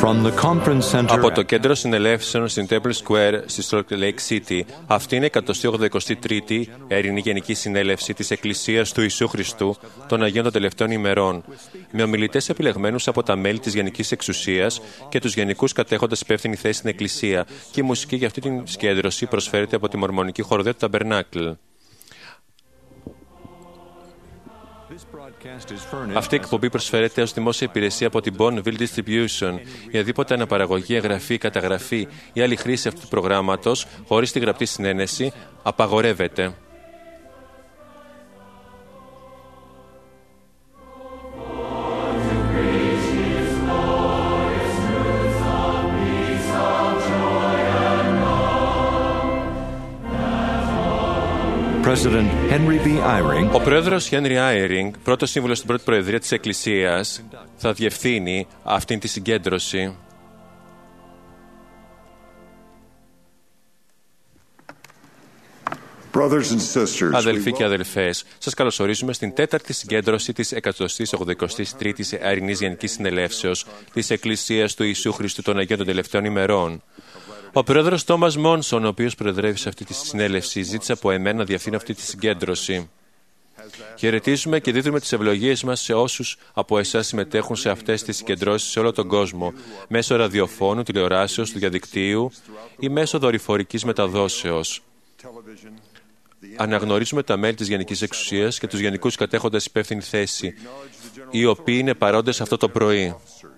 Από το κέντρο συνελεύσεων στην Temple Square στη Salt Lake City, αυτή είναι η 183η Ερηνή Γενική Συνέλευση της Εκκλησίας του Ιησού Χριστού των Αγίων των Τελευταίων ημερών, με ομιλητές επιλεγμένους από τα μέλη της Γενικής Εξουσίας και τους γενικούς κατέχοντας υπεύθυνη θέση στην Εκκλησία, και η μουσική για αυτή την συγκέντρωση προσφέρεται από τη Μορμονική Χοροδία του Ταμπερνάκλ. Αυτή η εκπομπή προσφέρεται ως δημόσια υπηρεσία από την Bonneville Distribution. Η αδίποτε αναπαραγωγή, εγγραφή, καταγραφή ή άλλη χρήση αυτού του προγράμματος χωρίς τη γραπτή συνένεση απαγορεύεται. Ο πρόεδρος Henry Eyring, πρώτος σύμβουλος στην πρώτη προεδρία της Εκκλησίας, θα διευθύνει αυτήν τη συγκέντρωση. Αδελφοί και αδελφές, σας καλωσορίζουμε στην τέταρτη συγκέντρωση της 183ης Ερηνής Γενικής Συνελεύσεως της Εκκλησίας του Ιησού Χριστού των Αγίων των Τελευταίων ημερών. Ο πρόεδρος Τόμας Μόνσον, ο οποίος προεδρεύει σε αυτή τη συνέλευση, ζήτησε από εμένα να διευθύνω αυτή τη συγκέντρωση. Χαιρετίζουμε και δίδουμε τις ευλογίες μας σε όσους από εσάς συμμετέχουν σε αυτές τις συγκεντρώσεις σε όλο τον κόσμο, μέσω ραδιοφώνου, τηλεοράσεως, του διαδικτύου ή μέσω δορυφορικής μεταδόσεως. Αναγνωρίζουμε τα μέλη της Γενικής Εξουσίας και τους γενικούς κατέχοντας υπεύθυνη θέση, οι οποίοι είναι παρόντες αυτό το πρωί.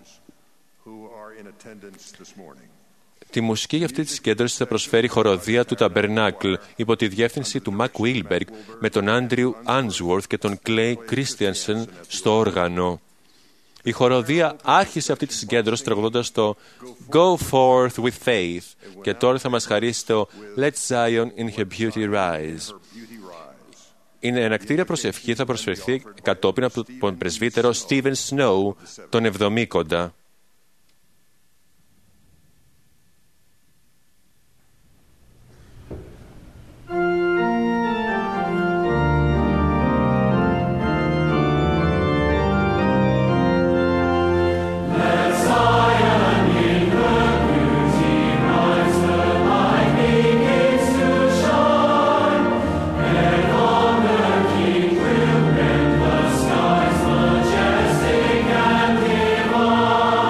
Τη μουσική για αυτή τη συγκέντρωση θα προσφέρει η χοροδία του Ταμπερνάκλ υπό τη διεύθυνση του Μακ Βίλμπεργκ με τον Άντριου Άνσουορθ και τον Κλέι Κρίστιανσεν στο όργανο. Η χοροδία άρχισε αυτή τη συγκέντρωση τραγουδώντας το Go Forth with Faith και τώρα θα μας χαρίσει το Let Zion in Her Beauty Rise. Η ενακτήρια προσευχή θα προσφερθεί κατόπιν από τον πρεσβύτερο Στίβεν Σνόου, τον Εβδομήκοντα. Majestic and divine.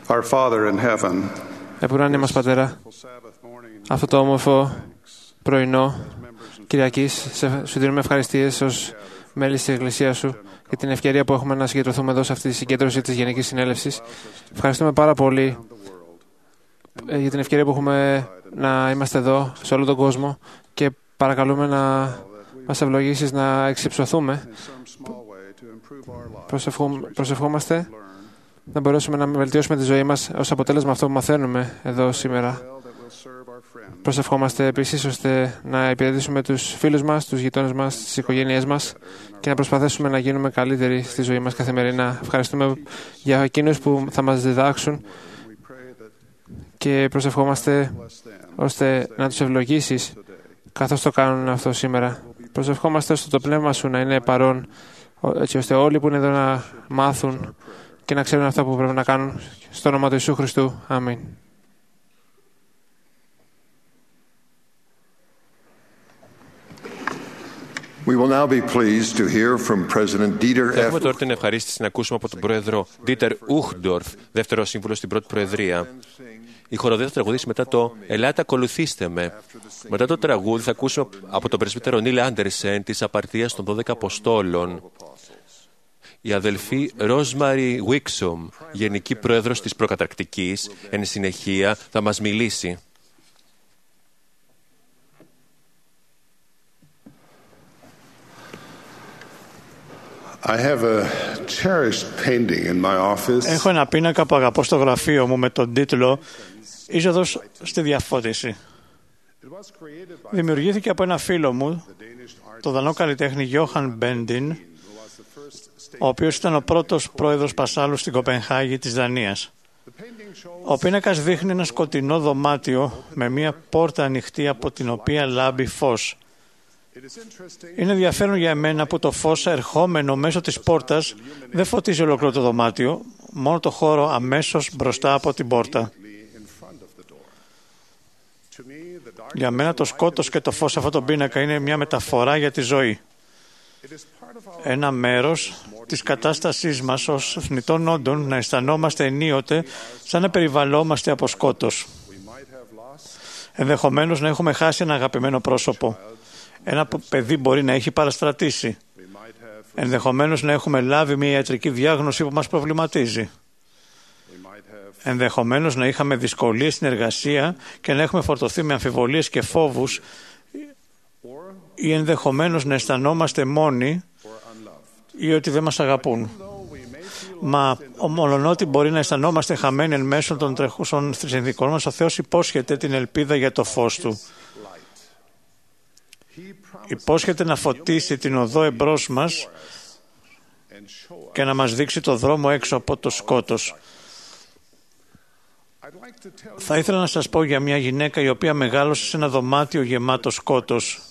Επουράνιε μας Πατέρα, αυτό το όμορφο πρωινό Κυριακής, σου δίνουμε ευχαριστίες ως μέλη της Εκκλησίας σου για την ευκαιρία που έχουμε να συγκεντρωθούμε εδώ σε αυτή τη συγκέντρωση της Γενικής Συνέλευσης. Ευχαριστούμε πάρα πολύ για την ευκαιρία που έχουμε να είμαστε εδώ σε όλο τον κόσμο και παρακαλούμε να μας ευλογήσεις να εξυψωθούμε. Προσευχόμαστε να μπορέσουμε να βελτιώσουμε τη ζωή μας ως αποτέλεσμα αυτό που μαθαίνουμε εδώ σήμερα. Προσευχόμαστε επίσης ώστε να υπηρετήσουμε τους φίλους μας, τους γειτόνες μας, τις οικογένειές μας και να προσπαθήσουμε να γίνουμε καλύτεροι στη ζωή μας καθημερινά. Ευχαριστούμε για εκείνους που θα μας διδάξουν και προσευχόμαστε ώστε να τους ευλογήσεις καθώς το κάνουν αυτό σήμερα. Προσευχόμαστε ώστε το πνεύμα σου να είναι παρόν, έτσι ώστε όλοι που είναι εδώ να μάθουν και να ξέρουν αυτά που πρέπει να κάνουν. Στο όνομα του Ιησού Χριστού. Αμήν. Έχουμε τώρα την ευχαρίστηση να ακούσουμε από τον Πρόεδρο Ντίτερ Ούχντορφ, δεύτερο σύμβουλο στην πρώτη Προεδρία. Η χοροδία θα τραγουδήσει μετά το «Ελάτε ακολουθήστε με». Μετά το τραγούδι θα ακούσουμε από τον πρεσβύτερο Νίλ Άντερσεν της απαρτίας των 12 Αποστόλων. Η αδελφή Ρόσμαρι Βίξομ, Γενική Πρόεδρος της Προκαταρκτικής, εν συνεχεία θα μας μιλήσει. Έχω ένα πίνακα που αγαπώ στο γραφείο μου με τον τίτλο «Είσοδος στη διαφώτιση». Δημιουργήθηκε από ένα φίλο μου, το δανό καλλιτέχνη Γιόχαν Μπέντιν, ο οποίος ήταν ο πρώτος πρόεδρος Πασάλου στην Κοπενχάγη της Δανίας. Ο πίνακας δείχνει ένα σκοτεινό δωμάτιο με μία πόρτα ανοιχτή από την οποία λάμπει φως. Είναι ενδιαφέρον για εμένα που το φως ερχόμενο μέσω της πόρτας δεν φωτίζει ολόκληρο το δωμάτιο, μόνο το χώρο αμέσως μπροστά από την πόρτα. Για μένα το σκότος και το φως σε αυτόν τον πίνακα είναι μια μεταφορά για τη ζωή. Ένα μέρος της κατάστασής μας ως θνητών όντων να αισθανόμαστε ενίοτε σαν να περιβαλλόμαστε από σκότος. Ενδεχομένως να έχουμε χάσει ένα αγαπημένο πρόσωπο. Ένα παιδί μπορεί να έχει παραστρατήσει. Ενδεχομένως να έχουμε λάβει μια ιατρική διάγνωση που μας προβληματίζει. Ενδεχομένως να είχαμε δυσκολίες στην εργασία και να έχουμε φορτωθεί με αμφιβολίες και φόβους, ή ενδεχομένως να αισθανόμαστε μόνοι ή ότι δεν μας αγαπούν. Μα μολονότι μπορεί να αισθανόμαστε χαμένοι εν μέσω των τρέχουσων συνθηκών μας, ο Θεός υπόσχεται την ελπίδα για το φως Του. Υπόσχεται να φωτίσει την οδό εμπρός μας και να μας δείξει το δρόμο έξω από το σκότος. Θα ήθελα να σας πω για μια γυναίκα η οποία μεγάλωσε σε ένα δωμάτιο γεμάτο σκότος.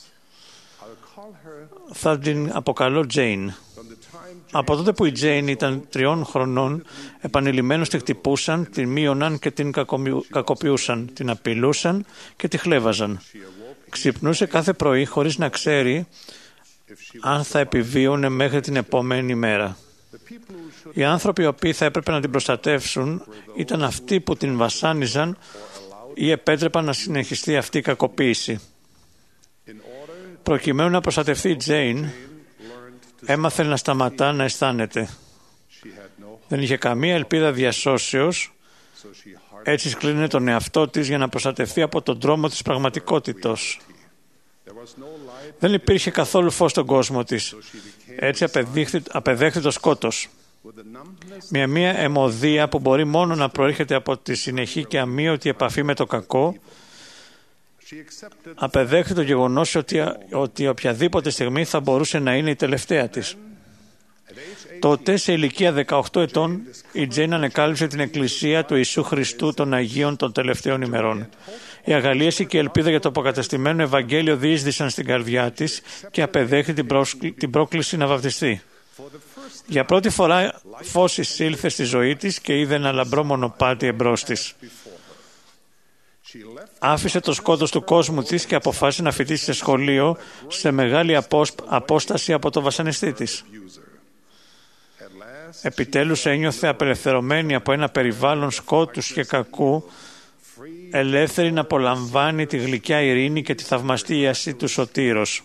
Θα την αποκαλώ Τζέιν. Από τότε που η Τζέιν ήταν 3 χρονών, επανειλημμένως τη χτυπούσαν, την μείωναν και την κακοποιούσαν, την απειλούσαν και τη χλέβαζαν. Ξυπνούσε κάθε πρωί χωρίς να ξέρει αν θα επιβίωνε μέχρι την επόμενη μέρα. Οι άνθρωποι οι οποίοι θα έπρεπε να την προστατεύσουν ήταν αυτοί που την βασάνιζαν ή επέτρεπαν να συνεχιστεί αυτή η κακοποίηση. Προκειμένου να προστατευτεί η Τζέιν, έμαθε να σταματά να αισθάνεται. Δεν είχε καμία ελπίδα διασώσεως, έτσι σκλίνε τον εαυτό της για να προστατευτεί από τον τρόμο της πραγματικότητας. Δεν υπήρχε καθόλου φως στον κόσμο της. Έτσι απεδέχθη το σκότος. Μια αιμωδία που μπορεί μόνο να προέρχεται από τη συνεχή και αμείωτη επαφή με το κακό. Απεδέχθη το γεγονός ότι οποιαδήποτε στιγμή θα μπορούσε να είναι η τελευταία της. Τότε, σε ηλικία 18 ετών, η Τζέιν ανεκάλυψε την Εκκλησία του Ιησού Χριστού των Αγίων των τελευταίων ημερών. Η αγαλίαση και η ελπίδα για το αποκατεστημένο Ευαγγέλιο διείσδησαν στην καρδιά της και απεδέχθη την πρόκληση να βαπτιστεί. Για πρώτη φορά φως εισήλθε στη ζωή της και είδε ένα λαμπρό μονοπάτι εμπρός της. Άφησε το σκότος του κόσμου της και αποφάσισε να φοιτήσει σε σχολείο σε μεγάλη απόσταση από το βασανιστή της. Επιτέλους ένιωθε απελευθερωμένη από ένα περιβάλλον σκότους και κακού, ελεύθερη να απολαμβάνει τη γλυκιά ειρήνη και τη θαυμαστίαση του Σωτήρος.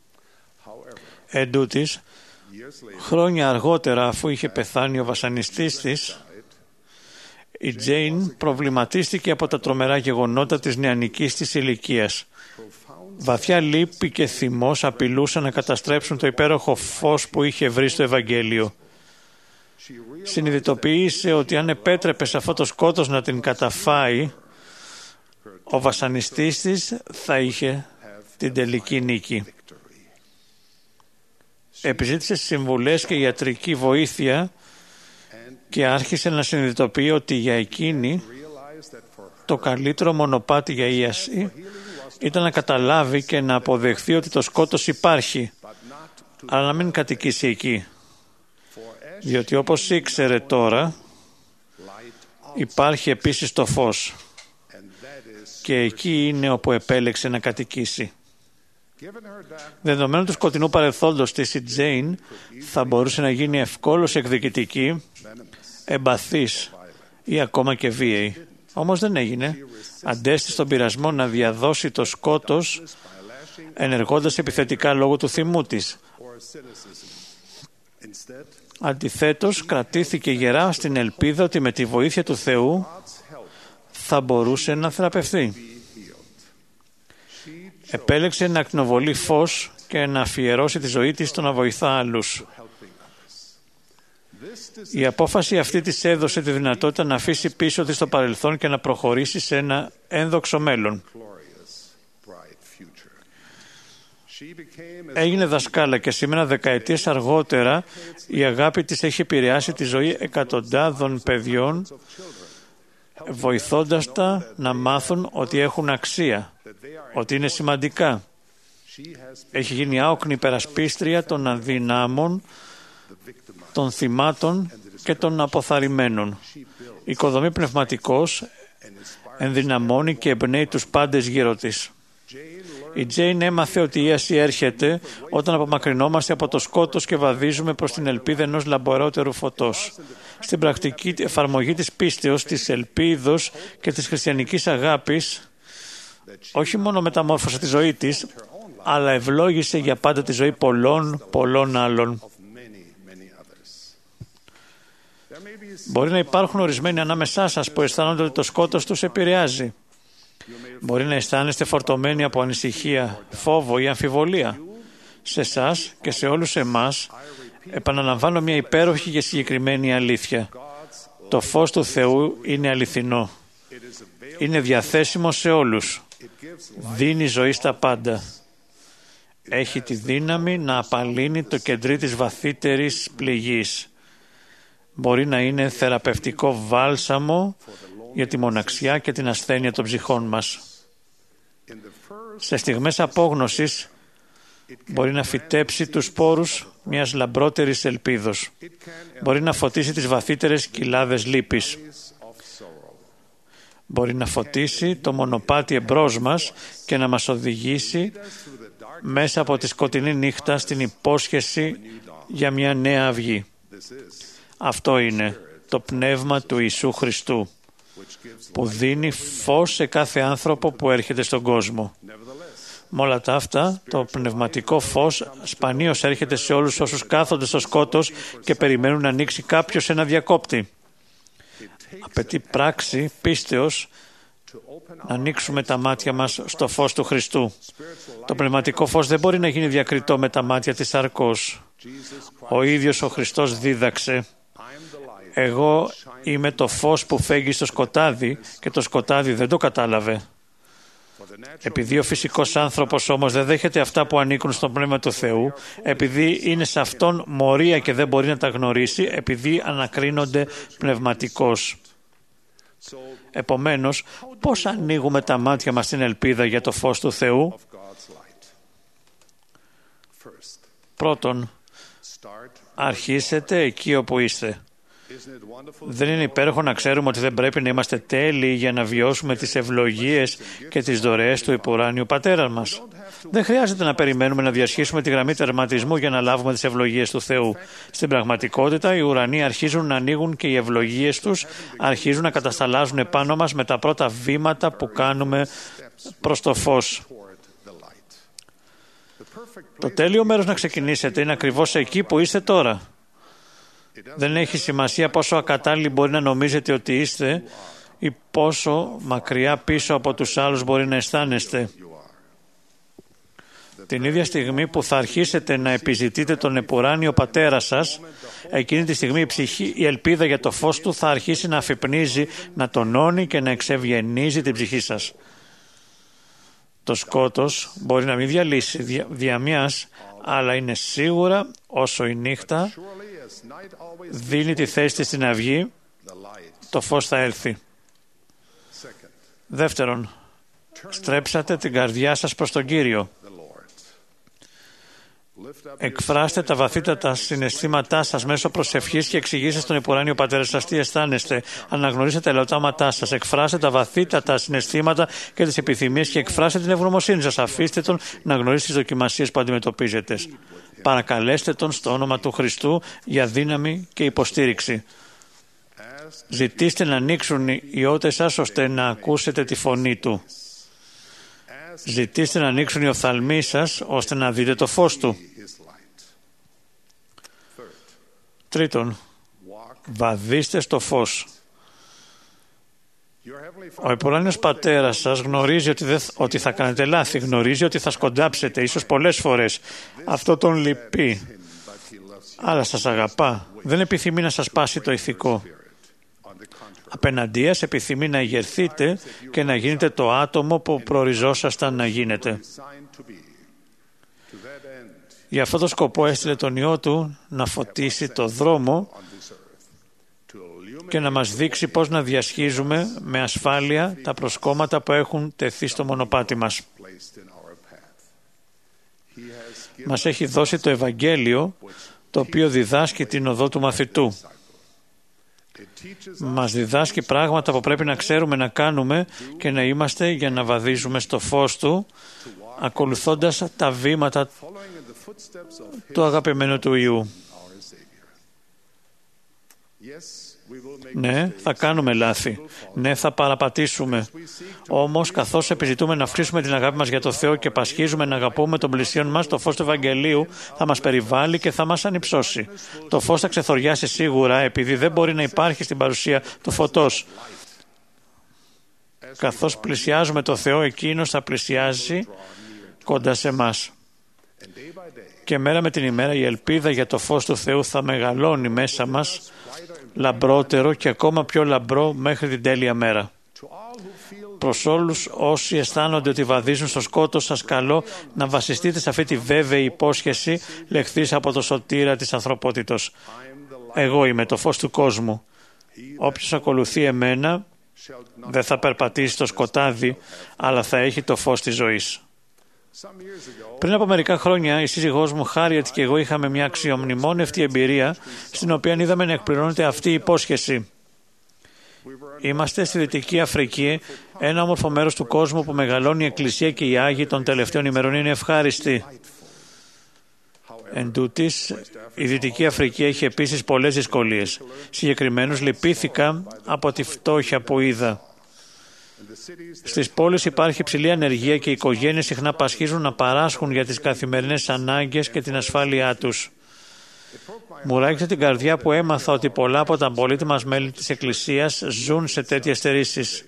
Εν τούτοις, χρόνια αργότερα, αφού είχε πεθάνει ο βασανιστής της, η Τζέιν προβληματίστηκε από τα τρομερά γεγονότα της νεανικής της ηλικίας. Βαθιά λύπη και θυμός απειλούσαν να καταστρέψουν το υπέροχο φως που είχε βρει στο Ευαγγέλιο. Συνειδητοποίησε ότι αν επέτρεπε σε αυτό το σκότος να την καταφάει, ο βασανιστής της θα είχε την τελική νίκη. Επιζήτησε συμβουλές και ιατρική βοήθεια και άρχισε να συνειδητοποιεί ότι για εκείνη το καλύτερο μονοπάτι για ίαση ήταν να καταλάβει και να αποδεχθεί ότι το σκότος υπάρχει, αλλά να μην κατοικήσει εκεί. Διότι όπως ήξερε τώρα, υπάρχει επίσης το φως και εκεί είναι όπου επέλεξε να κατοικήσει. Δεδομένου του σκοτεινού παρελθόντος της, η Τζέιν θα μπορούσε να γίνει ευκόλως εκδικητική, εμπαθής ή ακόμα και βίαιη. Όμως δεν έγινε. Αντέστη στον πειρασμό να διαδώσει το σκότος ενεργώντας επιθετικά λόγω του θυμού της. Αντιθέτως, κρατήθηκε γερά στην ελπίδα ότι με τη βοήθεια του Θεού θα μπορούσε να θεραπευθεί. Επέλεξε να ακτινοβολεί φως και να αφιερώσει τη ζωή της στο να βοηθά άλλους. Η απόφαση αυτή της έδωσε τη δυνατότητα να αφήσει πίσω της το παρελθόν και να προχωρήσει σε ένα ένδοξο μέλλον. Έγινε δασκάλα και σήμερα, δεκαετίες αργότερα, η αγάπη της έχει επηρεάσει τη ζωή εκατοντάδων παιδιών, βοηθώντας τα να μάθουν ότι έχουν αξία, ότι είναι σημαντικά. Έχει γίνει άοκνη υπερασπίστρια των αδυνάμων, των θυμάτων και των αποθαρρυμένων. Οικοδομεί πνευματικός, ενδυναμώνει και εμπνέει τους πάντες γύρω της. Η Τζέιν έμαθε ότι η ίαση έρχεται όταν απομακρυνόμαστε από το σκότος και βαδίζουμε προς την ελπίδα ενός λαμπερότερου φωτός. Στην πρακτική εφαρμογή της πίστεως, της ελπίδος και της χριστιανικής αγάπης, όχι μόνο μεταμόρφωσε τη ζωή της, αλλά ευλόγησε για πάντα τη ζωή πολλών άλλων. Μπορεί να υπάρχουν ορισμένοι ανάμεσά σας που αισθάνονται ότι το σκότος τους επηρεάζει. Μπορεί να αισθάνεστε φορτωμένοι από ανησυχία, φόβο ή αμφιβολία. Σε εσάς και σε όλους εμάς επαναλαμβάνω μια υπέροχη και συγκεκριμένη αλήθεια. Το φως του Θεού είναι αληθινό. Είναι διαθέσιμο σε όλους. Δίνει ζωή στα πάντα. Έχει τη δύναμη να απαλύνει το κεντρί της βαθύτερης πληγής. Μπορεί να είναι θεραπευτικό βάλσαμο για τη μοναξιά και την ασθένεια των ψυχών μας. Σε στιγμές απόγνωσης μπορεί να φυτέψει τους σπόρους μιας λαμπρότερης ελπίδος. Μπορεί να φωτίσει τις βαθύτερες κοιλάδες λύπης. Μπορεί να φωτίσει το μονοπάτι εμπρός μας και να μας οδηγήσει μέσα από τη σκοτεινή νύχτα στην υπόσχεση για μια νέα αυγή. Αυτό είναι το πνεύμα του Ιησού Χριστού, που δίνει φως σε κάθε άνθρωπο που έρχεται στον κόσμο. Με όλα τα αυτά, το πνευματικό φως σπανίως έρχεται σε όλους όσους κάθονται στο σκότος και περιμένουν να ανοίξει κάποιος ένα διακόπτη. Απαιτεί πράξη πίστεως να ανοίξουμε τα μάτια μας στο φως του Χριστού. Το πνευματικό φως δεν μπορεί να γίνει διακριτό με τα μάτια της σαρκός. Ο ίδιος ο Χριστός δίδαξε: «Εγώ είμαι το φως που φέγγει στο σκοτάδι», και το σκοτάδι δεν το κατάλαβε. Επειδή ο φυσικός άνθρωπος όμως δεν δέχεται αυτά που ανήκουν στο πνεύμα του Θεού, επειδή είναι σε αυτόν μορία και δεν μπορεί να τα γνωρίσει, επειδή ανακρίνονται πνευματικώς. Επομένως, πώς ανοίγουμε τα μάτια μας στην ελπίδα για το φως του Θεού? Πρώτον, αρχίσετε εκεί όπου είστε. Δεν είναι υπέροχο να ξέρουμε ότι δεν πρέπει να είμαστε τέλειοι για να βιώσουμε τις ευλογίες και τις δωρεές του υπουράνιου Πατέρα μας? Δεν χρειάζεται να περιμένουμε να διασχίσουμε τη γραμμή τερματισμού για να λάβουμε τις ευλογίες του Θεού. Στην πραγματικότητα, οι ουρανοί αρχίζουν να ανοίγουν και οι ευλογίες τους αρχίζουν να κατασταλάζουν επάνω μας με τα πρώτα βήματα που κάνουμε προς το φως. Το τέλειο μέρος να ξεκινήσετε είναι ακριβώς εκεί που είστε τώρα. Δεν έχει σημασία πόσο ακατάλληλοι μπορεί να νομίζετε ότι είστε ή πόσο μακριά πίσω από τους άλλους μπορεί να αισθάνεστε. Την ίδια στιγμή που θα αρχίσετε να επιζητείτε τον επουράνιο Πατέρα σας, εκείνη τη στιγμή η ελπίδα για το φως του θα αρχίσει να αφυπνίζει, να τονώνει και να εξευγενίζει την ψυχή σας. Το σκότος μπορεί να μην διαλύσει διαμιάς, αλλά είναι σίγουρα όσο η νύχτα δίνει τη θέση της στην αυγή, το φως θα έλθει. Δεύτερον, στρέψατε την καρδιά σας προς τον Κύριο. Εκφράστε τα βαθύτατα συναισθήματά σας μέσω προσευχής και εξηγήστε στον υπουράνιο Πατέρα σας τι αισθάνεστε. Αναγνωρίστε τα ελαττώματά σας. Εκφράστε τα βαθύτατα συναισθήματα και τις επιθυμίες και εκφράστε την ευγνωμοσύνη σας. Αφήστε τον να γνωρίσει τις δοκιμασίες που αντιμετωπίζετε. Παρακαλέστε τον στο όνομα του Χριστού για δύναμη και υποστήριξη. Ζητήστε να ανοίξουν οι ότες σας ώστε να ακούσετε τη φωνή του. Ζητήστε να ανοίξουν οι οφθαλμοί σας ώστε να δείτε το φως του. Τρίτον, βαδίστε στο φως. Ο υπουράνιος Πατέρας σας γνωρίζει ότι θα κάνετε λάθη, γνωρίζει ότι θα σκοντάψετε, ίσως πολλές φορές. Αυτό τον λυπεί, αλλά σας αγαπά. Δεν επιθυμεί να σας πάσει το ηθικό. Απέναντίας επιθυμεί να ηγερθείτε και να γίνετε το άτομο που προοριζόσασταν να γίνετε. Για αυτό το σκοπό έστειλε τον Υιό Του να φωτίσει το δρόμο και να μας δείξει πώς να διασχίζουμε με ασφάλεια τα προσκόμματα που έχουν τεθεί στο μονοπάτι μας. Μας έχει δώσει το Ευαγγέλιο, το οποίο διδάσκει την οδό του μαθητού. Μας διδάσκει πράγματα που πρέπει να ξέρουμε να κάνουμε και να είμαστε για να βαδίζουμε στο φως του, ακολουθώντας τα βήματα του αγαπημένου του Υιού. Ναι, θα κάνουμε λάθη. Ναι, θα παραπατήσουμε. Όμως, καθώς επιζητούμε να αυξήσουμε την αγάπη μας για το Θεό και πασχίζουμε να αγαπούμε τον πλησίον μας, το φως του Ευαγγελίου θα μας περιβάλλει και θα μας ανυψώσει. Το φως θα ξεθοριάσει σίγουρα, επειδή δεν μπορεί να υπάρχει στην παρουσία του φωτός. Καθώς πλησιάζουμε το Θεό, εκείνος θα πλησιάζει κοντά σε μας. Και μέρα με την ημέρα η ελπίδα για το φως του Θεού θα μεγαλώνει μέσα μας, λαμπρότερο και ακόμα πιο λαμπρό μέχρι την τέλεια μέρα. Προς όλους όσοι αισθάνονται ότι βαδίζουν στο σκότος, σας καλώ να βασιστείτε σε αυτή τη βέβαιη υπόσχεση λεχθής από το σωτήρα της ανθρωπότητος. Εγώ είμαι το φως του κόσμου. Όποιος ακολουθεί εμένα δεν θα περπατήσει στο σκοτάδι, αλλά θα έχει το φως της ζωής. Πριν από μερικά χρόνια, η σύζυγός μου Χάριετ και εγώ είχαμε μια αξιομνημόνευτη εμπειρία, στην οποία είδαμε να εκπληρώνεται αυτή η υπόσχεση. Είμαστε στη Δυτική Αφρική, ένα όμορφο μέρος του κόσμου που μεγαλώνει η Εκκλησία και οι Άγιοι των τελευταίων ημερών είναι ευχάριστοι. Εν τούτοις, η Δυτική Αφρική έχει επίσης πολλές δυσκολίες. Συγκεκριμένως, λυπήθηκα από τη φτώχεια που είδα. Στις πόλεις υπάρχει υψηλή ανεργία και οι οικογένειες συχνά πασχίζουν να παράσχουν για τις καθημερινές ανάγκες και την ασφάλειά τους. Μου ράγισε την καρδιά που έμαθα ότι πολλά από τα πολύτιμα μέλη της Εκκλησίας ζουν σε τέτοιες στερήσεις.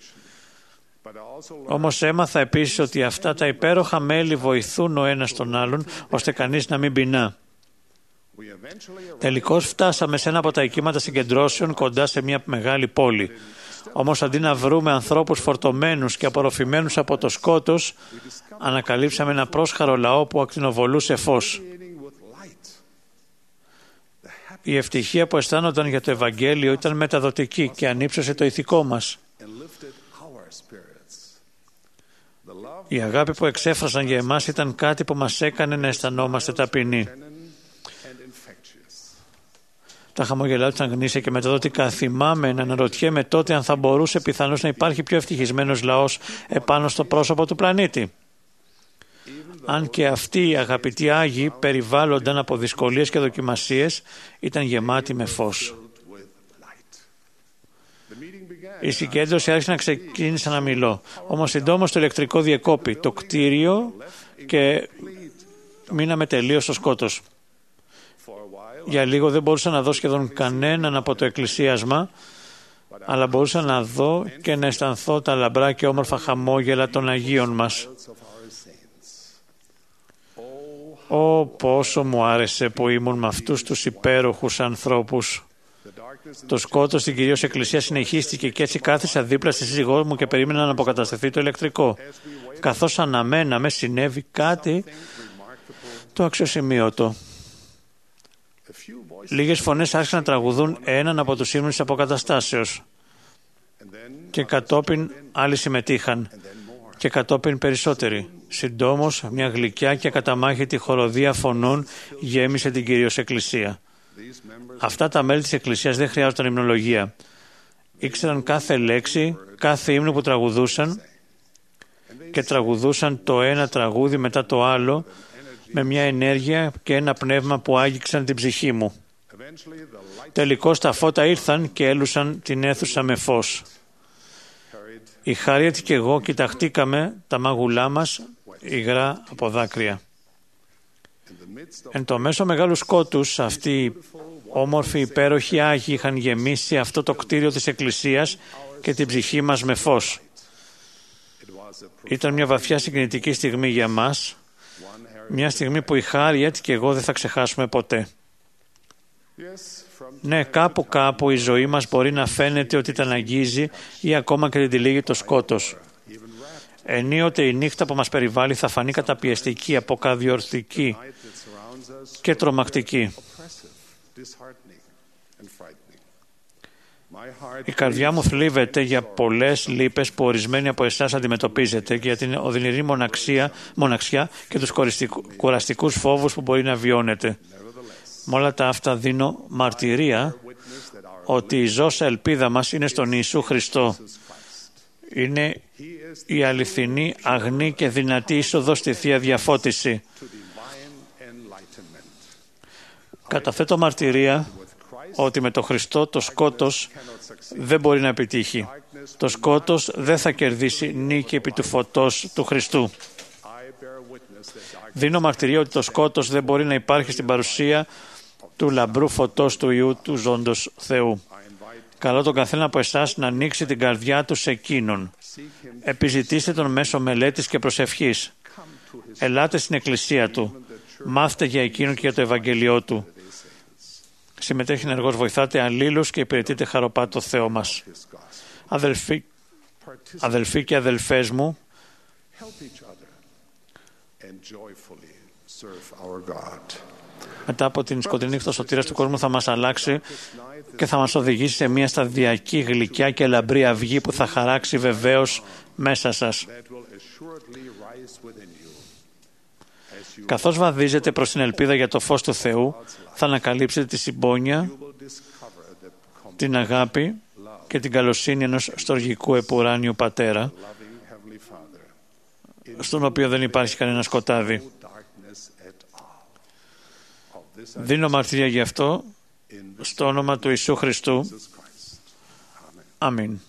Όμως έμαθα επίσης ότι αυτά τα υπέροχα μέλη βοηθούν ο ένας τον άλλον, ώστε κανείς να μην πεινά. Τελικώς φτάσαμε σε ένα από τα οικίματα συγκεντρώσεων κοντά σε μια μεγάλη πόλη. Όμως αντί να βρούμε ανθρώπους φορτωμένους και απορροφημένους από το σκότος, ανακαλύψαμε ένα πρόσχαρο λαό που ακτινοβολούσε φως. Η ευτυχία που αισθάνονταν για το Ευαγγέλιο ήταν μεταδοτική και ανύψωσε το ηθικό μας. Η αγάπη που εξέφρασαν για εμάς ήταν κάτι που μας έκανε να αισθανόμαστε ταπεινοί. Τα χαμόγελά του ήταν γνήσια και μεταδοτικά. Θυμάμαι να αναρωτιέμαι τότε αν θα μπορούσε πιθανώς να υπάρχει πιο ευτυχισμένος λαός επάνω στο πρόσωπο του πλανήτη. Αν και αυτοί οι αγαπητοί Άγιοι περιβάλλονταν από δυσκολίες και δοκιμασίες, ήταν γεμάτοι με φως. Η συγκέντρωση άρχισε να ξεκίνησα να μιλώ. Όμως συντόμως το ηλεκτρικό διεκόπη το κτίριο και μείναμε τελείως στο σκότος. Για λίγο δεν μπορούσα να δω σχεδόν κανέναν από το εκκλησίασμα, αλλά μπορούσα να δω και να αισθανθώ τα λαμπρά και όμορφα χαμόγελα των Αγίων μας. Πόσο μου άρεσε που ήμουν με αυτούς τους υπέροχους ανθρώπους. Το σκότος στην κυρίως εκκλησία συνεχίστηκε και έτσι κάθισα δίπλα στη σύζυγό μου και περίμενα να αποκατασταθεί το ηλεκτρικό. Καθώς αναμέναμε, συνέβη κάτι το αξιοσημείωτο. Λίγες φωνές άρχισαν να τραγουδούν έναν από τους ύμνους της αποκαταστάσεως και κατόπιν άλλοι συμμετείχαν και κατόπιν περισσότεροι. Συντόμως μια γλυκιά και ακαταμάχητη χοροδία φωνών γέμισε την κυρίως εκκλησία. Αυτά τα μέλη της εκκλησίας δεν χρειάζονταν υμνολογία. Ήξεραν κάθε λέξη, κάθε ύμνο που τραγουδούσαν και τραγουδούσαν το ένα τραγούδι μετά το άλλο με μια ενέργεια και ένα πνεύμα που άγγιξαν την ψυχή μου. Τελικώς τα φώτα ήρθαν και έλουσαν την αίθουσα με φως. Η Χάριετ και εγώ κοιταχτήκαμε τα μάγουλά μας υγρά από δάκρυα. Εν το μέσο μεγάλου σκότους αυτοί οι όμορφοι υπέροχοι Άγιοι είχαν γεμίσει αυτό το κτίριο της εκκλησίας και την ψυχή μας με φως. Ήταν μια βαθιά συγκινητική στιγμή για μας, μια στιγμή που η Χάριετ και εγώ δεν θα ξεχάσουμε ποτέ. Ναι, κάπου η ζωή μας μπορεί να φαίνεται ότι την αγγίζει ή ακόμα και την τυλίγει το σκότος. Ενίοτε η νύχτα που μας περιβάλλει θα φανεί καταπιεστική, αποκαδιορθική και τρομακτική. Η καρδιά μου θλίβεται για πολλές λύπες που ορισμένοι από εσάς αντιμετωπίζετε και για την οδυνηρή μοναξιά και τους κουραστικούς φόβους που μπορεί να βιώνετε. Με όλα τα αυτά δίνω μαρτυρία ότι η ζώσα ελπίδα μας είναι στον Ιησού Χριστό. Είναι η αληθινή, αγνή και δυνατή είσοδος στη Θεία Διαφώτιση. Καταθέτω μαρτυρία ότι με το Χριστό το σκότος δεν μπορεί να επιτύχει. Το σκότος δεν θα κερδίσει νίκη επί του φωτός του Χριστού. Δίνω μαρτυρία ότι το σκότος δεν μπορεί να υπάρχει στην παρουσία του λαμπρού φωτός του Υιού του Ζώντος Θεού. Καλώ τον καθένα από εσάς να ανοίξει την καρδιά του σε εκείνον. Επιζητήστε τον μέσω μελέτης και προσευχής. Ελάτε στην εκκλησία του. Μάθετε για εκείνον και για το Ευαγγελιό του. Συμμετέχει ενεργώς, βοηθάτε αλλήλους και υπηρετείτε χαροπά το Θεό μας. Αδελφοί και αδελφές μου, μετά από την σκοτεινή νύχτα, ο σωτήρας του κόσμου θα μας αλλάξει και θα μας οδηγήσει σε μια σταδιακή, γλυκιά και λαμπρή αυγή που θα χαράξει βεβαίως μέσα σας. Καθώς βαδίζετε προς την ελπίδα για το φως του Θεού, θα ανακαλύψετε τη συμπόνια, την αγάπη και την καλοσύνη ενός στοργικού επουράνιου Πατέρα, στον οποίο δεν υπάρχει κανένα σκοτάδι. Δίνω μαρτυρία γι' αυτό στο όνομα του Ιησού Χριστού. Αμήν.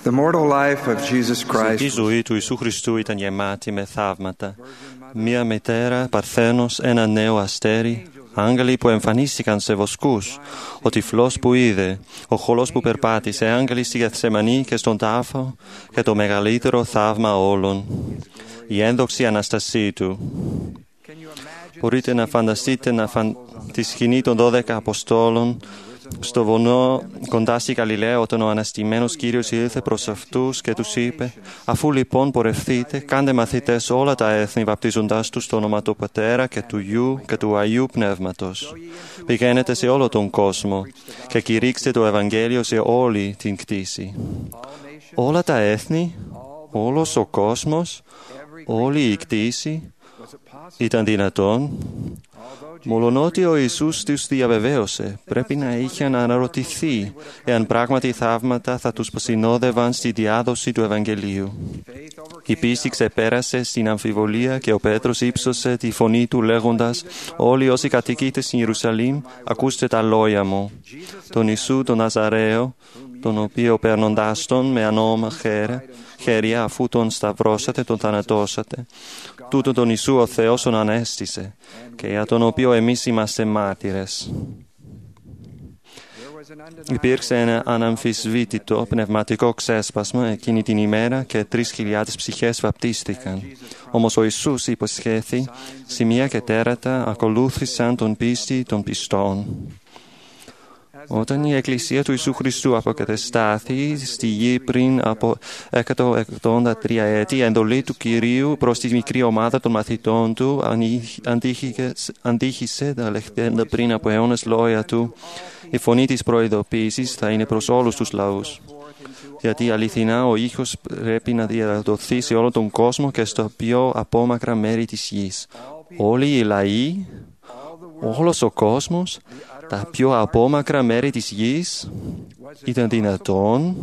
Η ζωή του Ιησού Χριστού ήταν γεμάτη με θαύματα. Μία μητέρα, Παρθένος, ένα νέο αστέρι, άγγελοι που εμφανίστηκαν σε βοσκούς, ο τυφλός που είδε, ο χολός που περπάτησε, άγγελοι στη Γεθσεμανή και στον τάφο και το μεγαλύτερο θαύμα όλων, η ένδοξη Αναστασή του. Μπορείτε να φανταστείτε τη σκηνή των 12 Αποστόλων στο βουνό κοντά στη Γαλιλαία, όταν ο αναστημένος Κύριος ήλθε προς αυτούς και τους είπε: «Αφού λοιπόν πορευθείτε, κάντε μαθητές όλα τα έθνη, βαπτίζοντάς τους στο όνομα του Πατέρα και του Υιού και του Αγίου Πνεύματος. Πηγαίνετε σε όλο τον κόσμο και κηρύξτε το Ευαγγέλιο σε όλη την κτήση». Όλα τα έθνη, όλος ο κόσμος, όλη η κτήση ήταν δυνατόν. Μολονότι ο Ιησούς τους διαβεβαίωσε, πρέπει να είχαν αναρωτηθεί εάν πράγματι θαύματα θα τους συνόδευαν στη διάδοση του Ευαγγελίου. Η πίστη ξεπέρασε στην αμφιβολία και ο Πέτρος ύψωσε τη φωνή του λέγοντας: «Όλοι όσοι κατοικείτε στην Ιερουσαλήμ, ακούστε τα λόγια μου. Τον Ιησού τον Ναζαραίο, τον οποίο παίρνοντάς τον με ανώμα χέρια, αφού τον σταυρώσατε, τον θανατώσατε. Τούτο τον Ιησού ο Θεός τον ανέστησε, και για τον οποίο εμείς είμαστε μάρτυρες». Υπήρξε ένα αναμφισβήτητο πνευματικό ξέσπασμα εκείνη την ημέρα και 3.000 ψυχές βαπτίστηκαν. Όμως ο Ιησούς υποσχέθη, σημεία και τέρατα ακολούθησαν τον πίστη των πιστών. Όταν η Εκκλησία του Ιησού Χριστού αποκατεστάθη στη γη πριν από 183 έτη, η εντολή του Κυρίου προς τη μικρή ομάδα των μαθητών του αντίχησε τα λεχθέντα πριν από αιώνες λόγια του. Η φωνή της προειδοποίησης θα είναι προς όλους τους λαούς. Γιατί αληθινά ο ήχος πρέπει να διαδοθεί σε όλο τον κόσμο και στο πιο απόμακρα μέρη της γης. Όλοι οι λαοί, όλος ο κόσμος, τα πιο απόμακρα μέρη της γης, ήταν δυνατόν.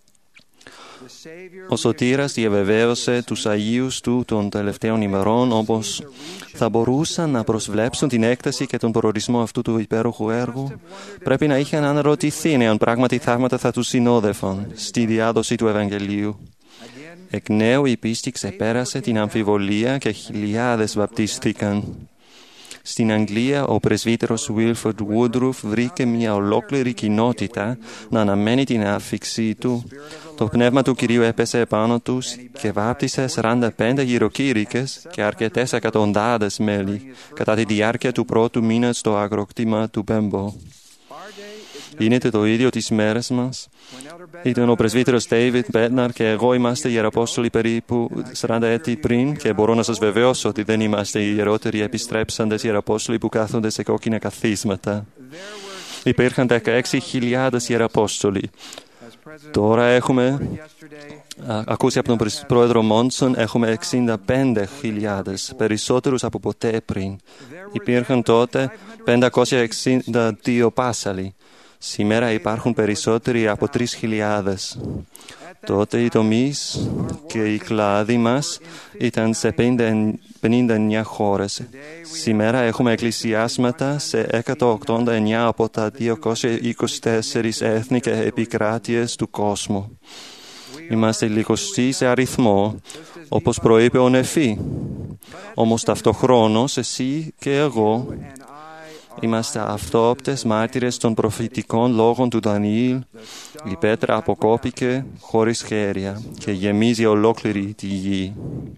Ο Σωτήρας διαβεβαίωσε τους Αγίους του των τελευταίων ημερών, όπως θα μπορούσαν να προσβλέψουν την έκταση και τον προορισμό αυτού του υπέροχου έργου. Πρέπει να είχαν αναρωτηθεί εάν πράγματι θαύματα θα τους συνόδευαν στη διάδοση του Ευαγγελίου. Εκ νέου η πίστη ξεπέρασε την αμφιβολία και χιλιάδες βαπτίστηκαν. Στην Αγγλία, ο πρεσβύτερος Wilford Woodruff βρήκε μια ολόκληρη κοινότητα να αναμένει την άφιξή του. Το πνεύμα του Κυρίου έπεσε επάνω τους και βάπτισε 45 γυροκήρυκες και αρκετές εκατοντάδες μέλη κατά τη διάρκεια του πρώτου μήνα στο αγροκτήμα του Μπέμπο. Γίνεται το ίδιο τις μέρες μας. Ήταν ο πρεσβύτερος David Bednar και εγώ είμαστε ιεραπόστολοι περίπου 40 έτη πριν, και μπορώ να σας βεβαιώσω ότι δεν είμαστε οι ιερότεροι επιστρέψαντες ιεραπόστολοι που κάθονται σε κόκκινα καθίσματα. Υπήρχαν 16.000 ιεραπόστολοι. Τώρα έχουμε, ακούσει από τον πρόεδρο Μόντσον, έχουμε 65.000, περισσότερους από ποτέ πριν. Υπήρχαν τότε 562 πάσαλοι. Σήμερα υπάρχουν περισσότεροι από 3.000. Τότε οι τομείς και οι κλάδοι μας ήταν σε 59 χώρες. Σήμερα έχουμε εκκλησιάσματα σε 189 από τα 224 έθνη και επικράτειες του κόσμου. Είμαστε λιγοστοί σε αριθμό, όπως προείπε ο Νεφή. Όμως ταυτοχρόνως εσύ και εγώ είμαστε αυτόπτες μάρτυρες των προφητικών λόγων του Δανιήλ. Η πέτρα αποκόπηκε χωρίς χέρια και γεμίζει ολόκληρη τη γη.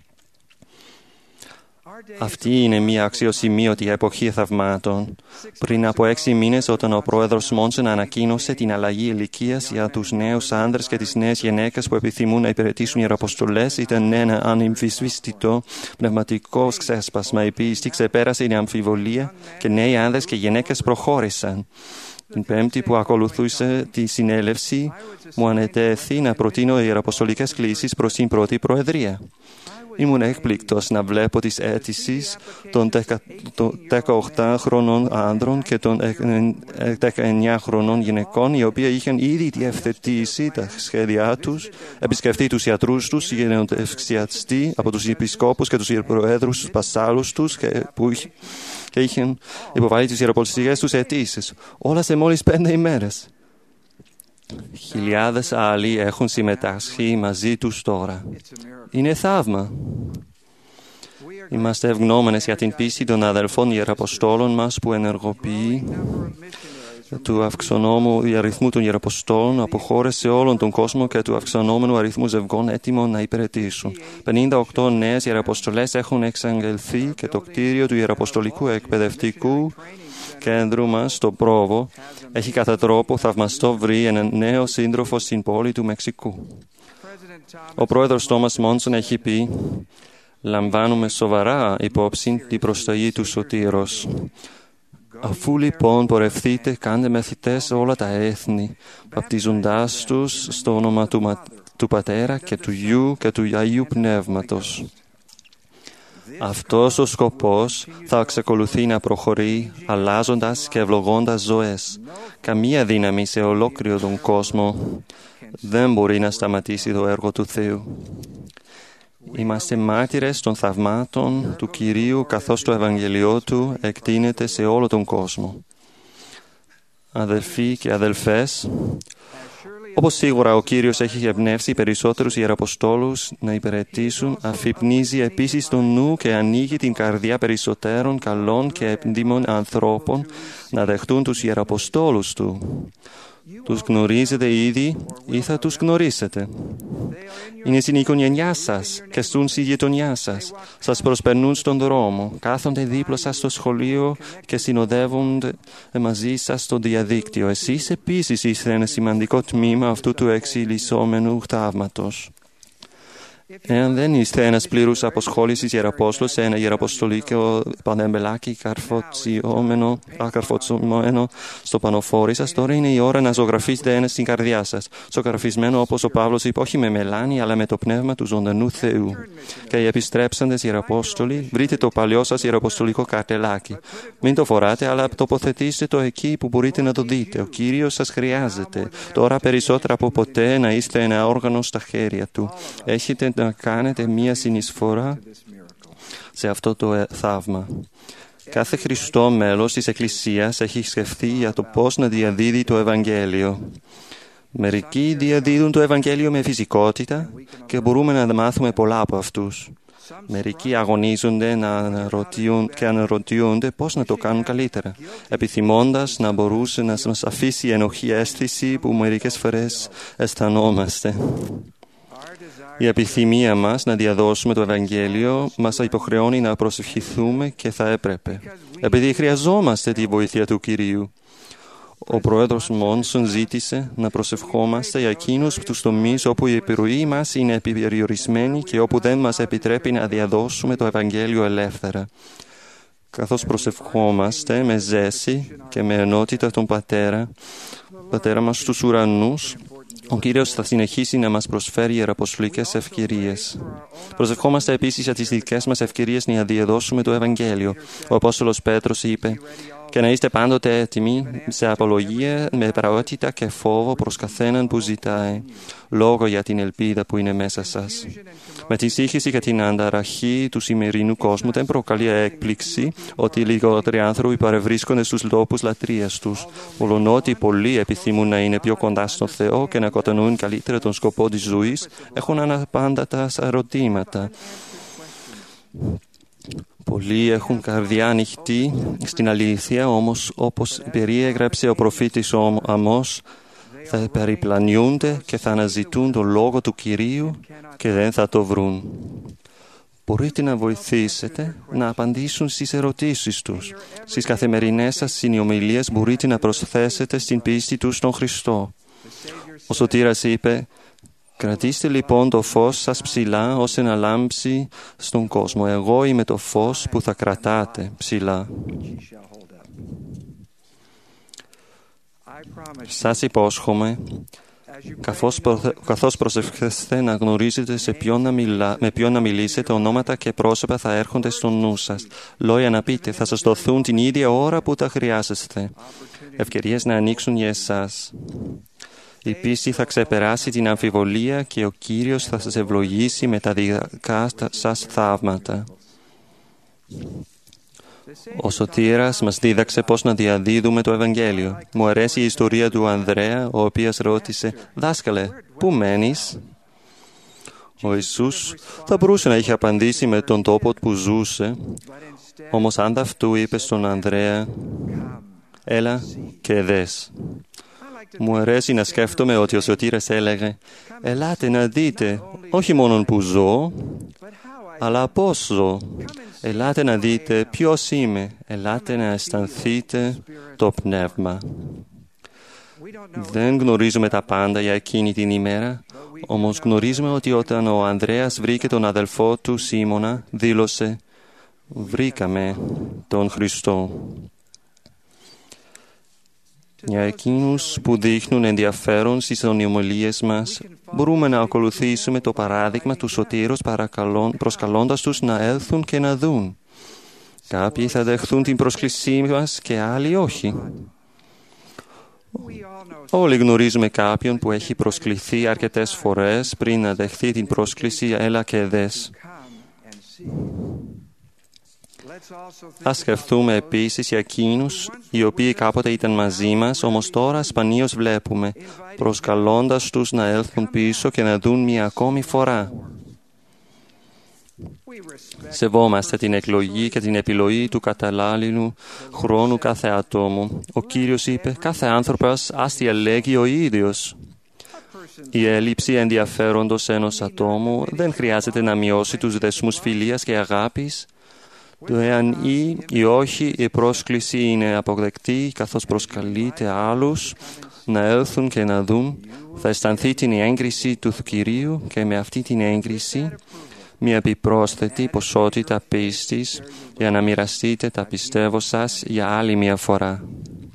Αυτή είναι μια αξιοσημείωτη εποχή θαυμάτων. Πριν από 6 μήνες, όταν ο πρόεδρος Μόνσον ανακοίνωσε την αλλαγή ηλικίας για τους νέους άνδρες και τις νέες γυναίκες που επιθυμούν να υπηρετήσουν ιεραποστολές, ήταν ένα αναμφισβήτητο πνευματικό ξέσπασμα. Η πίστη ξεπέρασε την αμφιβολία και νέοι άνδρες και γυναίκες προχώρησαν. Την Πέμπτη που ακολουθούσε τη συνέλευση, μου ανετέθη να προτείνω ιεραποστολικές κλήσεις προς την πρώτη προεδρία. Ήμουν έκπληκτος να βλέπω τις αίτησεις των 18χρονων άνδρων και των 19χρονων γυναικών, οι οποίοι είχαν ήδη διευθετήσει τα σχέδιά τους, επισκεφτεί τους ιατρούς τους, γενετευξιαστεί από τους επισκόπους και τους ιεροπροέδρους, τους πασάλους τους και είχαν υποβάλει τις ιεροπολιτικές τους αιτήσεις. Όλα σε μόλις 5 ημέρες. Χιλιάδες άλλοι έχουν συμμετάσχει μαζί τους τώρα. Είναι θαύμα. Είμαστε ευγνώμενες για την πίστη των αδελφών ιεραποστόλων μας που ενεργοποιεί του αυξανόμενου αριθμού των ιεραποστόλων από χώρες σε όλον τον κόσμο και του αυξανόμενου αριθμού ζευγών έτοιμων να υπηρετήσουν. 58 νέες ιεραποστολές έχουν εξαγγελθεί και το κτίριο του Ιεραποστολικού Εκπαιδευτικού Κέντρου μας στο Πρόβο έχει κατά τρόπο θαυμαστό βρει έναν νέο σύντροφο στην πόλη του Μεξικού. Ο πρόεδρος Τόμας Μόνσον έχει πει: «Λαμβάνουμε σοβαρά υπόψη την προσταγή του Σωτήρος. Αφού λοιπόν πορευθείτε, κάντε μαθητές όλα τα έθνη, βαπτίζοντάς τους στο όνομα του Πατέρα και του Υιού και του Αγίου Πνεύματος». Αυτός ο σκοπός θα εξακολουθεί να προχωρεί, αλλάζοντας και ευλογώντας ζωές. Καμία δύναμη σε ολόκληρο τον κόσμο δεν μπορεί να σταματήσει το έργο του Θεού. Είμαστε μάρτυρες των θαυμάτων του Κυρίου, καθώς το Ευαγγελιό Του εκτείνεται σε όλο τον κόσμο. Αδελφοί και αδελφές, όπως σίγουρα ο Κύριος έχει εμπνεύσει περισσότερους ιεραποστόλους να υπηρετήσουν, αφυπνίζει επίσης τον νου και ανοίγει την καρδιά περισσότερων καλών και έντιμων ανθρώπων να δεχτούν τους ιεραποστόλους Του. Τους γνωρίζετε ήδη ή θα τους γνωρίσετε. Είναι στην οικογένειά σας και στη γειτονιά σας. Σας προσπερνούν στον δρόμο, κάθονται δίπλα σας στο σχολείο και συνοδεύονται μαζί σας στο διαδίκτυο. Εσείς επίσης είστε ένα σημαντικό τμήμα αυτού του εξελισσόμενου θαύματος. Εάν δεν είστε ένας πλήρους αποσχόλησης ιεραπόστολος σε ένα ιεραποστολικό πανεμπελάκι καρφωτσωμένο στο πανοφόρι σας, τώρα είναι η ώρα να ζωγραφίσετε ένα στην καρδιά σας. Ζωγραφισμένο όπως ο Παύλος είπε, όχι με μελάνι, αλλά με το πνεύμα του ζωντανού Θεού. Και οι επιστρέψαντες ιεραπόστολοι, βρείτε το παλιό σας ιεραποστολικό καρτελάκι. Μην το φοράτε, αλλά τοποθετήστε το εκεί που μπορείτε να το δείτε. Ο Κύριος σας χρειάζεται. Τώρα περισσότερα από ποτέ να είστε ένα όργανο στα χέρια Του. Έχετε να κάνετε μία συνεισφορά σε αυτό το θαύμα. Κάθε Χριστό μέλος της Εκκλησίας έχει σκεφτεί για το πώς να διαδίδει το Ευαγγέλιο. Μερικοί διαδίδουν το Ευαγγέλιο με φυσικότητα και μπορούμε να μάθουμε πολλά από αυτούς. Μερικοί αγωνίζονται και αναρωτιούνται πώς να το κάνουν καλύτερα, επιθυμώντας να μπορούσε να μας αφήσει η ενοχή αίσθηση που μερικές φορές αισθανόμαστε. Η επιθυμία μας να διαδώσουμε το Ευαγγέλιο μας υποχρεώνει να προσευχηθούμε και θα έπρεπε, επειδή χρειαζόμαστε τη βοήθεια του Κυρίου. Ο πρόεδρος Μόνσον ζήτησε να προσευχόμαστε για εκείνους τους τομείς όπου η επιρροή μας είναι περιορισμένη και όπου δεν μας επιτρέπει να διαδώσουμε το Ευαγγέλιο ελεύθερα. Καθώς προσευχόμαστε με ζέση και με ενότητα τον Πατέρα μας στους ουρανούς, ο Κύριος θα συνεχίσει να μας προσφέρει ιεραποστολικές ευκαιρίες. Προσευχόμαστε επίσης για τις δικές μας ευκαιρίες να διαδώσουμε το Ευαγγέλιο. Ο Απόστολος Πέτρος είπε: «Και να είστε πάντοτε έτοιμοι σε απολογία, με πραότητα και φόβο προς καθέναν που ζητάει, λόγο για την ελπίδα που είναι μέσα σας». Με τη σύγχυση και την ανταραχή του σημερινού κόσμου δεν προκαλεί έκπληξη ότι οι λιγότεροι άνθρωποι παρευρίσκονται στους τόπους λατρείας τους, μολονότι πολλοί επιθυμούν να είναι πιο κοντά στον Θεό και να κατανοούν καλύτερα τον σκοπό της ζωής, έχουν αναπάντατα ερωτήματα. Πολλοί έχουν καρδιά ανοιχτή στην αλήθεια, όμως όπως περιέγραψε ο προφήτης Αμώς, θα περιπλανιούνται και θα αναζητούν τον λόγο του Κυρίου και δεν θα το βρουν. Μπορείτε να βοηθήσετε να απαντήσουν στις ερωτήσεις τους. Στις καθημερινές σας συνομιλίες μπορείτε να προσθέσετε στην πίστη τους στον Χριστό. Ο Σωτήρας είπε: «Κρατήστε λοιπόν το φως σας ψηλά, ώστε να λάμψει στον κόσμο. Εγώ είμαι το φως που θα κρατάτε ψηλά». Σας υπόσχομαι, καθώς προσευχέστε, να γνωρίζετε με ποιον να μιλήσετε, ονόματα και πρόσωπα θα έρχονται στο νου σας. Λόγια να πείτε θα σας δοθούν την ίδια ώρα που τα χρειάζεστε. Ευκαιρίες να ανοίξουν για εσάς. Η πίστη θα ξεπεράσει την αμφιβολία και ο Κύριος θα σας ευλογήσει με τα δικά σας θαύματα. Ο Σωτήρας μας δίδαξε πώς να διαδίδουμε το Ευαγγέλιο. Μου αρέσει η ιστορία του Ανδρέα, ο οποίος ρώτησε «Δάσκαλε, πού μένεις?» Ο Ιησούς θα μπορούσε να είχε απαντήσει με τον τόπο που ζούσε, όμως ανταυτού είπε στον Ανδρέα «Έλα και δες». Μου αρέσει να σκέφτομαι ότι ο Σωτήρας έλεγε «Ελάτε να δείτε, όχι μόνο που ζω, αλλά πώς ζω. Ελάτε να δείτε ποιος είμαι. Ελάτε να αισθανθείτε το πνεύμα». Δεν γνωρίζουμε τα πάντα για εκείνη την ημέρα, όμως γνωρίζουμε ότι όταν ο Ανδρέας βρήκε τον αδελφό του Σίμωνα, δήλωσε «Βρήκαμε τον Χριστό». Για εκείνους που δείχνουν ενδιαφέρον στις ομιλίες μας, μπορούμε να ακολουθήσουμε το παράδειγμα του Σωτήρος προσκαλώντας τους να έλθουν και να δουν. Κάποιοι θα δεχθούν την πρόσκλησή μας και άλλοι όχι. Όλοι γνωρίζουμε κάποιον που έχει προσκληθεί αρκετές φορές πριν να δεχθεί την πρόσκληση «Έλα και δες». Ας σκεφτούμε επίσης για εκείνους οι οποίοι κάποτε ήταν μαζί μας, όμως τώρα σπανίως βλέπουμε, προσκαλώντας τους να έλθουν πίσω και να δουν μια ακόμη φορά. Σεβόμαστε την εκλογή και την επιλογή του καταλλήλου χρόνου κάθε ατόμου. Ο Κύριος είπε «Κάθε άνθρωπος ας διαλέγει ο ίδιος». Η έλλειψη ενδιαφέροντος ενός ατόμου δεν χρειάζεται να μειώσει τους δεσμούς φιλίας και αγάπης. Το εάν ή όχι η πρόσκληση είναι αποδεκτή καθώς προσκαλείται άλλους να έλθουν και να δουν, θα αισθανθεί την έγκριση του Κυρίου και με αυτή την έγκριση μια επιπρόσθετη ποσότητα πίστης για να μοιραστείτε τα πιστεύω σας για άλλη μια φορά.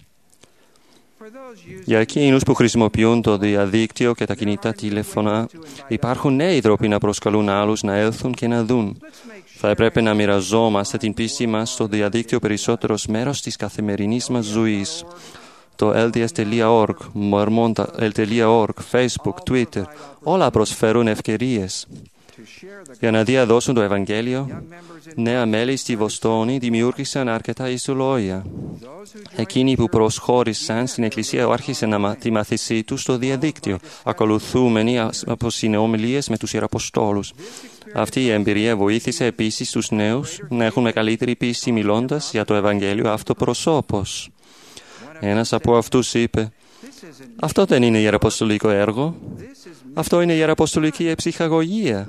Για εκείνους που χρησιμοποιούν το διαδίκτυο και τα κινητά τηλέφωνα, υπάρχουν νέοι τρόποι να προσκαλούν άλλους να έλθουν και να δουν. Θα έπρεπε να μοιραζόμαστε την πίστη μας στο διαδίκτυο περισσότερο μέρος της καθημερινής μας ζωής. Το LDS.org, Mormon.org, Facebook, Twitter, όλα προσφέρουν ευκαιρίες. Για να διαδώσουν το Ευαγγέλιο, νέα μέλη στη Βοστόνη δημιούργησαν αρκετά ιστολόγια. Εκείνοι που προσχώρησαν στην Εκκλησία άρχισαν τη μάθησή τους στο διαδίκτυο, ακολουθούμενοι από συνομιλίες με τους Ιεραποστόλους. Αυτή η εμπειρία βοήθησε επίσης τους νέους να έχουν μεγαλύτερη πίστη μιλώντας για το Ευαγγέλιο αυτοπροσώπως. Ένας από αυτούς είπε «Αυτό δεν είναι ιεραποστολικό έργο, αυτό είναι ιεραποστολική εψυχαγωγία».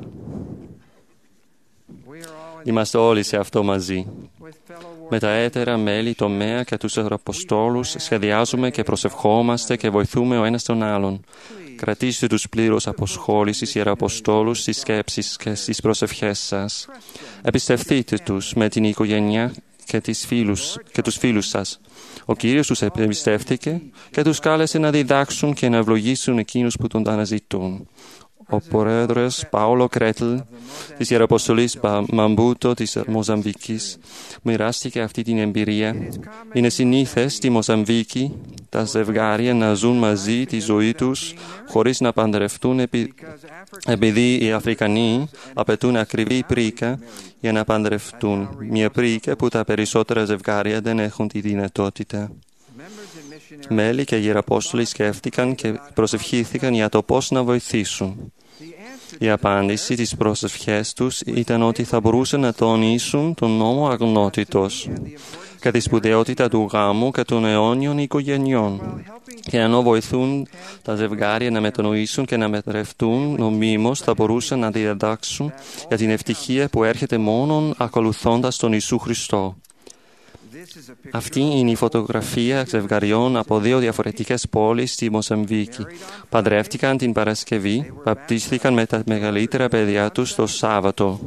Είμαστε όλοι σε αυτό μαζί. Με τα έτερα μέλη, τομέα και τους Ιεραποστόλους σχεδιάζουμε και προσευχόμαστε και βοηθούμε ο ένας τον άλλον. Κρατήστε τους πλήρως αποσχόλησης Ιεραποστόλους στις σκέψεις και στις προσευχές σας. Εμπιστευτείτε τους με την οικογένεια και τους φίλους σας. Ο Κύριος τους εμπιστεύτηκε και τους κάλεσε να διδάξουν και να ευλογήσουν εκείνους που τον αναζητούν. Ο πρόεδρος Πάολο Κρέτλ της Ιεραποστολής Μαμπούτο της Μοζαμβίκης μοιράστηκε αυτή την εμπειρία. Είναι συνήθες στη Μοζαμβίκη τα ζευγάρια να ζουν μαζί τη ζωή τους χωρίς να παντρευτούν επειδή οι Αφρικανοί απαιτούν ακριβή πρίκα για να παντρευτούν. Μια πρίκα που τα περισσότερα ζευγάρια δεν έχουν τη δυνατότητα. Μέλη και Ιεραπόστολοι σκέφτηκαν και προσευχήθηκαν για το πώς να βοηθήσουν. Η απάντηση της προσευχές τους ήταν ότι θα μπορούσαν να τονίσουν τον νόμο αγνότητος και τη σπουδαιότητα του γάμου και των αιώνιων οικογενειών. Και ενώ βοηθούν τα ζευγάρια να μετανοήσουν και να μετρευτούν, νομίμως θα μπορούσαν να διαδάξουν για την ευτυχία που έρχεται μόνον ακολουθώντας τον Ιησού Χριστό. Αυτή είναι η φωτογραφία ζευγαριών από δύο διαφορετικές πόλεις στη Μοζαμβίκη. Παντρεύτηκαν την Παρασκευή, βαπτίστηκαν με τα μεγαλύτερα παιδιά τους το Σάββατο.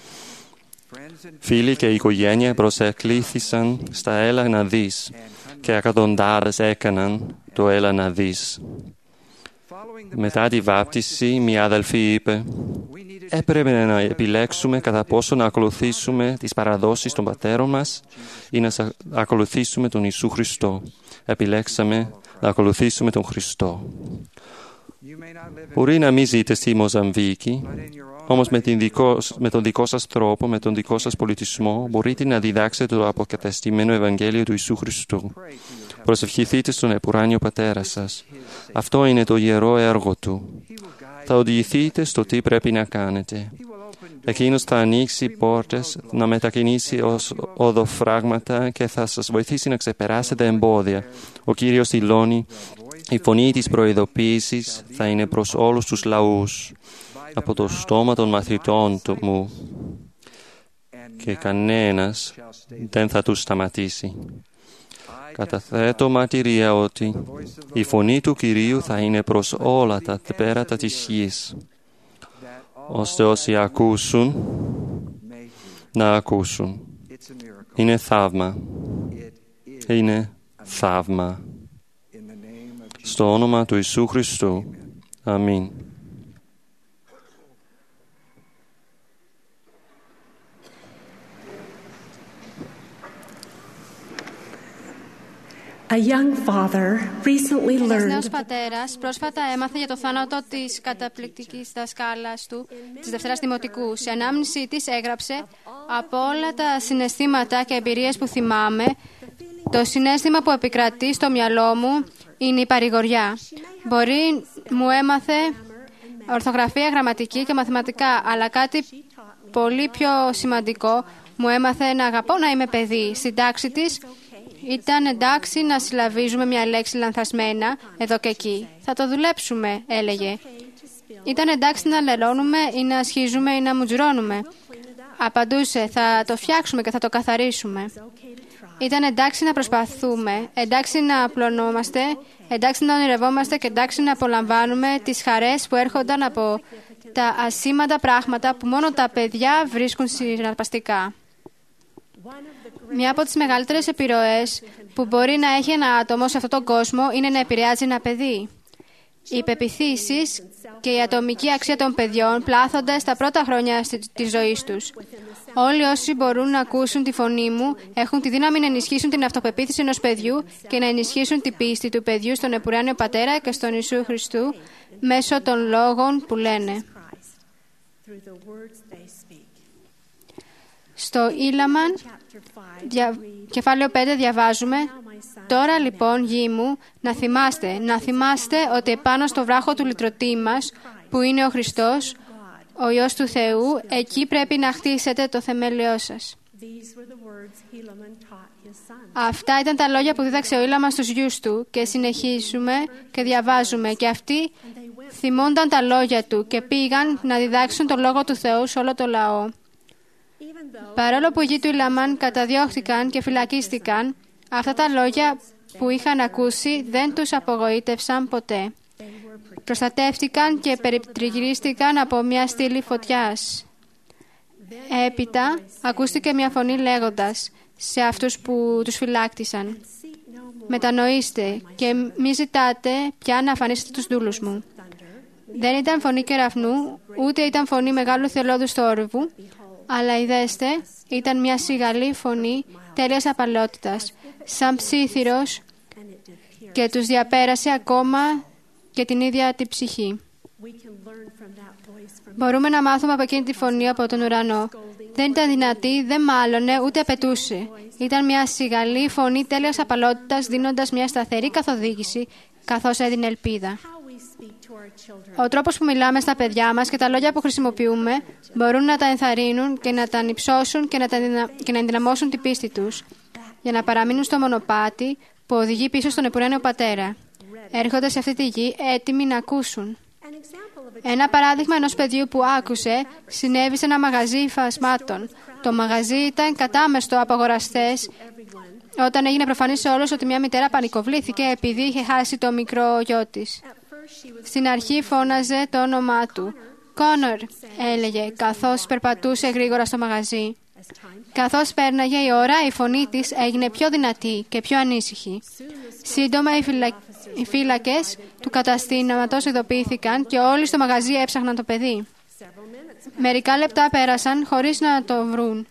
Φίλοι και η οικογένεια προσεκλήθησαν στα «Έλα να δεις» και εκατοντάδες έκαναν το «Έλα να δεις». Μετά τη βάπτιση, μια αδελφή είπε «Έπρεπε να επιλέξουμε κατά πόσο να ακολουθήσουμε τις παραδόσεις των πατέρων μας ή να ακολουθήσουμε τον Ιησού Χριστό. Επιλέξαμε να ακολουθήσουμε τον Χριστό». Μπορεί να μην ζείτε στη Μοζαμβίκη, όμως με τον δικό σας τρόπο, με τον δικό σας πολιτισμό, μπορείτε να διδάξετε το αποκαταστημένο Ευαγγέλιο του Ιησού Χριστού. Προσευχηθείτε στον Επουράνιο Πατέρα σας. Αυτό είναι το ιερό έργο Του. Θα οδηγηθείτε στο τι πρέπει να κάνετε. Εκείνος θα ανοίξει πόρτες, να μετακινήσει ως οδοφράγματα και θα σας βοηθήσει να ξεπεράσετε εμπόδια. Ο Κύριος δηλώνει: η φωνή της προειδοποίησης θα είναι προς όλους τους λαούς από το στόμα των μαθητών μου και κανένας δεν θα τους σταματήσει. Καταθέτω μαρτυρία ότι η φωνή του Κυρίου θα είναι προς όλα τα πέρατα της γης, ώστε όσοι ακούσουν να ακούσουν. Είναι θαύμα. Είναι θαύμα. Στο όνομα του Ιησού Χριστού. Αμήν. Ένας νέος πατέρας πρόσφατα έμαθε για το θάνατο της καταπληκτικής δασκάλας του, της Δευτέρας Δημοτικού. Σε ανάμνησή της έγραψε: από όλα τα συναισθήματα και εμπειρίες που θυμάμαι, το συναίσθημα που επικρατεί στο μυαλό μου είναι η παρηγοριά. Μπορεί μου έμαθε ορθογραφία, γραμματική και μαθηματικά, αλλά κάτι πολύ πιο σημαντικό, μου έμαθε να αγαπώ να είμαι παιδί. Στην τάξη της ήταν εντάξει να συλλαβίζουμε μια λέξη λανθασμένα εδώ και εκεί. Θα το δουλέψουμε, έλεγε. Ήταν εντάξει να λερώνουμε ή να ασχίζουμε ή να μουτζουρώνουμε. Απαντούσε: θα το φτιάξουμε και θα το καθαρίσουμε. Ήταν εντάξει να προσπαθούμε, εντάξει να απλωνόμαστε, εντάξει να ονειρευόμαστε και εντάξει να απολαμβάνουμε τις χαρές που έρχονταν από τα ασήμαντα πράγματα που μόνο τα παιδιά βρίσκουν συναρπαστικά. Μια από τις μεγαλύτερες επιρροές που μπορεί να έχει ένα άτομο σε αυτόν τον κόσμο είναι να επηρεάζει ένα παιδί. Οι πεποιθήσεις και η ατομική αξία των παιδιών πλάθονται στα πρώτα χρόνια της ζωής τους. Όλοι όσοι μπορούν να ακούσουν τη φωνή μου έχουν τη δύναμη να ενισχύσουν την αυτοπεποίθηση ενός παιδιού και να ενισχύσουν την πίστη του παιδιού στον Επουράνιο Πατέρα και στον Ιησού Χριστού μέσω των λόγων που λένε. Στο Ήλαμαν, κεφάλαιο 5, διαβάζουμε: «Τώρα λοιπόν, γη μου, να θυμάστε ότι επάνω στο βράχο του λυτρωτή μας, που είναι ο Χριστός, ο Υιός του Θεού, εκεί πρέπει να χτίσετε το θεμέλιό σας». Αυτά ήταν τα λόγια που δίδαξε ο Ήλαμαν στους γιους του και συνεχίζουμε και διαβάζουμε: «Και αυτοί θυμούνταν τα λόγια του και πήγαν να διδάξουν το λόγο του Θεού σε όλο το λαό». Παρόλο που οι γη του Ήλαμαν καταδιώχθηκαν και φυλακίστηκαν, αυτά τα λόγια που είχαν ακούσει δεν τους απογοήτευσαν ποτέ. Προστατεύτηκαν και περιτριγυρίστηκαν από μια στήλη φωτιάς. Έπειτα ακούστηκε μια φωνή λέγοντας σε αυτούς που τους φυλάκτησαν: «Μετανοήστε και μη ζητάτε πια να αφανίσετε τους δούλους μου». Δεν ήταν φωνή κεραυνού, ούτε ήταν φωνή μεγάλου θελώδους θόρυβου, αλλά είδεστε, ήταν μια σιγαλή φωνή τέλειας απαλαιότητας, σαν ψήθυρος, και τους διαπέρασε ακόμα και την ίδια την ψυχή. Μπορούμε να μάθουμε από εκείνη τη φωνή από τον ουρανό. Δεν ήταν δυνατή, δεν μάλωνε, ούτε απαιτούσε. Ήταν μια σιγαλή φωνή τέλειας απαλαιότητας, δίνοντας μια σταθερή καθοδήγηση, καθώς έδινε ελπίδα. Ο τρόπος που μιλάμε στα παιδιά μας και τα λόγια που χρησιμοποιούμε μπορούν να τα ενθαρρύνουν και να τα ανυψώσουν και να ενδυναμώσουν την πίστη τους, για να παραμείνουν στο μονοπάτι που οδηγεί πίσω στον Επουράνιο Πατέρα. Έρχονται σε αυτή τη γη έτοιμοι να ακούσουν. Ένα παράδειγμα ενός παιδιού που άκουσε συνέβη σε ένα μαγαζί υφασμάτων. Το μαγαζί ήταν κατάμεστο από αγοραστές όταν έγινε προφανής σε όλους ότι μια μητέρα πανικοβλήθηκε επειδή είχε χάσει το μικρό γιο της. Στην αρχή φώναζε το όνομά του. «Κόνορ», έλεγε, καθώς περπατούσε γρήγορα στο μαγαζί. Καθώς πέρναγε η ώρα, η φωνή της έγινε πιο δυνατή και πιο ανήσυχη. Σύντομα οι φύλακες του καταστήματος ειδοποιήθηκαν και όλοι στο μαγαζί έψαχναν το παιδί. Μερικά λεπτά πέρασαν χωρίς να το βρουν.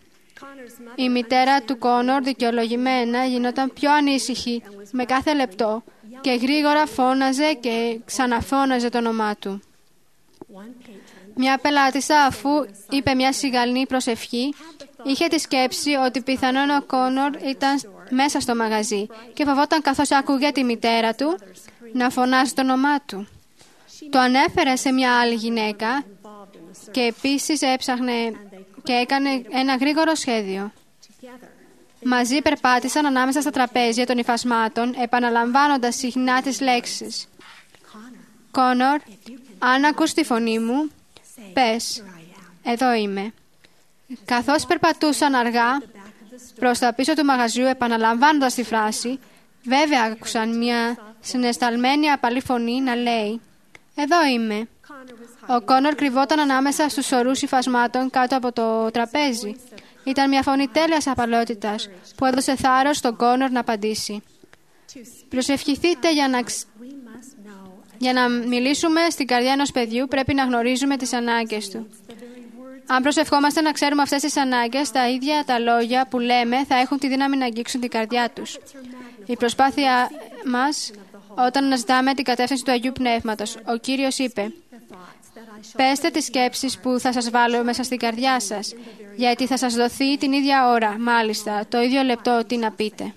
Η μητέρα του Κόνορ δικαιολογημένα γινόταν πιο ανήσυχη με κάθε λεπτό, και γρήγορα φώναζε και ξαναφώναζε το όνομά του. Μια πελάτησα, αφού είπε μια σιγανή προσευχή, είχε τη σκέψη ότι πιθανόν ο Κόνορ ήταν μέσα στο μαγαζί και φοβόταν καθώς άκουγε τη μητέρα του να φωνάζει το όνομά του. Το ανέφερε σε μια άλλη γυναίκα και επίσης έψαχνε και έκανε ένα γρήγορο σχέδιο. Μαζί περπάτησαν ανάμεσα στα τραπέζια των υφασμάτων, επαναλαμβάνοντας συχνά τις λέξεις. «Κόνορ, αν ακούς τη φωνή μου, πες, εδώ είμαι». Καθώς περπατούσαν αργά προς τα πίσω του μαγαζιού, επαναλαμβάνοντας τη φράση, βέβαια άκουσαν μια συναισθαλμένη απαλή φωνή να λέει «Εδώ είμαι». Ο Κόνορ κρυβόταν ανάμεσα στους σωρούς υφασμάτων κάτω από το τραπέζι. Ήταν μια φωνή τέλειας απαλότητας που έδωσε θάρρος στον Κόνορ να απαντήσει. Προσευχηθείτε για να μιλήσουμε στην καρδιά ενός παιδιού, πρέπει να γνωρίζουμε τις ανάγκες του. Αν προσευχόμαστε να ξέρουμε αυτές τις ανάγκες, τα ίδια τα λόγια που λέμε θα έχουν τη δύναμη να αγγίξουν την καρδιά τους. Η προσπάθεια μας όταν αναζητάμε την κατεύθυνση του Αγίου Πνεύματος. Ο Κύριος είπε «Πέστε τις σκέψεις που θα σας βάλω μέσα στην καρδιά σας, γιατί θα σας δοθεί την ίδια ώρα, μάλιστα, το ίδιο λεπτό τι να πείτε».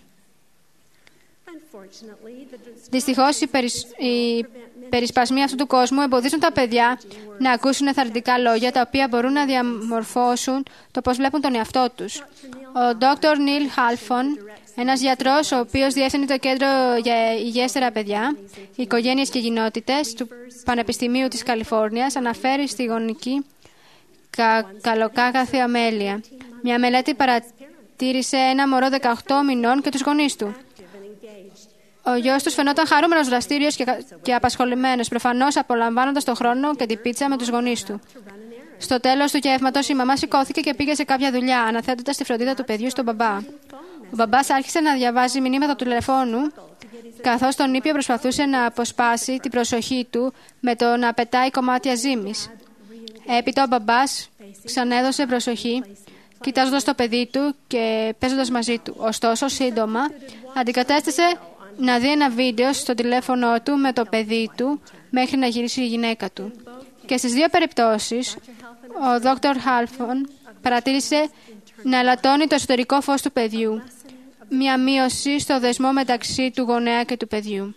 Δυστυχώς, οι περισπασμοί αυτού του κόσμου εμποδίζουν τα παιδιά να ακούσουν εθαρρυντικά λόγια, τα οποία μπορούν να διαμορφώσουν το πώς βλέπουν τον εαυτό τους. Ο Dr. Neil Halfon, ένας γιατρός, ο οποίος διεύθυνε το Κέντρο για Υγιέστερα Παιδιά, Οικογένειες και Κοινότητες του Πανεπιστημίου της Καλιφόρνιας, αναφέρει στη γονική καλοκάγαθη αμέλεια. Μια μελέτη παρατήρησε ένα μωρό 18 μηνών και τους γονείς του. Ο γιος τους φαινόταν χαρούμενος, δραστήριος και απασχολημένος, προφανώς απολαμβάνοντας τον χρόνο και την πίτσα με τους γονείς του. Στο τέλος του γεύματος, η μαμά σηκώθηκε και πήγε σε κάποια δουλειά, αναθέτοντας τη φροντίδα του παιδιού στον μπαμπά. Ο μπαμπάς άρχισε να διαβάζει μηνύματα του τηλεφώνου, καθώς τον ήπιο προσπαθούσε να αποσπάσει την προσοχή του με το να πετάει κομμάτια ζύμης. Έπειτα ο μπαμπάς ξανέδωσε προσοχή, κοιτάζοντας το παιδί του και παίζοντας μαζί του. Ωστόσο, σύντομα, αντικατέστησε να δει ένα βίντεο στο τηλέφωνο του με το παιδί του μέχρι να γυρίσει η γυναίκα του. Και στις δύο περιπτώσεις, ο Dr. Halfon παρατήρησε να ελαττώνει το εσωτερικό φως του παιδιού, μια μείωση στο δεσμό μεταξύ του γονέα και του παιδιού.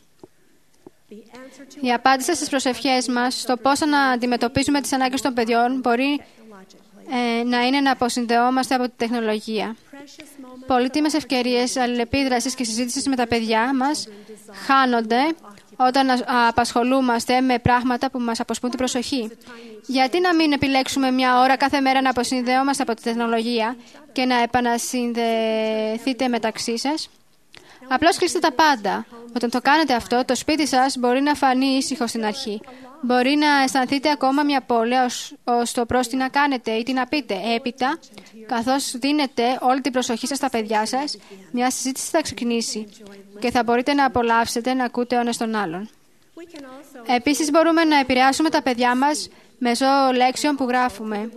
Η απάντηση στις προσευχές μας στο πώς να αντιμετωπίζουμε τις ανάγκες των παιδιών μπορεί να είναι να αποσυνδεόμαστε από τη τεχνολογία. Πολύτιμες ευκαιρίες αλληλεπίδρασης και συζήτησης με τα παιδιά μας χάνονται όταν απασχολούμαστε με πράγματα που μας αποσπούν την προσοχή. Γιατί να μην επιλέξουμε μια ώρα κάθε μέρα να αποσυνδεόμαστε από τη τεχνολογία και να επανασυνδεθείτε μεταξύ σας? Απλώς κλείστε τα πάντα. Όταν το κάνετε αυτό, το σπίτι σας μπορεί να φανεί ήσυχο στην αρχή. Μπορεί να αισθανθείτε ακόμα μια απώλεια ως το προς τι να κάνετε ή τι να πείτε. Έπειτα, καθώς δίνετε όλη την προσοχή σας στα παιδιά σας, μια συζήτηση θα ξεκινήσει και θα μπορείτε να απολαύσετε να ακούτε ο ένας τον άλλον. Επίσης, μπορούμε να επηρεάσουμε τα παιδιά μας μέσω λέξεων που γράφουμε.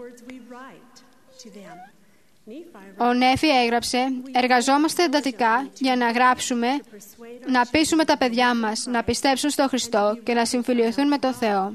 Ο Νέφη έγραψε «Εργαζόμαστε εντατικά για να γράψουμε, να πείσουμε τα παιδιά μας να πιστέψουν στο Χριστό και να συμφιλιωθούν με το Θεό».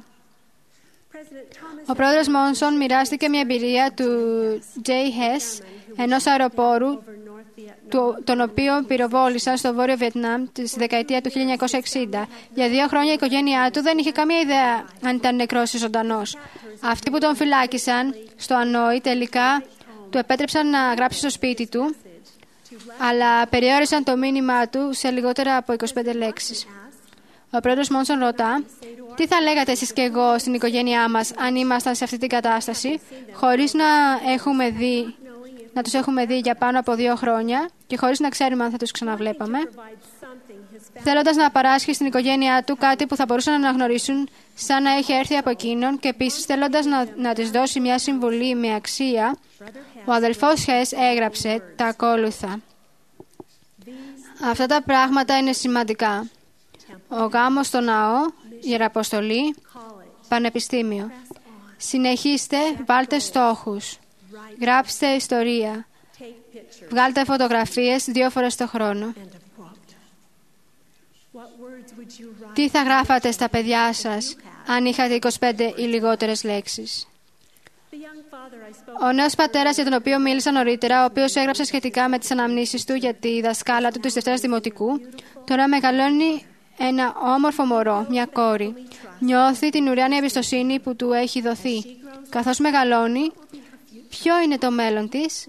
Ο πρόεδρος Μόνσον μοιράστηκε μια εμπειρία του J. Hess, ενός αεροπόρου, τον οποίο πυροβόλησαν στο Βόρειο Βιετνάμ τη δεκαετία του 1960. Για 2 χρόνια η οικογένειά του δεν είχε καμία ιδέα αν ήταν νεκρός ή ζωντανός. Αυτοί που τον φυλάκισαν στο Ανόη τελικά του επέτρεψαν να γράψει στο σπίτι του, αλλά περιόρισαν το μήνυμά του σε λιγότερα από 25 λέξεις. Ο πρόεδρος Μόνσον ρωτά, τι θα λέγατε εσείς και εγώ στην οικογένειά μας αν ήμασταν σε αυτή την κατάσταση, χωρίς να τους έχουμε δει για πάνω από 2 χρόνια και χωρίς να ξέρουμε αν θα τους ξαναβλέπαμε, θέλοντας να παράσχει στην οικογένειά του κάτι που θα μπορούσαν να αναγνωρίσουν σαν να έχει έρθει από εκείνον και επίσης θέλοντας να της δώσει μια συμβουλή με αξία, ο αδελφός Χες έγραψε τα ακόλουθα. Αυτά τα πράγματα είναι σημαντικά. Ο γάμος στο ναό, η ιεραποστολή, πανεπιστήμιο. Συνεχίστε, βάλτε στόχους. Γράψτε ιστορία. Βγάλτε φωτογραφίες 2 φορές το χρόνο. Τι θα γράφατε στα παιδιά σας αν είχατε 25 ή λιγότερες λέξεις? Ο νέος πατέρας για τον οποίο μίλησα νωρίτερα, ο οποίος έγραψε σχετικά με τις αναμνήσεις του για τη δασκάλα του της Δευτέρας Δημοτικού, τώρα μεγαλώνει ένα όμορφο μωρό, μια κόρη. Νιώθει την ουράνια εμπιστοσύνη που του έχει δοθεί. Καθώς μεγαλώνει, ποιο είναι το μέλλον της?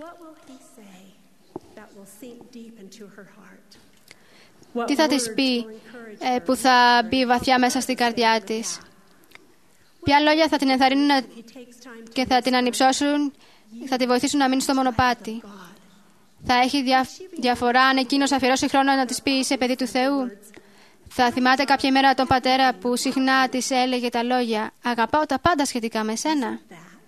Τι θα της πει που θα μπει βαθιά μέσα στην καρδιά της? Ποια λόγια θα την ενθαρρύνουν και θα την ανυψώσουν, θα τη βοηθήσουν να μείνει στο μονοπάτι? Θα έχει διαφορά αν εκείνος αφιερώσει χρόνο να της πει είσαι παιδί του Θεού? Θα θυμάται κάποια ημέρα τον πατέρα που συχνά της έλεγε τα λόγια αγαπάω τα πάντα σχετικά με σένα?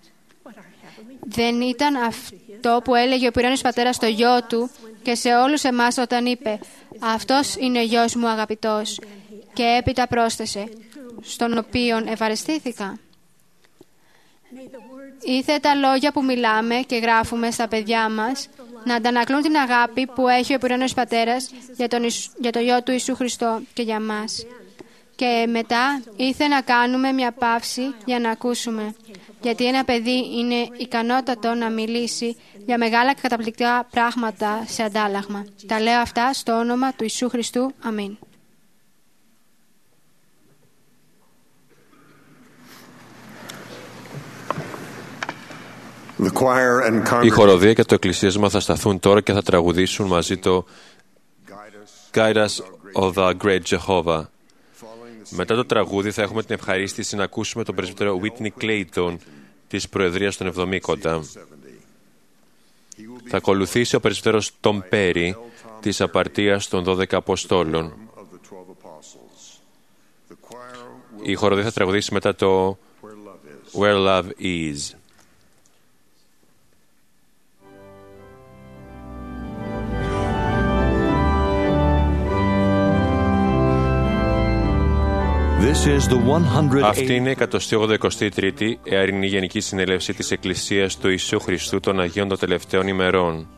Δεν ήταν αυτό που έλεγε ο πυρώνης πατέρας στο γιο του και σε όλους εμάς όταν είπε αυτός είναι ο γιος μου αγαπητός, και έπειτα πρόσθεσε στον οποίον ευχαριστήθηκα? Ήθε τα λόγια που μιλάμε και γράφουμε στα παιδιά μας να αντανακλούν την αγάπη που έχει ο πυρώνης πατέρας για το γιο του Ιησού Χριστό και για μας. Και μετά ήθελε να κάνουμε μια παύση για να ακούσουμε, γιατί ένα παιδί είναι ικανότατο να μιλήσει για μεγάλα και καταπληκτικά πράγματα σε αντάλλαγμα. Τα λέω αυτά στο όνομα του Ιησού Χριστού. Αμήν. Η χοροδία και το εκκλησίασμα θα σταθούν τώρα και θα τραγουδήσουν μαζί το Guide us, O the Great Jehovah. Μετά το τραγούδι θα έχουμε την ευχαρίστηση να ακούσουμε τον πρεσβύτερο Whitney Clayton της Προεδρίας των Εβδομήκοντα. Θα ακολουθήσει ο πρεσβύτερος Tom Perry της Απαρτίας των 12 Αποστόλων. Η χοροδία θα τραγουδήσει μετά το Where Love Is. Αυτή είναι η 183η Εαρινή Γενική Συνέλευση της Εκκλησίας του Ιησού Χριστού των Αγίων των Τελευταίων ημερών.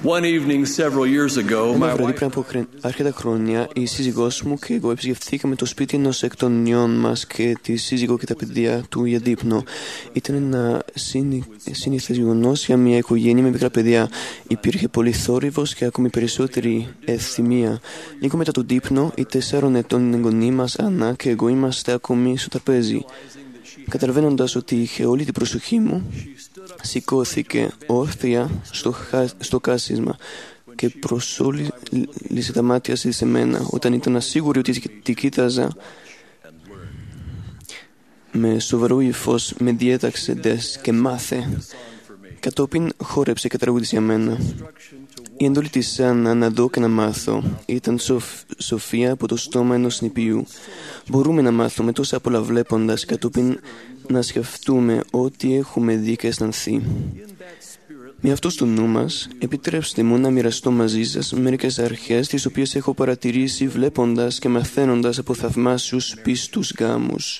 Ένα βράδυ πριν από αρκετά χρόνια, η σύζυγός μου και εγώ επισκεφθήκαμε το σπίτι ενός εκ των νιών μας και τη σύζυγο και τα παιδιά του για δείπνο. Ήταν ένα συνήθες γεγονός για μια οικογένεια με μικρά παιδιά. Υπήρχε πολύ θόρυβος και ακόμη περισσότερη ευθυμία. Λίγο μετά τον δείπνο, οι 4 ετών εγγονοί μας, Άννα και εγώ, είμαστε ακόμη στο τραπέζι. Καταλαβαίνοντας ότι είχε όλη την προσοχή μου, σηκώθηκε όρθια στο κάσισμα και προσόλυσε τα μάτια σε μένα. Όταν ήταν ασίγουρη ότι τη κοίταζα, με σοβαρό υφός με διέταξε «Δες και μάθε». Κατόπιν χόρεψε και τραγούδισε για μένα. Η εντολή της Άννα να δω και να μάθω ήταν σοφία από το στόμα ενός νηπιού. Μπορούμε να μάθουμε τόσα πολλά βλέποντας, κατόπιν να σκεφτούμε ό,τι έχουμε δει και αισθανθεί. Με αυτό στο νου μας, επιτρέψτε μου να μοιραστώ μαζί σας μερικές αρχές τις οποίες έχω παρατηρήσει βλέποντας και μαθαίνοντας από θαυμάσιους πίστους γάμους.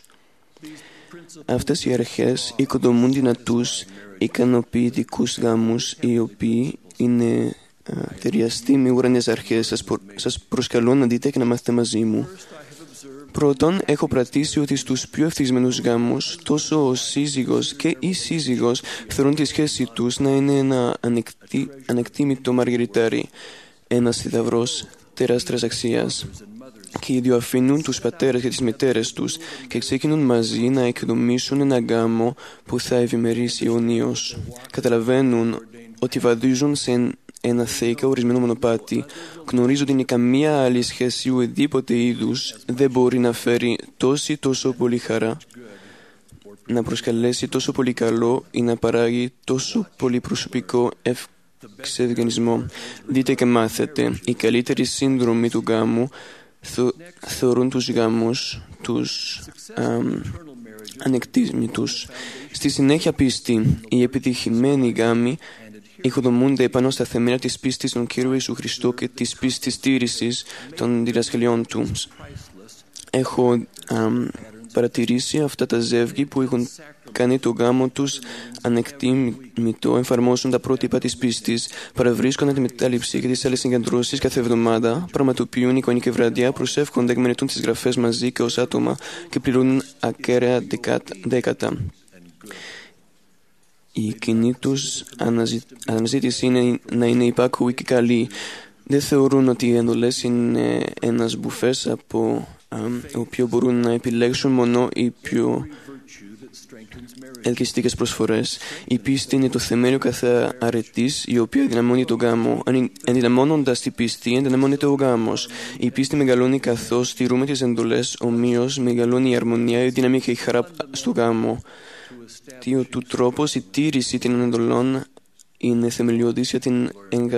Αυτές οι αρχές οικοδομούν δυνατούς, ικανοποιητικούς γάμους, οι οποίοι είναι ταιριαστοί με ουρανιές αρχές. Σας προσκαλώ να δείτε και να μάθετε μαζί μου. Πρώτον, έχω πρατήσει ότι στους πιο ευτυχισμένους γάμους, τόσο ο σύζυγος και η σύζυγος θεωρούν τη σχέση τους να είναι ένα ανεκτήμητο μαργαριτάρι, ένας θησαυρός τεράστιας αξίας. Και οι δύο αφήνουν τους πατέρες και τις μητέρες τους και ξεκινούν μαζί να εκδομήσουν ένα γάμο που θα ευημερήσει αιωνίως. Καταλαβαίνουν ότι βαδίζουν σε ένα θεϊκά ορισμένο μονοπάτι. Γνωρίζω ότι καμία άλλη σχέση ουδήποτε είδους δεν μπορεί να φέρει τόσο πολύ χαρά, να προσκαλέσει τόσο πολύ καλό ή να παράγει τόσο πολύ προσωπικό εξευγενισμό. Δείτε και μάθετε. Οι καλύτεροι σύνδρομοι του γάμου θεωρούν τους γάμους τους ανεκτήμητους. Στη συνέχεια πίστη. Οι επιτυχημένοι γάμοι οικοδομούνται επάνω στα θεμέλια της πίστης στον Κύριο Ιησού Χριστό και της πίστης στήρησης των διδασκαλιών του. Έχω παρατηρήσει αυτά τα ζεύγη που έχουν κάνει το γάμο τους ανεκτήμητο, εφαρμόσουν τα πρότυπα της πίστης, παραβρίσκουν τη μετάληψη και τις άλλες συγκεντρώσεις κάθε εβδομάδα, πραγματοποιούν εικονική βραδιά, προσεύχονται, εκμελετούν τις γραφές μαζί και ως άτομα και πληρώνουν ακέραια δέκατα. Η κοινή τους αναζήτηση είναι να είναι υπάκουοι και καλοί. Δεν θεωρούν ότι οι εντολές είναι ένας μπουφές από οποίο μπορούν να επιλέξουν μόνο οι πιο ελκυστικές προσφορές. Η πίστη είναι το θεμέλιο κάθε αρετής, η οποία ενδυναμώνει τον γάμο. Ενδυναμώνοντας την πίστη, ενδυναμώνεται ο γάμος. Η πίστη μεγαλώνει καθώς τηρούμε τις εντολές, ομοίως μεγαλώνει η αρμονία, η δύναμη και η χαρά στο γάμο. Του τρόπος η τήρηση των εντολών είναι θεμελιώδης για την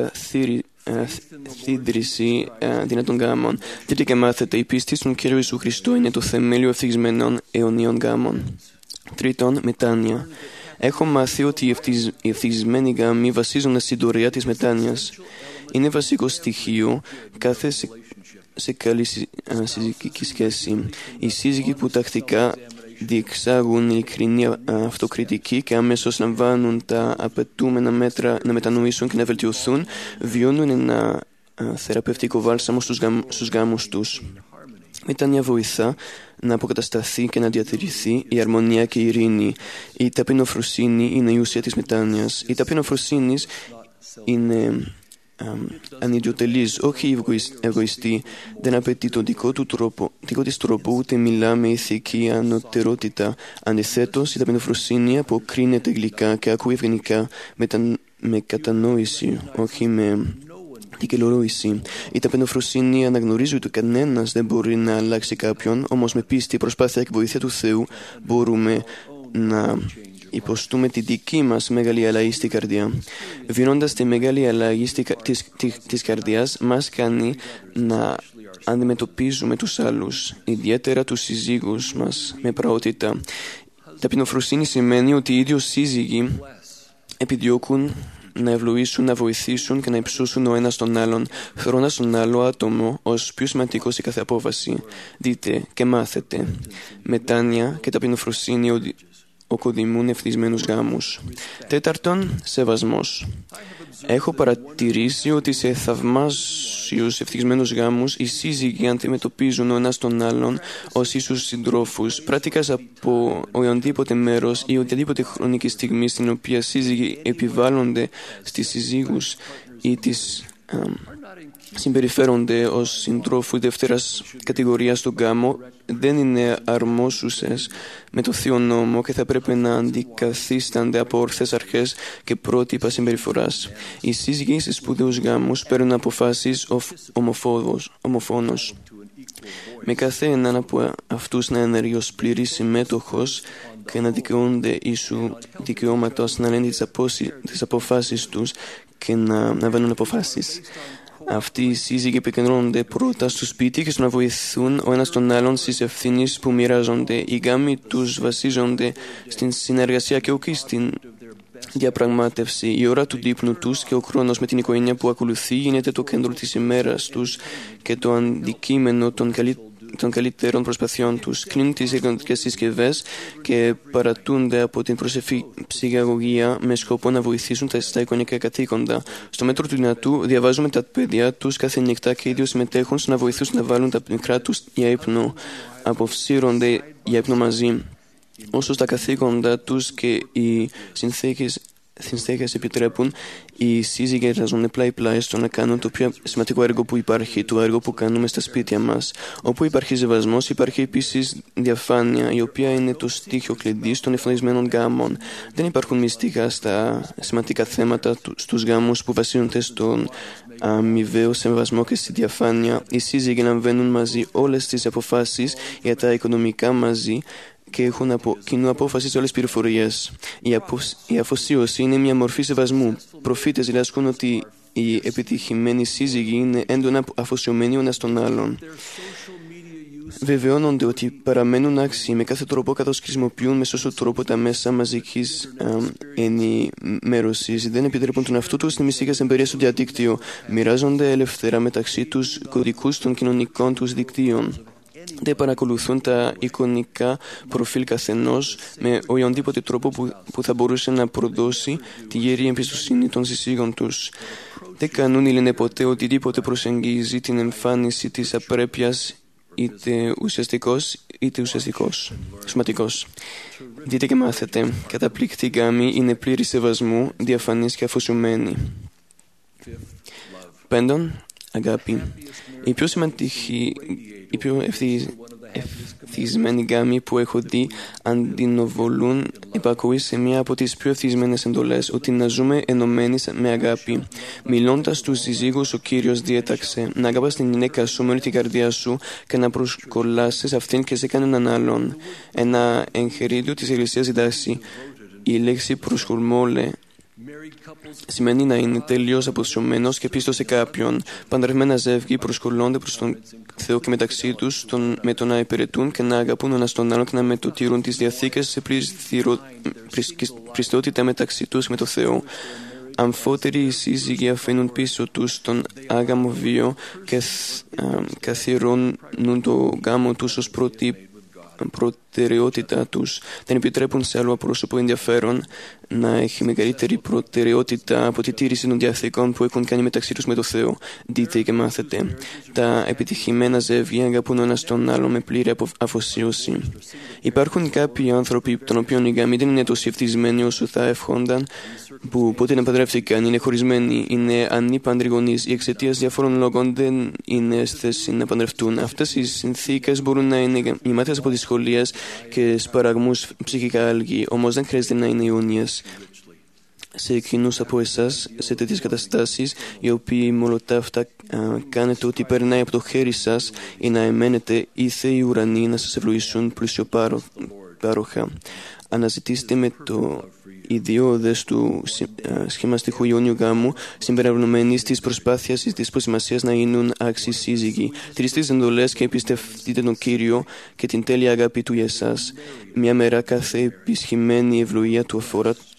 εγκαθίδρυση δυνατών γάμων. Δείτε και μάθετε, η πίστη στον Κύριο Ιησού Χριστό είναι το θεμέλιο ευτυχισμένων αιωνίων γάμων. Τρίτον, μετάνοια. Έχω μάθει ότι οι ευτυχισμένοι γάμοι βασίζονται στην τωρία της μετάνοιας. Είναι βασικό στοιχείο κάθε σε καλή συζυγική σχέση. Οι σύζυγοι που τακτικά διεξάγουν ειλικρινή αυτοκριτική και αμέσως λαμβάνουν τα απαιτούμενα μέτρα να μετανοήσουν και να βελτιωθούν, βιώνουν ένα θεραπευτικό βάλσαμο στους γάμους τους. Μετάνοια βοηθά να αποκατασταθεί και να διατηρηθεί η αρμονία και η ειρήνη. Η ταπεινοφροσύνη είναι η ουσία της μετάνοιας. Η ταπεινοφροσύνη είναι ανιδιοτελής, όχι εγωιστή, δεν απαιτεί τον δικό της τρόπο, ούτε μιλά με ηθική ανωτερότητα. Αντιθέτως, η ταπεινοφροσύνη αποκρίνεται γλυκά και ακούει ευγενικά με κατανόηση, όχι με δικαιολόγηση. Η ταπεινοφροσύνη αναγνωρίζει ότι κανένας δεν μπορεί να αλλάξει κάποιον, όμως με πίστη, προσπάθεια και βοήθεια του Θεού μπορούμε να υποστούμε τη δική μας μεγάλη αλλαγή στην καρδιά. Βιώνοντας τη μεγάλη αλλαγή της καρδιάς μας κάνει να αντιμετωπίζουμε τους άλλους, ιδιαίτερα τους συζύγους μας, με πραότητα. Ταπεινοφροσύνη σημαίνει ότι οι ίδιοι σύζυγοι επιδιώκουν να ευλογήσουν, να βοηθήσουν και να υψώσουν ο ένας τον άλλον, θεωρώντας τον άλλο άτομο ως πιο σημαντικό σε κάθε απόφαση. Δείτε και μάθετε. Μετάνοια και ταπεινοφροσύνη οκοδημούν ευθυσμένους γάμους. Τέταρτον, σεβασμός. Έχω παρατηρήσει ότι σε θαυμάσιους ευθυσμένους γάμους οι σύζυγοι αντιμετωπίζουν ο ένας τον άλλον ως ίσους συντρόφους. Πράτικας από οποιοδήποτε μέρος ή οποιαδήποτε χρονική στιγμή στην οποία σύζυγοι επιβάλλονται στις συζύγους ή τις συμπεριφέρονται ως συντρόφους δεύτερας κατηγορίας στον γάμο, δεν είναι αρμόσουσες με το Θείο Νόμο και θα πρέπει να αντικαθίστανται από ορθές αρχές και πρότυπα συμπεριφοράς. Οι σύζυγοι σε σπουδαίους γάμους παίρνουν αποφάσεις ομοφόνος. Με κάθε έναν από αυτούς να ενεργεί ως πλήρης συμμέτοχος και να δικαιούνται ίσου δικαιώματος να λένε τις αποφάσεις τους και να βαίνουν αποφάσεις. Αυτοί οι σύζυγοι επικεντρώνονται πρώτα στο σπίτι και στο να βοηθούν ο ένας τον άλλον στις ευθύνες που μοιράζονται. Οι γάμοι τους βασίζονται στην συνεργασία και όχι στην διαπραγμάτευση. Η ώρα του δείπνου τους και ο χρόνος με την οικογένεια που ακολουθεί γίνεται το κέντρο της ημέρας τους και το αντικείμενο των καλύτερων προσπαθειών τους. Κλείνουν τις εργατικές συσκευές και παρατούνται από την προσευχή ψυχαγωγία με σκοπό να βοηθήσουν στα εικονικά καθήκοντα. Στο μέτρο του δυνατού, διαβάζουμε τα παιδιά τους κάθε νύχτα και οι ίδιοι συμμετέχουν στο να βοηθήσουν να βάλουν τα μικρά τους για ύπνο. Αποσύρονται για ύπνο μαζί. Όσο στα καθήκοντα τους και οι συνθήκες επιτρέπουν, οι σύζυγοι εργαζόνται πλάι-πλάι στο να κάνουν το πιο σημαντικό έργο που υπάρχει, το έργο που κάνουμε στα σπίτια μας. Όπου υπάρχει σεβασμός, υπάρχει επίσης διαφάνεια, η οποία είναι το στοιχείο κλειδί των ευθυσμένων γάμων. Δεν υπάρχουν μυστικά στα σημαντικά θέματα στους γάμους που βασίζονται στον αμοιβαίο σεβασμό και στη διαφάνεια. Οι σύζυγοι λαμβάνουν μαζί όλες τις αποφάσεις για τα οικονομικά μαζί και έχουν από κοινού απόφαση σε όλες τις πληροφορίες. Η αφοσίωση είναι μια μορφή σεβασμού. Προφήτες διδάσκουν ότι οι επιτυχημένοι σύζυγοι είναι έντονα αφοσιωμένοι ο ένας τον άλλον. Βεβαιώνονται ότι παραμένουν άξιοι με κάθε τρόπο καθώς χρησιμοποιούν με σωστό τρόπο τα μέσα μαζικής ενημέρωσης. Δεν επιτρέπουν τον εαυτό τους στη μυστική εμπειρία στο διαδίκτυο. Μοιράζονται ελεύθερα μεταξύ τους κωδικούς των κοινωνικών τους δικτύων. Δεν παρακολουθούν τα εικονικά προφίλ καθενός με οποιονδήποτε τρόπο που θα μπορούσε να προδώσει τη γερή εμπιστοσύνη των συζύγων τους. Δεν κάνουν ή λένε ποτέ οτιδήποτε προσεγγίζει την εμφάνιση της απρέπειας, είτε ουσιαστικός είτε σωματικός. Δείτε και μάθετε. Καταπληκτή γάμοι είναι πλήρη σεβασμού, διαφανής και αφοσιωμένη. 5. Αγάπη. Η πιο σημαντική, η πιο ευθυσμένη γάμοι που έχω δει αντινοβολούν υπακούει σε μία από τις πιο ευθυσμένες εντολές, ότι να ζούμε ενωμένοι με αγάπη. Μιλώντας στους συζύγους, ο Κύριος διέταξε να αγαπάς την γυναίκα σου με όλη την καρδιά σου και να προσκολάσεις αυτήν και σε κανέναν άλλον. Ένα εγχειρίδιο της Εκκλησίας διδάσκει. Η λέξη προσκολμόλε σημαίνει να είναι τελείως αποσιωμένος και πίστος σε κάποιον. Παντρευμένα ζεύγη προσκολώνται προς τον Θεό και μεταξύ τους με το να υπηρετούν και να αγαπούν ένας τον άλλον και να μετοτηρούν τις διαθήκες σε πλήρης πιστότητα μεταξύ τους με το Θεό. Αμφότεροι οι σύζυγοι αφήνουν πίσω τους τον άγαμο βίο και καθιερώνουν το γάμο τους ως προτεραιότητα τους. Δεν επιτρέπουν σε άλλο πρόσωπο ενδιαφέρον να έχει μεγαλύτερη προτεραιότητα από τη τήρηση των διαθήκων που έχουν κάνει μεταξύ τους με το Θεό. Δείτε και μάθετε. Τα επιτυχημένα ζεύγια αγαπούν ο ένας τον άλλο με πλήρη αφοσίωση. Υπάρχουν κάποιοι άνθρωποι των οποίων οι γάμοι δεν είναι τόσο ευτυχισμένοι όσο θα εύχονταν, που ποτέ να παντρεύτηκαν, είναι χωρισμένοι, είναι ανήπαντροι γονείς ή εξαιτίας διαφόρων λόγων δεν είναι στη θέση να παντρευτούν. Αυτές οι συνθήκες μπορούν να είναι γεμάτες από δυσκολίες και σπαραγμούς ψυχικά άλγη, όμως δεν χρειάζεται να είναι αιώνιες. Σε εκείνους από εσάς, σε τέτοιες καταστάσεις, οι οποίοι με όλα αυτά κάνετε ό,τι περνάει από το χέρι σας ή να εμένετε, οι Θεοί ουρανοί να σας ευλογήσουν πλουσιοπάροχα. Αναζητήστε με το ιδιώδες του σχημαστικού Ιόνιου γάμου συμπεριλαμβανομένης της προσπάθειας της προετοιμασίας να γίνουν άξιοι σύζυγοι. Τηρήστε τις εντολές και εμπιστευτείτε τον Κύριο και την τέλεια αγάπη του για εσάς. Μια μέρα κάθε επισχυμένη ευλογία του αφορά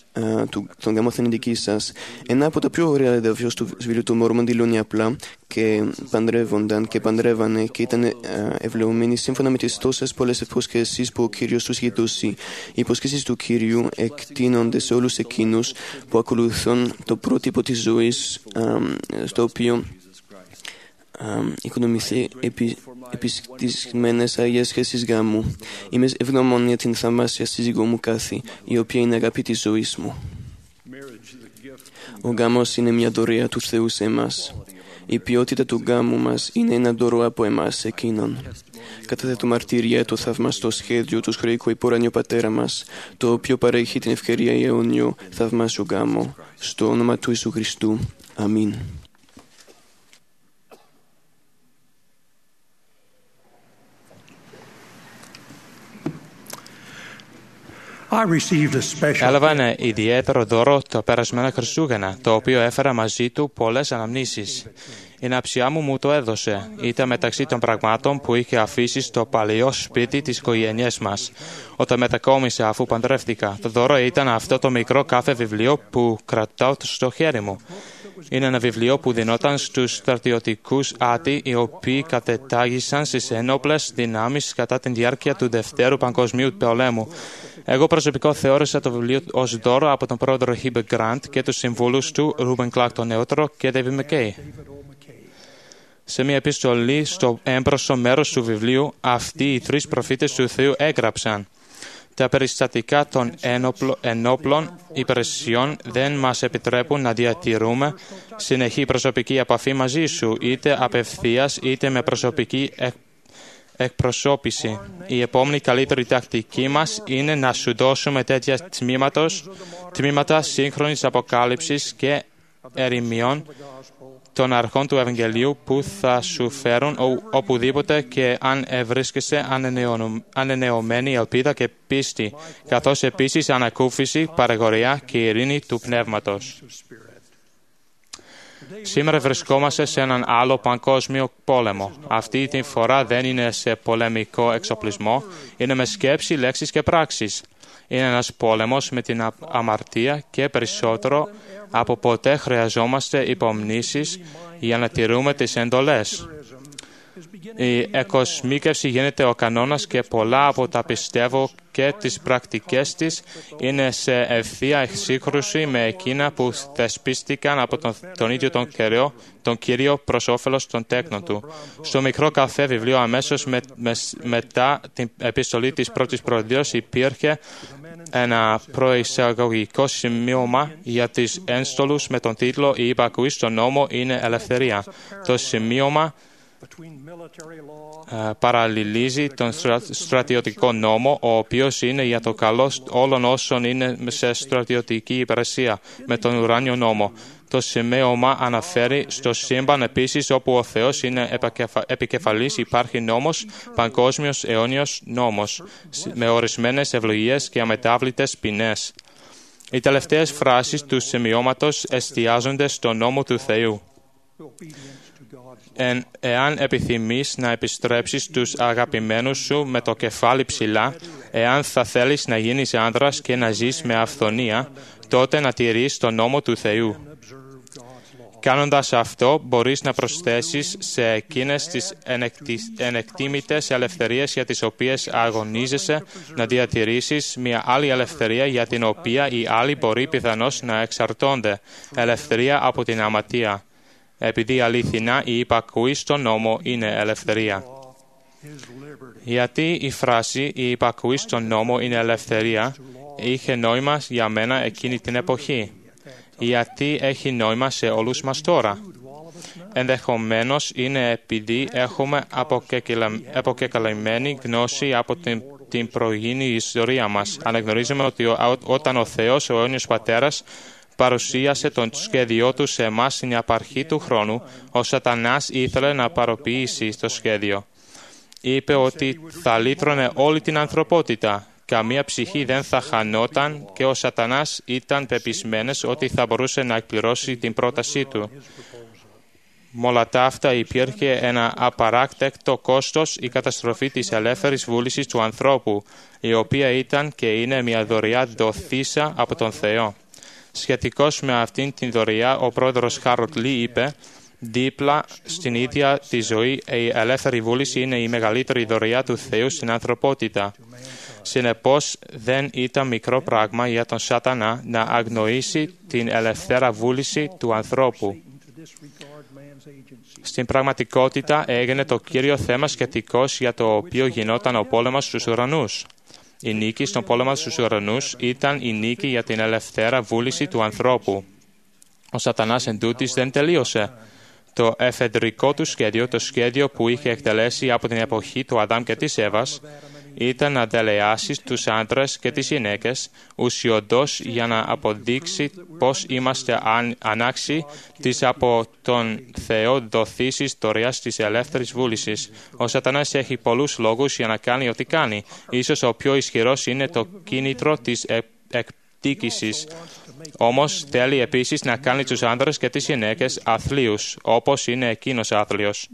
τον γάμο θα είναι δική σας. Ένα από τα πιο ωραία εδάφια του βιβλίου του Μόρμον δηλώνει απλά και παντρεύονταν και παντρεύανε και ήταν ευλογημένοι σύμφωνα με τις τόσες πολλές υποσχέσεις που ο Κύριος τους είχε δώσει. Οι υποσχέσεις του Κύριου εκτείνονται σε όλους εκείνους που ακολουθούν το πρότυπο της ζωής στο οποίο οικονομηθεί επιστησμένες αγίες σχέσεις γάμου. Είμαι ευγνώμων για την θαυμάσια σύζυγό μου Κάθη, η οποία είναι αγάπη της ζωής μου. Ο γάμος είναι μια δωρεά του Θεού σε εμάς. Η ποιότητα του γάμου μας είναι ένα δώρο από εμάς σε εκείνον. Καταθέτω μαρτυρία το θαυμαστό σχέδιο του σχροϊκού υπορανίου πατέρα μας, το οποίο παρέχει την ευκαιρία για αιώνιο θαυμάσιο γάμο. Στο όνομα του Ιησού Χριστού. Αμήν. Έλαβα ένα ιδιαίτερο δώρο το περασμένο Χριστούγεννα, το οποίο έφερα μαζί του πολλές αναμνήσεις. Η ναψιά μου το έδωσε. Ήταν μεταξύ των πραγμάτων που είχε αφήσει στο παλαιό σπίτι της οικογένειας μας, όταν μετακόμισε αφού παντρεύτηκα. Το δώρο ήταν αυτό το μικρό κάθε βιβλίο που κρατάω στο χέρι μου. Είναι ένα βιβλίο που δινόταν στους στρατιωτικούς άτι, οι οποίοι κατετάγησαν στις ενόπλες δυνάμεις κατά τη διάρκεια του Δευτέρου Παγκοσμίου Πολέμου. Εγώ προσωπικό θεώρησα το βιβλίο ως δώρο από τον πρόεδρο Heber Grant και τους συμβούλους του Reuben Clark τον νεότερο και David McKay. Σε μια επιστολή στο έμπροσθο μέρος του βιβλίου, αυτοί οι τρεις προφήτες του Θεού έγραψαν: «Τα περιστατικά των ενόπλων υπηρεσιών δεν μας επιτρέπουν να διατηρούμε συνεχή προσωπική επαφή μαζί σου, είτε απευθείας είτε με προσωπική εκπροσώπηση. Η επόμενη καλύτερη τακτική μας είναι να σου δώσουμε τέτοια τμήματα σύγχρονης αποκάλυψης και ερημιών των αρχών του Ευαγγελίου που θα σου φέρουν οπουδήποτε και αν ευρίσκεσαι ανανεωμένη ελπίδα και πίστη, καθώς επίσης ανακούφιση, παρηγοριά και ειρήνη του πνεύματος». Σήμερα βρισκόμαστε σε έναν άλλο παγκόσμιο πόλεμο. Αυτή τη φορά δεν είναι σε πολεμικό εξοπλισμό, είναι με σκέψη, λέξεις και πράξεις. Είναι ένας πόλεμος με την αμαρτία και περισσότερο από ποτέ χρειαζόμαστε υπομνήσεις για να τηρούμε τις εντολές. Η εκοσμίκευση γίνεται ο κανόνας και πολλά από τα πιστεύω και τις πρακτικές της είναι σε ευθεία σύγκρουση με εκείνα που θεσπίστηκαν από τον ίδιο τον Κύριο προς όφελος των τέκνων του. Στο μικρό καφέ βιβλίο αμέσως μετά την επιστολή της πρώτης προεδρίας υπήρχε ένα προεισαγωγικό σημείωμα για τις ένστολους με τον τίτλο «Η υπακούη στον νόμο είναι ελευθερία». Το σημείωμα παραλληλίζει τον στρατιωτικό νόμο, ο οποίος είναι για το καλό όλων όσων είναι σε στρατιωτική υπηρεσία, με τον ουράνιο νόμο. Το σημείωμα αναφέρει στο σύμπαν επίσης όπου ο Θεός είναι επικεφαλής, υπάρχει νόμος, παγκόσμιος αιώνιος νόμος, με ορισμένες ευλογίες και αμετάβλητες ποινές. Οι τελευταίες φράσεις του σημειώματος εστιάζονται στο νόμο του Θεού. Εάν επιθυμείς να επιστρέψεις στους αγαπημένους σου με το κεφάλι ψηλά, εάν θα θέλεις να γίνεις άνδρας και να ζεις με αυθονία, τότε να τηρείς τον νόμο του Θεού. Κάνοντας αυτό, μπορείς να προσθέσεις σε εκείνες τις ενεκτήμητες ελευθερίες για τις οποίες αγωνίζεσαι να διατηρήσεις μια άλλη ελευθερία για την οποία οι άλλοι μπορεί πιθανώς να εξαρτώνται, ελευθερία από την αματία. Επειδή αληθινά η υπακούη στον νόμο είναι ελευθερία. Γιατί η φράση «η υπακούη στον νόμο είναι ελευθερία» είχε νόημα για μένα εκείνη την εποχή. Γιατί έχει νόημα σε όλους μας τώρα. Ενδεχομένως είναι επειδή έχουμε αποκεκαλυμμένη γνώση από την προηγούμενη ιστορία μας. Αναγνωρίζουμε ότι όταν ο Θεός, ο αιώνιος Πατέρας, παρουσίασε τον σχέδιό του σε εμάς στην απαρχή του χρόνου, ο Σατανάς ήθελε να παροποιήσει το σχέδιο. Είπε ότι θα λύτρωνε όλη την ανθρωπότητα. Καμία ψυχή δεν θα χανόταν και ο Σατανάς ήταν πεπισμένος ότι θα μπορούσε να εκπληρώσει την πρότασή του. Με όλα τα αυτά υπήρχε ένα απαράκτεκτο κόστος, η καταστροφή της ελεύθερης βούλησης του ανθρώπου, η οποία ήταν και είναι μια δωρεά δοθήσα από τον Θεό. Σχετικώς με αυτήν την δωρεία, ο πρόεδρος Χάρολντ Λι είπε: «Δίπλα στην ίδια τη ζωή, η ελεύθερη βούληση είναι η μεγαλύτερη δωρεία του Θεού στην ανθρωπότητα». Συνεπώς, δεν ήταν μικρό πράγμα για τον Σατανά να αγνοήσει την ελευθέρα βούληση του ανθρώπου. Στην πραγματικότητα έγινε το κύριο θέμα σχετικώς για το οποίο γινόταν ο πόλεμος στους ουρανούς. Η νίκη στον πόλεμο στους ουρανούς ήταν η νίκη για την ελευθέρα βούληση του ανθρώπου. Ο Σατανάς εν τούτης δεν τελείωσε. Το εφεδρικό του σχέδιο, το σχέδιο που είχε εκτελέσει από την εποχή του Αδάμ και της Εύας, ήταν να δελεάσει τους άντρες και τις γυναίκες ουσιοδός για να αποδείξει πως είμαστε ανάξιοι της από τον Θεό δοθήσης δωρεάς της ελεύθερης βούλησης. Ο Σατανάς έχει πολλούς λόγους για να κάνει ό,τι κάνει. Ίσως ο πιο ισχυρός είναι το κίνητρο της εκτίκησης. Όμως θέλει επίσης να κάνει τους άντρες και τις γυναίκες αθλίους, όπως είναι εκείνος άθλιος.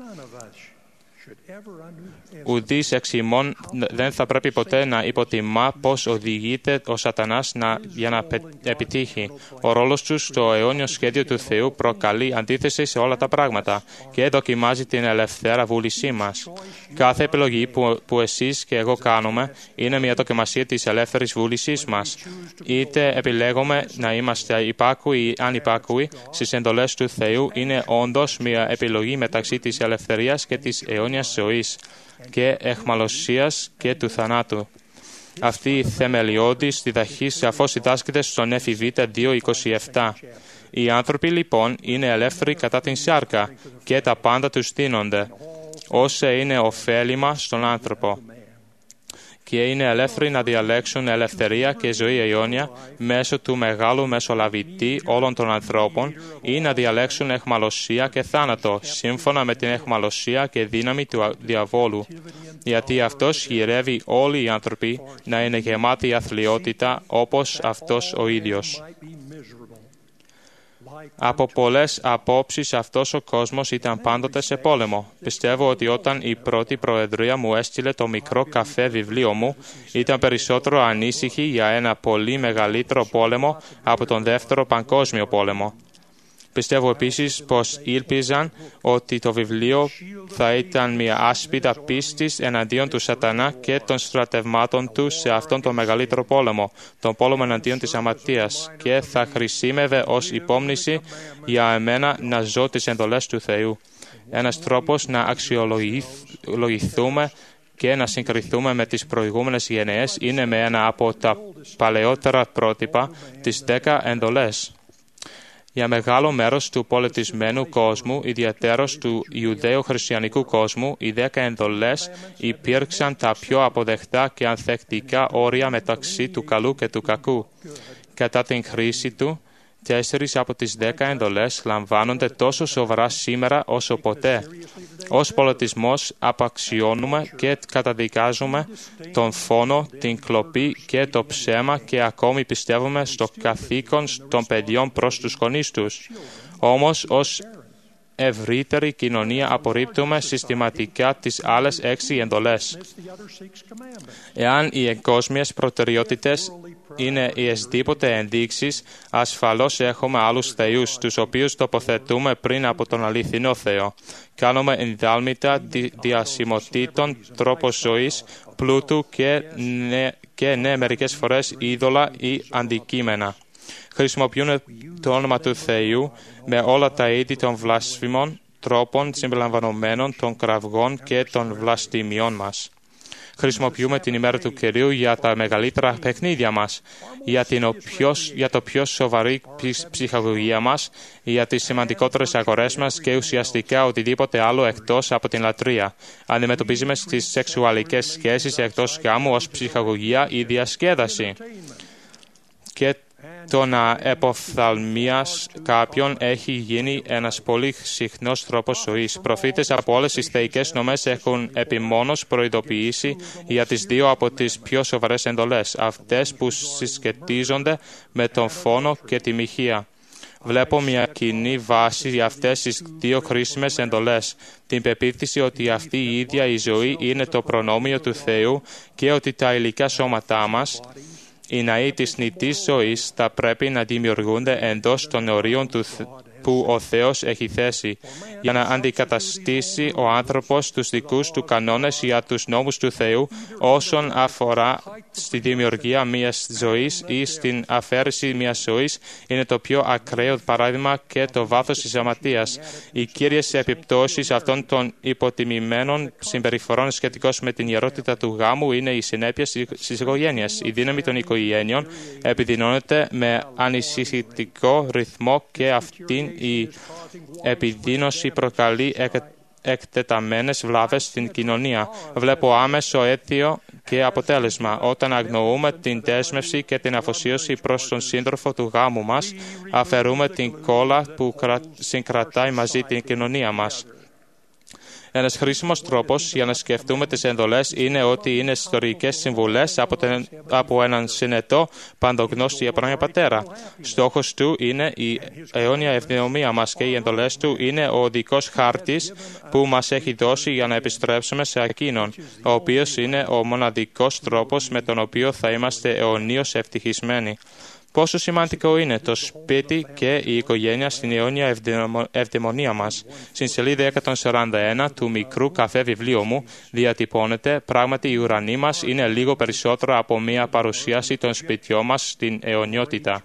Ουδής εξ ημών δεν θα πρέπει ποτέ να υποτιμά πώς οδηγείται ο Σατανάς για να επιτύχει. Ο ρόλος του στο αιώνιο σχέδιο του Θεού προκαλεί αντίθεση σε όλα τα πράγματα και δοκιμάζει την ελευθέρα βούλησή μας. Κάθε επιλογή που εσείς και εγώ κάνουμε είναι μια δοκιμασία της ελεύθερης βούλησής μας. Είτε επιλέγουμε να είμαστε υπάκουοι ή ανυπάκουοι στις εντολές του Θεού, είναι όντως μια επιλογή μεταξύ της ελευθερίας και της αιώνιας ζωής και εχμαλωσίας και του θανάτου. Αυτή η θεμελιώδης διδαχή σαφώς διδάσκεται στον Εφηβήτα 2:27. Οι άνθρωποι λοιπόν είναι ελεύθεροι κατά την σάρκα και τα πάντα τους δίνονται, όσα είναι ωφέλιμα στον άνθρωπο. Και είναι ελεύθεροι να διαλέξουν ελευθερία και ζωή αιώνια μέσω του μεγάλου μεσολαβητή όλων των ανθρώπων ή να διαλέξουν αιχμαλωσία και θάνατο, σύμφωνα με την αιχμαλωσία και δύναμη του διαβόλου. Γιατί αυτός γυρεύει όλοι οι άνθρωποι να είναι γεμάτοι αθλιότητα όπως αυτός ο ίδιος. Από πολλές απόψεις αυτός ο κόσμος ήταν πάντοτε σε πόλεμο. Πιστεύω ότι όταν η πρώτη προεδρία μου έστειλε το μικρό καφέ βιβλίο μου, ήταν περισσότερο ανήσυχη για ένα πολύ μεγαλύτερο πόλεμο από τον Δεύτερο Παγκόσμιο Πόλεμο. Πιστεύω επίσης πως ήλπιζαν ότι το βιβλίο θα ήταν μια άσπιδα πίστης εναντίον του Σατανά και των στρατευμάτων του σε αυτόν τον μεγαλύτερο πόλεμο, τον πόλεμο εναντίον της αμαρτίας, και θα χρησιμεύε ως υπόμνηση για εμένα να ζω τις εντολές του Θεού. Ένας τρόπος να αξιολογηθούμε και να συγκριθούμε με τις προηγούμενες γενναίες είναι με ένα από τα παλαιότερα πρότυπα, τις 10 εντολές. Για μεγάλο μέρος του πολιτισμένου κόσμου, ιδιαίτερως του Ιουδαιο-χριστιανικού κόσμου, οι 10 εντολές υπήρξαν τα πιο αποδεκτά και ανθεκτικά όρια μεταξύ του καλού και του κακού. Κατά την χρήση του, 4 από τις 10 εντολές λαμβάνονται τόσο σοβαρά σήμερα όσο ποτέ. Ως πολιτισμός απαξιώνουμε και καταδικάζουμε τον φόνο, την κλοπή και το ψέμα και ακόμη πιστεύουμε στο καθήκον των παιδιών προς τους γονείς τους. Όμως, ως ευρύτερη κοινωνία απορρίπτουμε συστηματικά τις άλλες 6 εντολές. Εάν οι εγκόσμιες προτεραιότητες είναι οι εσδήποτε ενδείξεις, ασφαλώς έχουμε άλλους θεούς, τους οποίους τοποθετούμε πριν από τον αληθινό Θεό. Κάνουμε ενδάλμητα διασημοτήτων, τρόπο ζωής, πλούτου και μερικές φορές είδωλα ή αντικείμενα. Χρησιμοποιούν το όνομα του Θεού με όλα τα είδη των βλάσφημων τρόπων συμπεριλαμβανομένων των κραυγών και των βλαστημιών μας. Χρησιμοποιούμε την ημέρα του Κυρίου για τα μεγαλύτερα παιχνίδια μας, για το πιο σοβαρή ψυχαγωγία μας, για τις σημαντικότερες αγορές μας και ουσιαστικά οτιδήποτε άλλο εκτός από την λατρεία. Αντιμετωπίζουμε τις σεξουαλικές σχέσεις εκτός γάμου ως ψυχαγωγία ή διασκέδαση. Και το να εποφθαλμίας κάποιον έχει γίνει ένας πολύ συχνός τρόπος ζωής. Προφήτες από όλες τις θεϊκές νομές έχουν επιμόνως προειδοποιήσει για τις 2 από τις πιο σοβαρές εντολές, αυτές που συσχετίζονται με τον φόνο και τη μοιχεία. Βλέπω μια κοινή βάση για αυτές τις 2 χρήσιμες εντολές. Την πεποίθηση ότι αυτή η ίδια η ζωή είναι το προνόμιο του Θεού και ότι τα υλικά σώματά μας Οι ναοί της νητής ζωής θα πρέπει να δημιουργούνται εντός των ορίων που ο Θεός έχει θέσει, για να αντικαταστήσει ο άνθρωπος τους δικούς του κανόνες για τους νόμους του Θεού όσον αφορά στη δημιουργία μιας ζωής ή στην αφαίρεση μιας ζωής. Είναι το πιο ακραίο παράδειγμα και το βάθος της αμαρτίας. Οι κύριες επιπτώσεις αυτών των υποτιμημένων συμπεριφορών σχετικώς με την ιερότητα του γάμου είναι οι συνέπειες στις οικογένειες. Η δύναμη των οικογένειων επιδεινώνεται με ανησυχητικό ρυθμό και αυτήν η επιδείνωση προκαλεί εκτεταμένες βλάβες στην κοινωνία. Βλέπω άμεσο αίτιο και αποτέλεσμα. Όταν αγνοούμε την δέσμευση και την αφοσίωση προς τον σύντροφο του γάμου μας, αφαιρούμε την κόλλα που συγκρατάει μαζί την κοινωνία μας. Ένας χρήσιμος τρόπος για να σκεφτούμε τις εντολές είναι ότι είναι ιστορικές συμβουλές από έναν συνετό παντογνώστη Αβραάμ πατέρα. Στόχος του είναι η αιώνια ευδαιμονία μας και οι εντολές του είναι ο οδικός χάρτης που μας έχει δώσει για να επιστρέψουμε σε εκείνον, ο οποίος είναι ο μοναδικός τρόπος με τον οποίο θα είμαστε αιωνίως ευτυχισμένοι. Πόσο σημαντικό είναι το σπίτι και η οικογένεια στην αιώνια ευδαιμονία μας. Στην σελίδα 141 του μικρού καφέ βιβλίου μου διατυπώνεται: πράγματι η ουρανή μας είναι λίγο περισσότερο από μια παρουσίαση των σπιτιών μας στην αιωνιότητα.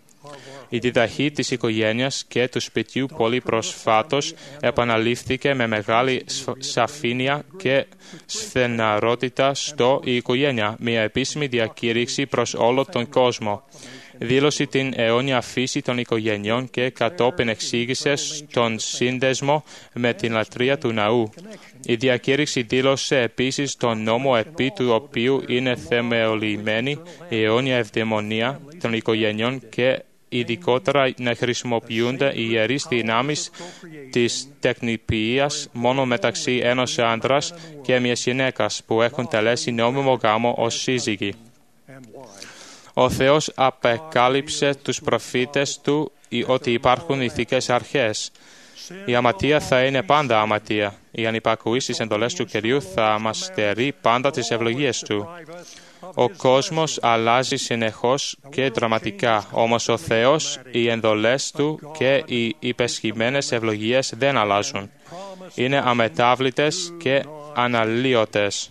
Η διδαχή της οικογένειας και του σπιτιού πολύ προσφάτως επαναλήφθηκε με μεγάλη σαφήνεια και στεναρότητα στο «Η οικογένεια», μια επίσημη διακήρυξη προς όλο τον κόσμο. Δήλωσε την αιώνια φύση των οικογενειών και κατόπιν εξήγησε τον σύνδεσμο με την λατρεία του ναού. Η διακήρυξη δήλωσε επίσης τον νόμο επί του οποίου είναι θεμελιωμένη η αιώνια ευδαιμονία των οικογενειών και ειδικότερα να χρησιμοποιούνται οι ιερείς δυνάμεις της τεκνοποιίας μόνο μεταξύ ενός άντρας και μιας γυναίκας που έχουν τελέσει νόμιμο γάμο ως σύζυγοι. Ο Θεός απεκάλυψε τους προφήτες του ότι υπάρχουν ηθικές αρχές. Η αμαρτία θα είναι πάντα αμαρτία. Η ανυπακούη στις εντολές του Κυρίου θα μας στερεί πάντα τις ευλογίες Του. Ο κόσμος αλλάζει συνεχώς και δραματικά, όμως ο Θεός, οι εντολές Του και οι υπεσχημένες ευλογίες δεν αλλάζουν. Είναι αμετάβλητες και αναλύωτες.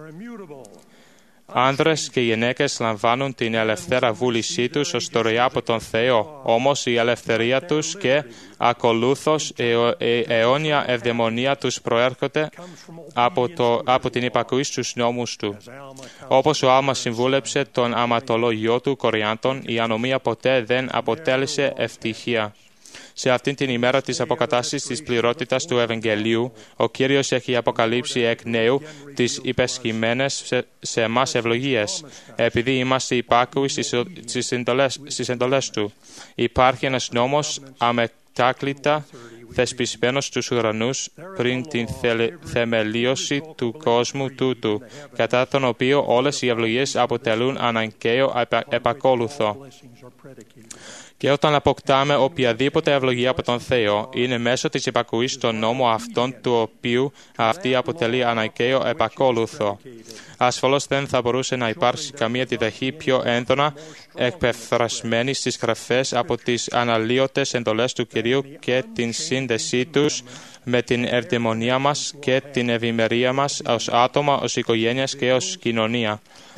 Άνδρες και γυναίκες λαμβάνουν την ελευθέρα βούλησή τους ως δωρεά από τον Θεό, όμως η ελευθερία τους και ακολούθως η αιώνια ευδαιμονία τους προέρχονται από την υπακούη στους νόμους Του. Όπως ο Άλμα συμβούλεψε τον αματολόγιο του Κορινθών, η ανομία ποτέ δεν αποτέλεσε ευτυχία. Σε αυτήν την ημέρα της αποκατάστασης της πληρότητας του Ευαγγελίου, ο Κύριος έχει αποκαλύψει εκ νέου τις υπεσχημένες σε εμάς ευλογίες, επειδή είμαστε υπάκουοι στις εντολές Του. Υπάρχει ένας νόμος αμετάκλητα θεσπισμένος στους ουρανούς πριν την θεμελίωση του κόσμου τούτου, κατά τον οποίο όλες οι ευλογίες αποτελούν αναγκαίο επακόλουθο. Και όταν αποκτάμε οποιαδήποτε ευλογία από τον Θεό, είναι μέσω της υπακούης στον νόμο αυτόν του οποίου αυτή αποτελεί αναγκαίο επακόλουθο. Ασφαλώς δεν θα μπορούσε να υπάρξει καμία διδαχή πιο έντονα εκπεφρασμένη στις γραφές από τις αναλύωτες εντολές του Κυρίου και την σύνδεσή τους με την ευδαιμονία μας και την ευημερία μας ως άτομα, ως οικογένειες και ως κοινωνία.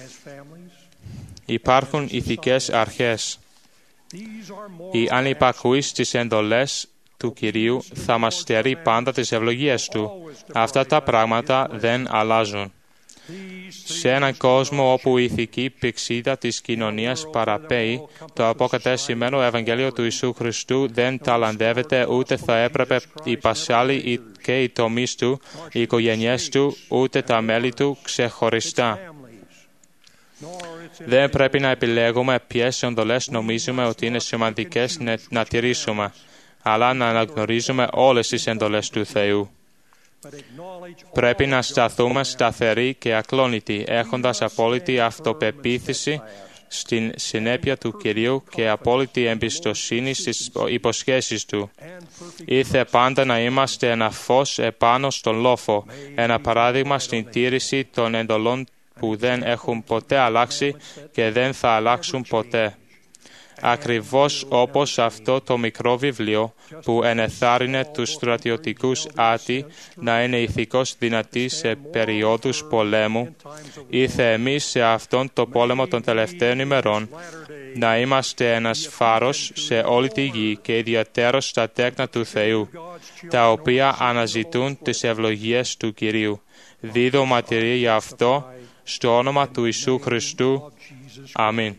Υπάρχουν ηθικές αρχές. Η ανυπακούη στις εντολές του Κυρίου θα μας στερεί πάντα τις ευλογίες Του. Αυτά τα πράγματα δεν αλλάζουν. Σε έναν κόσμο όπου η ηθική πηξίδα της κοινωνίας παραπέει, το αποκατεστημένο Ευαγγέλιο του Ιησού Χριστού δεν ταλαντεύεται, ούτε θα έπρεπε οι πασάλοι και οι τομείς Του, οι οικογένειές Του, ούτε τα μέλη Του ξεχωριστά. Δεν πρέπει να επιλέγουμε ποιες εντολές νομίζουμε ότι είναι σημαντικές να τηρήσουμε, αλλά να αναγνωρίζουμε όλες τις εντολές του Θεού. Πρέπει να σταθούμε σταθεροί και ακλόνητοι, έχοντας απόλυτη αυτοπεποίθηση στην συνέπεια του Κυρίου και απόλυτη εμπιστοσύνη στις υποσχέσεις Του. Ήρθε πάντα να είμαστε ένα φως επάνω στον λόφο, ένα παράδειγμα στην τήρηση των εντολών που δεν έχουν ποτέ αλλάξει και δεν θα αλλάξουν ποτέ. Ακριβώς όπως αυτό το μικρό βιβλίο που ενεθάρρυνε τους στρατιωτικούς Άτι να είναι ηθικώς δυνατοί σε περιόδους πολέμου, ήρθε εμείς σε αυτόν το πόλεμο των τελευταίων ημερών να είμαστε ένας φάρος σε όλη τη γη και ιδιαίτερος στα τέκνα του Θεού, τα οποία αναζητούν τις ευλογίες του Κυρίου. Δίδω μαρτυρία για αυτό στο όνομα του Ιησού Χριστού. Αμήν.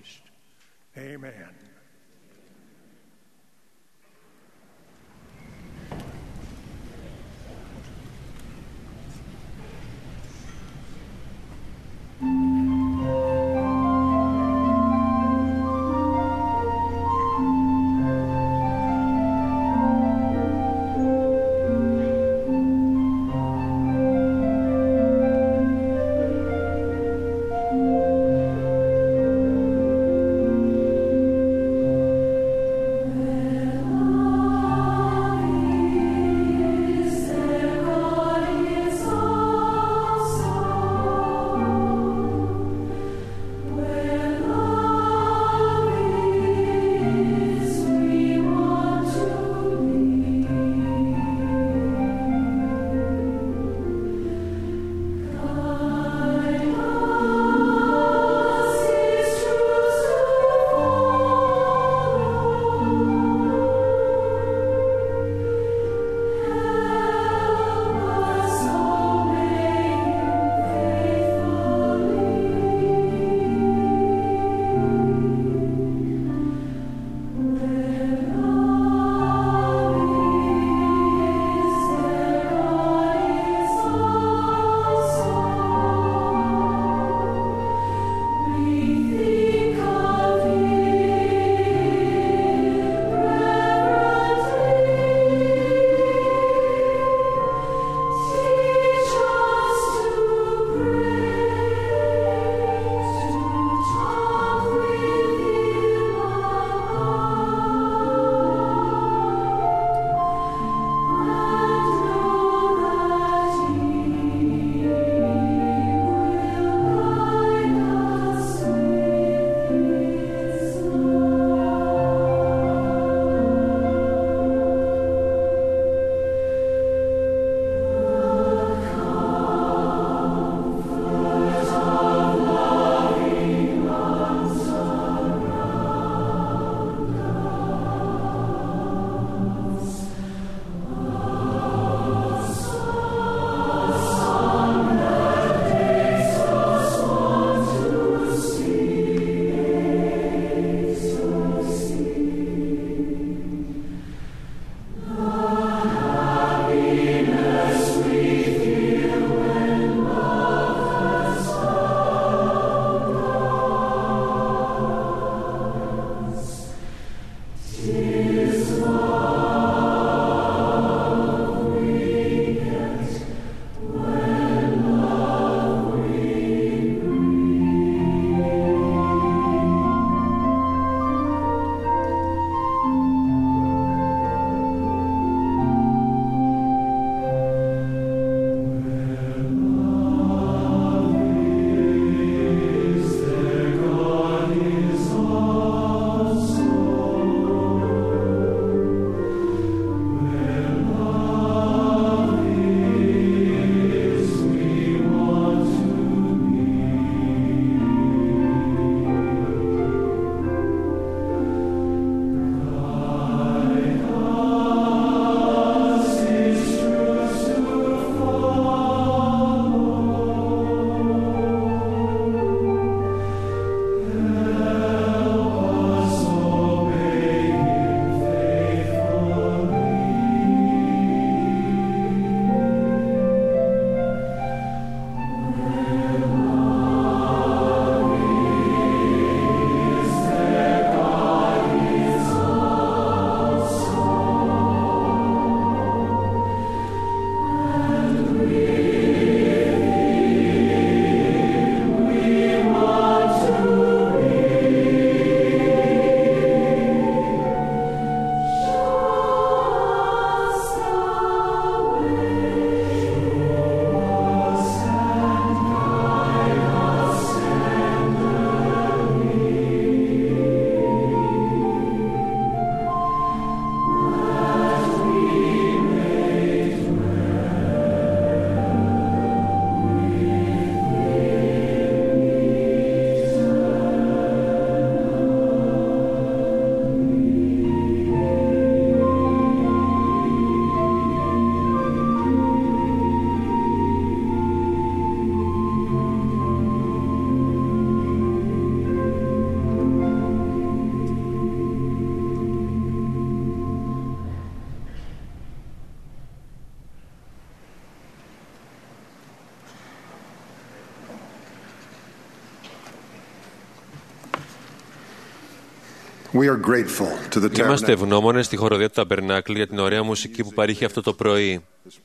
Είμαστε ευγνώμονες στη χοροδία του Ταμπερνάκλ για την ωραία μουσική που παρήχε αυτό το πρωί.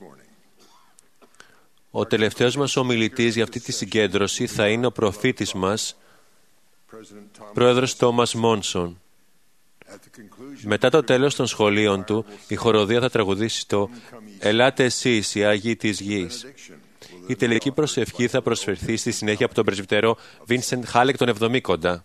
Ο τελευταίος μας ομιλητής για αυτή τη συγκέντρωση θα είναι ο προφήτης μας, πρόεδρος Τόμας Μόνσον. Μετά το τέλος των σχολείων του, η χοροδία θα τραγουδήσει το «Ελάτε εσείς, οι Άγιοι της Γης». Η τελική προσευχή θα προσφερθεί στη συνέχεια από τον πρεσβυτερό Βίνσεντ Χάλεκ τον Εβδομήκοντα.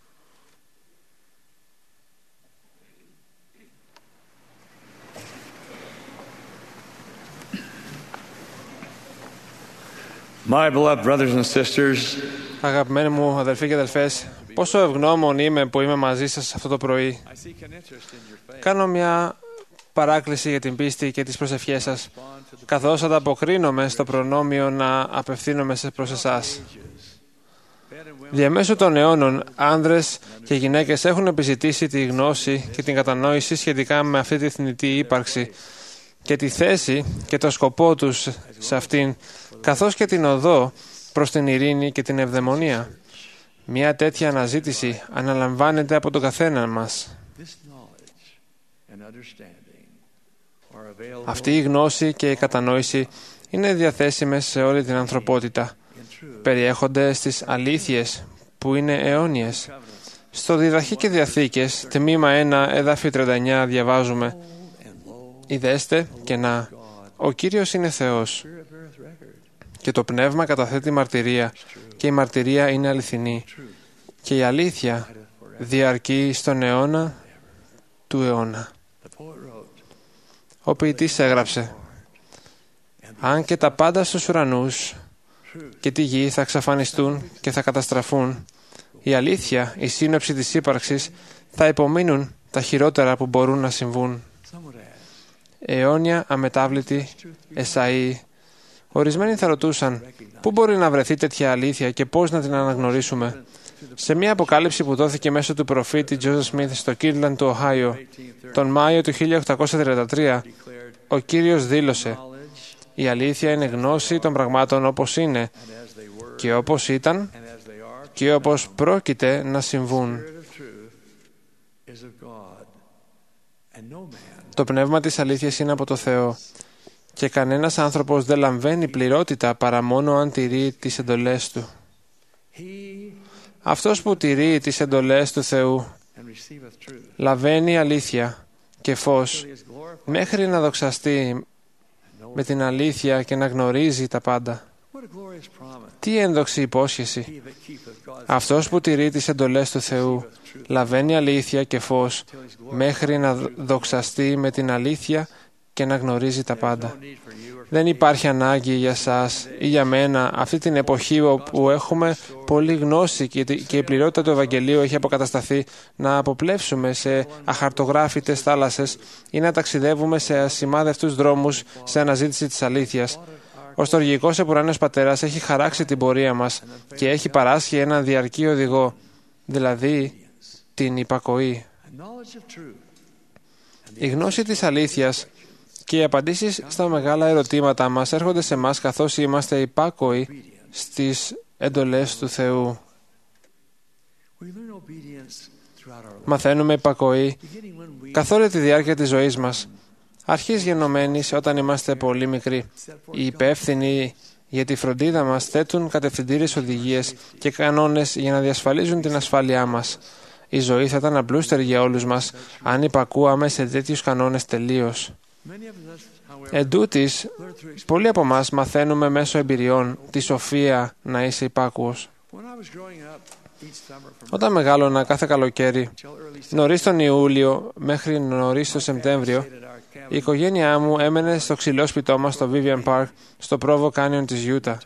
My beloved brothers and sisters, αγαπημένοι μου αδελφοί και αδελφές, πόσο ευγνώμων είμαι που είμαι μαζί σας αυτό το πρωί. Κάνω μια παράκληση για την πίστη και τις προσευχές σας, καθώς ανταποκρίνομαι στο προνόμιο να απευθύνομαι προς εσάς. Διαμέσου των αιώνων, άνδρες και γυναίκες έχουν επιζητήσει τη γνώση και την κατανόηση σχετικά με αυτή τη θνητή ύπαρξη και τη θέση και το σκοπό τους σε αυτήν, καθώς και την οδό προς την ειρήνη και την ευδαιμονία. Μια τέτοια αναζήτηση αναλαμβάνεται από τον καθένα μας. Αυτή η γνώση και η κατανόηση είναι διαθέσιμες σε όλη την ανθρωπότητα. Περιέχονται στις αλήθειες που είναι αιώνιες. Στο Διδαχή και Διαθήκες, τμήμα 1, εδάφιο 39, διαβάζουμε «Ιδέστε και να, ο Κύριος είναι Θεός και το Πνεύμα καταθέτει μαρτυρία και η μαρτυρία είναι αληθινή και η αλήθεια διαρκεί στον αιώνα του αιώνα». Ο ποιητής έγραψε «Αν και τα πάντα στους ουρανούς και τη γη θα εξαφανιστούν και θα καταστραφούν, η αλήθεια, η σύνοψη της ύπαρξης θα υπομείνουν τα χειρότερα που μπορούν να συμβούν. Αιώνια, αμετάβλητη, Εσαΐ». Ορισμένοι θα ρωτούσαν πού μπορεί να βρεθεί τέτοια αλήθεια και πώς να την αναγνωρίσουμε. Σε μια αποκάλυψη που δόθηκε μέσω του προφήτη Τζόζεφ Σμιθ στο Κίρλαντ του Οχάιο τον Μάιο του 1833, ο Κύριος δήλωσε «Η αλήθεια είναι γνώση των πραγμάτων όπως είναι και όπως ήταν και όπως πρόκειται να συμβούν». Το πνεύμα της αλήθειας είναι από το Θεό και κανένας άνθρωπος δεν λαμβάνει πληρότητα παρά μόνο αν τηρεί τις εντολές του. Αυτός που τηρεί τις εντολές του Θεού λαβαίνει αλήθεια και φως μέχρι να δοξαστεί με την αλήθεια και να γνωρίζει τα πάντα. Τι ένδοξη υπόσχεση! Αυτός που τηρεί τις εντολές του Θεού λαβαίνει αλήθεια και φως μέχρι να δοξαστεί με την αλήθεια και να γνωρίζει τα πάντα. Δεν υπάρχει ανάγκη για σας ή για μένα αυτή την εποχή όπου έχουμε πολλή γνώση και η πληρότητα του Ευαγγελίου έχει αποκατασταθεί να αποπλεύσουμε σε αχαρτογράφητες θάλασσες ή να ταξιδεύουμε σε ασημάδευτους δρόμους σε αναζήτηση της αλήθειας. Ο στοργικός επουράνιος Πατέρας έχει χαράξει την πορεία μας και έχει παράσχει έναν διαρκή οδηγό, δηλαδή την υπακοή. Η γνώση της αλήθειας και οι απαντήσεις στα μεγάλα ερωτήματα μας έρχονται σε μας καθώς είμαστε υπάκοοι στις εντολές του Θεού. Μαθαίνουμε υπακοή καθ' όλη τη διάρκεια της ζωής μας. Αρχής γενομένης όταν είμαστε πολύ μικροί. Οι υπεύθυνοι για τη φροντίδα μας θέτουν κατευθυντήριες οδηγίες και κανόνες για να διασφαλίζουν την ασφάλειά μας. Η ζωή θα ήταν απλούστερη για όλους μας αν υπακούαμε σε τέτοιους κανόνες τελείως. Εν τούτοις, πολλοί από εμάς μαθαίνουμε μέσω εμπειριών τη σοφία να είσαι υπάκουος. Όταν μεγάλωνα κάθε καλοκαίρι, νωρίς τον Ιούλιο μέχρι νωρίς τον Σεπτέμβριο, η οικογένειά μου έμενε στο ξυλόσπιτό μας στο Vivian Park, στο Provo Canyon της Utah.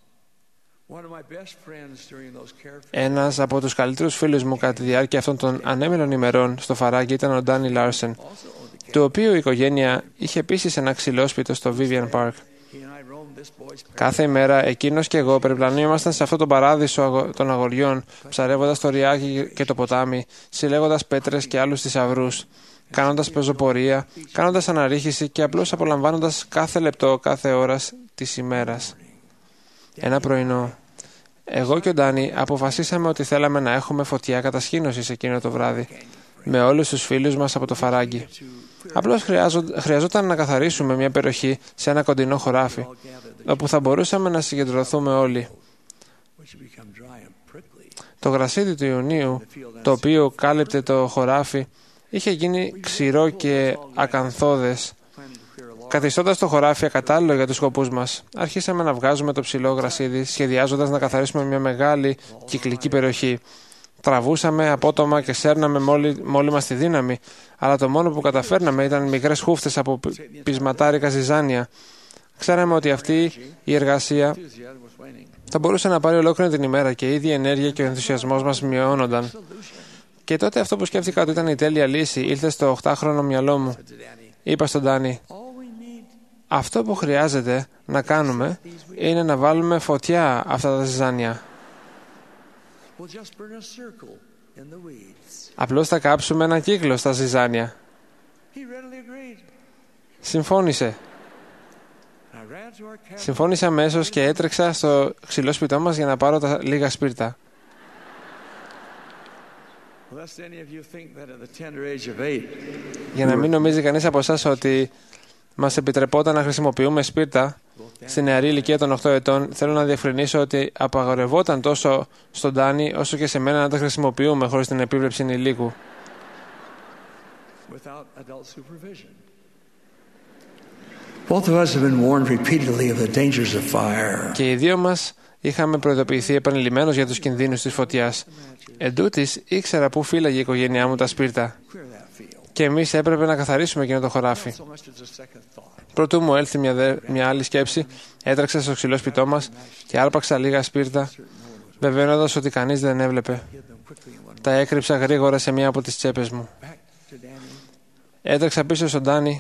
Ένας από τους καλύτερους φίλους μου κατά τη διάρκεια αυτών των ανέμελων ημερών στο Φαράγγι ήταν ο Ντάνι Λάρσεν, του οποίου η οικογένεια είχε επίσης ένα ξυλόσπιτο στο Vivian Park. Κάθε ημέρα εκείνος και εγώ περιπλανόμασταν σε αυτό το παράδεισο των αγοριών, ψαρεύοντας το ριάκι και το ποτάμι, συλλέγοντας πέτρες και άλλους θησαυρούς, κάνοντας πεζοπορία, κάνοντας αναρρίχηση και απλώς απολαμβάνοντας κάθε λεπτό, κάθε ώρα της ημέρας. Ένα πρωινό, εγώ και ο Ντάνι αποφασίσαμε ότι θέλαμε να έχουμε φωτιά κατασκήνωσης εκείνο το βράδυ. με όλους τους φίλους μας από το Φαράγγι. Απλώς χρειαζόταν να καθαρίσουμε μια περιοχή σε ένα κοντινό χωράφι, όπου θα μπορούσαμε να συγκεντρωθούμε όλοι. Το γρασίδι του Ιουνίου, το οποίο κάλυπτε το χωράφι, είχε γίνει ξηρό και ακανθώδες, καθιστώντας το χωράφι ακατάλληλο για τους σκοπούς μας. Αρχίσαμε να βγάζουμε το ψηλό γρασίδι, σχεδιάζοντας να καθαρίσουμε μια μεγάλη κυκλική περιοχή. Τραβούσαμε απότομα και σέρναμε με όλη μας τη δύναμη, αλλά το μόνο που καταφέρναμε ήταν μικρές χούφτες από πεισματάρικα ζυζάνια. Ξέραμε ότι αυτή η εργασία θα μπορούσε να πάρει ολόκληρη την ημέρα και η ίδια ενέργεια και ο ενθουσιασμός μας μειώνονταν. Και τότε αυτό που σκέφτηκα ότι ήταν η τέλεια λύση ήλθε στο 8χρονο μυαλό μου. Είπα στον Ντάνι, αυτό που χρειάζεται να κάνουμε είναι να βάλουμε φωτιά αυτά τα ζυζάνια. Απλώς θα κάψουμε ένα κύκλο στα ζυζάνια. Συμφώνησε. Συμφώνησα αμέσως και έτρεξα στο ξυλόσπιτό μας για να πάρω τα λίγα σπίρτα. Για να μην νομίζει κανείς από εσάς ότι μας επιτρεπόταν να χρησιμοποιούμε σπίρτα στην νεαρή ηλικία των 8 ετών, θέλω να διευκρινίσω ότι απαγορευόταν τόσο στον Ντάνι όσο και σε μένα να τα χρησιμοποιούμε χωρίς την επίβλεψη ενηλίκου. Και οι δύο μας είχαμε προειδοποιηθεί επανειλημμένως για τους κινδύνους της φωτιάς. Εντούτοις ήξερα πού φύλαγε η οικογένειά μου τα σπίρτα και εμείς έπρεπε να καθαρίσουμε εκείνο το χωράφι. Προτού μου έλθει μια άλλη σκέψη, έτρεξα στο ξυλόσπιτό μας και άρπαξα λίγα σπίρτα, βεβαιώνοντας ότι κανείς δεν έβλεπε. Τα έκρυψα γρήγορα σε μία από τις τσέπες μου. Έτρεξα πίσω στον Ντάνι.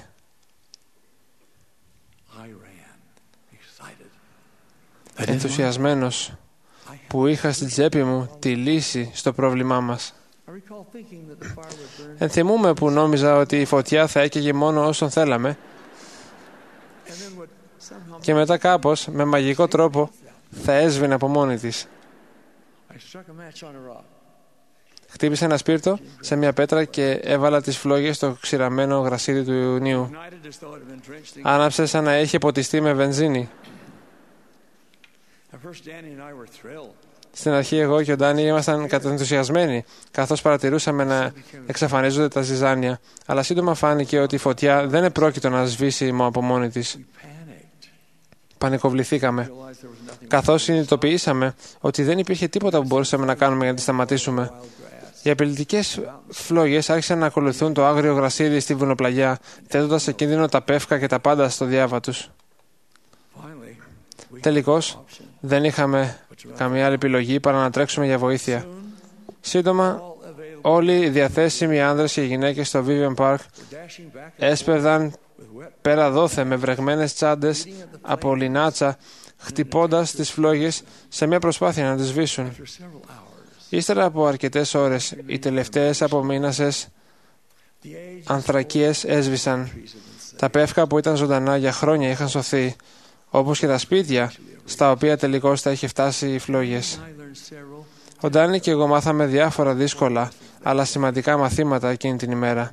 Ενθουσιασμένος που είχα στην τσέπη μου τη λύση στο πρόβλημά μας. Ενθυμούμαι που νόμιζα ότι η φωτιά θα έκαιγε μόνο όσον θέλαμε και μετά κάπως, με μαγικό τρόπο, θα έσβηνε από μόνη της. Χτύπησα ένα σπίρτο σε μια πέτρα και έβαλα τις φλόγες στο ξηραμένο γρασίδι του Ιουνίου. Άναψε σαν να είχε ποτιστεί με βενζίνη. Στην αρχή εγώ και ο Ντάνι ήμασταν κατενθουσιασμένοι καθώς παρατηρούσαμε να εξαφανίζονται τα ζυζάνια, αλλά σύντομα φάνηκε ότι η φωτιά δεν επρόκειτο να σβήσει από μόνη της. Πανικοβληθήκαμε καθώς συνειδητοποιήσαμε ότι δεν υπήρχε τίποτα που μπορούσαμε να κάνουμε για να τη σταματήσουμε. Οι απειλητικές φλόγες άρχισαν να ακολουθούν το άγριο γρασίδι στη βουνοπλαγιά, θέτοντας σε κίνδυνο τα πεύκα και τα πάντα στο διάβα τους. Τελικώς, δεν είχαμε καμία άλλη επιλογή παρά να τρέξουμε για βοήθεια. Σύντομα, όλοι οι διαθέσιμοι άνδρες και γυναίκες στο Vivian Park έσπευδαν πέρα δόθε με βρεγμένες τσάντες από λινάτσα, χτυπώντας τις φλόγες σε μια προσπάθεια να τις σβήσουν. Ύστερα από αρκετές ώρες, οι τελευταίες απομείνασες ανθρακίες έσβησαν. Τα πεύκα που ήταν ζωντανά για χρόνια είχαν σωθεί, όπως και τα σπίτια στα οποία τελικώς θα είχε φτάσει οι φλόγες. Ο Ντάνι και εγώ μάθαμε διάφορα δύσκολα αλλά σημαντικά μαθήματα εκείνη την ημέρα.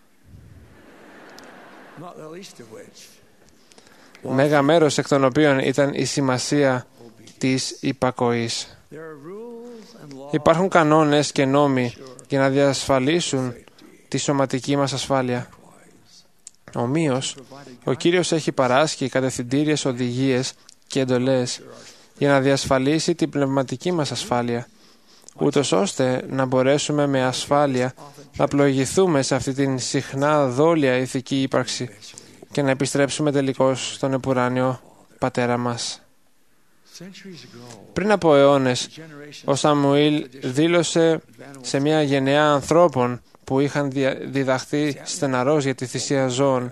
Μέγα μέρος εκ των οποίων ήταν η σημασία της υπακοής. Υπάρχουν κανόνες και νόμοι για να διασφαλίσουν τη σωματική μας ασφάλεια. Ομοίως, ο Κύριος έχει παράσχει κατευθυντήριες οδηγίες και εντολές για να διασφαλίσει την πνευματική μας ασφάλεια, ούτως ώστε να μπορέσουμε με ασφάλεια να πλοηγηθούμε σε αυτή την συχνά δόλια ηθική ύπαρξη και να επιστρέψουμε τελικώς στον επουράνιο Πατέρα μας. Πριν από αιώνες, ο Σαμουήλ δήλωσε σε μια γενεά ανθρώπων που είχαν διδαχθεί στεναρός για τη θυσία ζώων: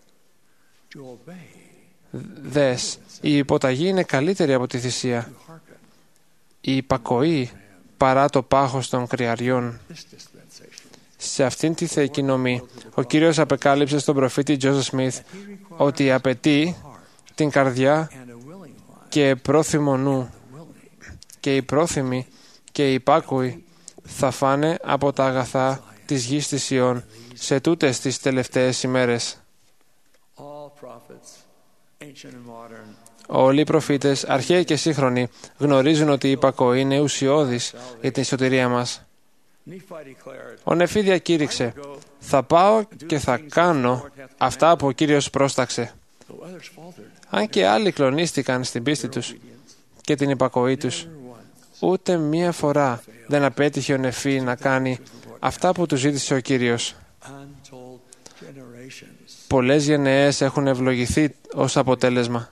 «Δες, η υποταγή είναι καλύτερη από τη θυσία, η υπακοή παρά το πάχος των κρυαριών». Σε αυτήν τη θεϊκή νομή, ο Κύριος απεκάλυψε στον προφήτη Τζόσεφ Σμιθ ότι απαιτεί την καρδιά και πρόθυμο νου, και οι πρόθυμοι και οι υπάκουοι θα φάνε από τα αγαθά της γης της Ιών σε τούτες τις τελευταίες ημέρες. Όλοι οι προφήτες, αρχαίοι και σύγχρονοι, γνωρίζουν ότι η υπακοή είναι ουσιώδης για την σωτηρία μας. Ο Νεφή διακήρυξε: «Θα πάω και θα κάνω αυτά που ο Κύριος πρόσταξε». Αν και άλλοι κλονίστηκαν στην πίστη τους και την υπακοή τους, ούτε μία φορά δεν απέτυχε ο Νεφή να κάνει αυτά που του ζήτησε ο Κύριος. Πολλές γενναίες έχουν ευλογηθεί ως αποτέλεσμα.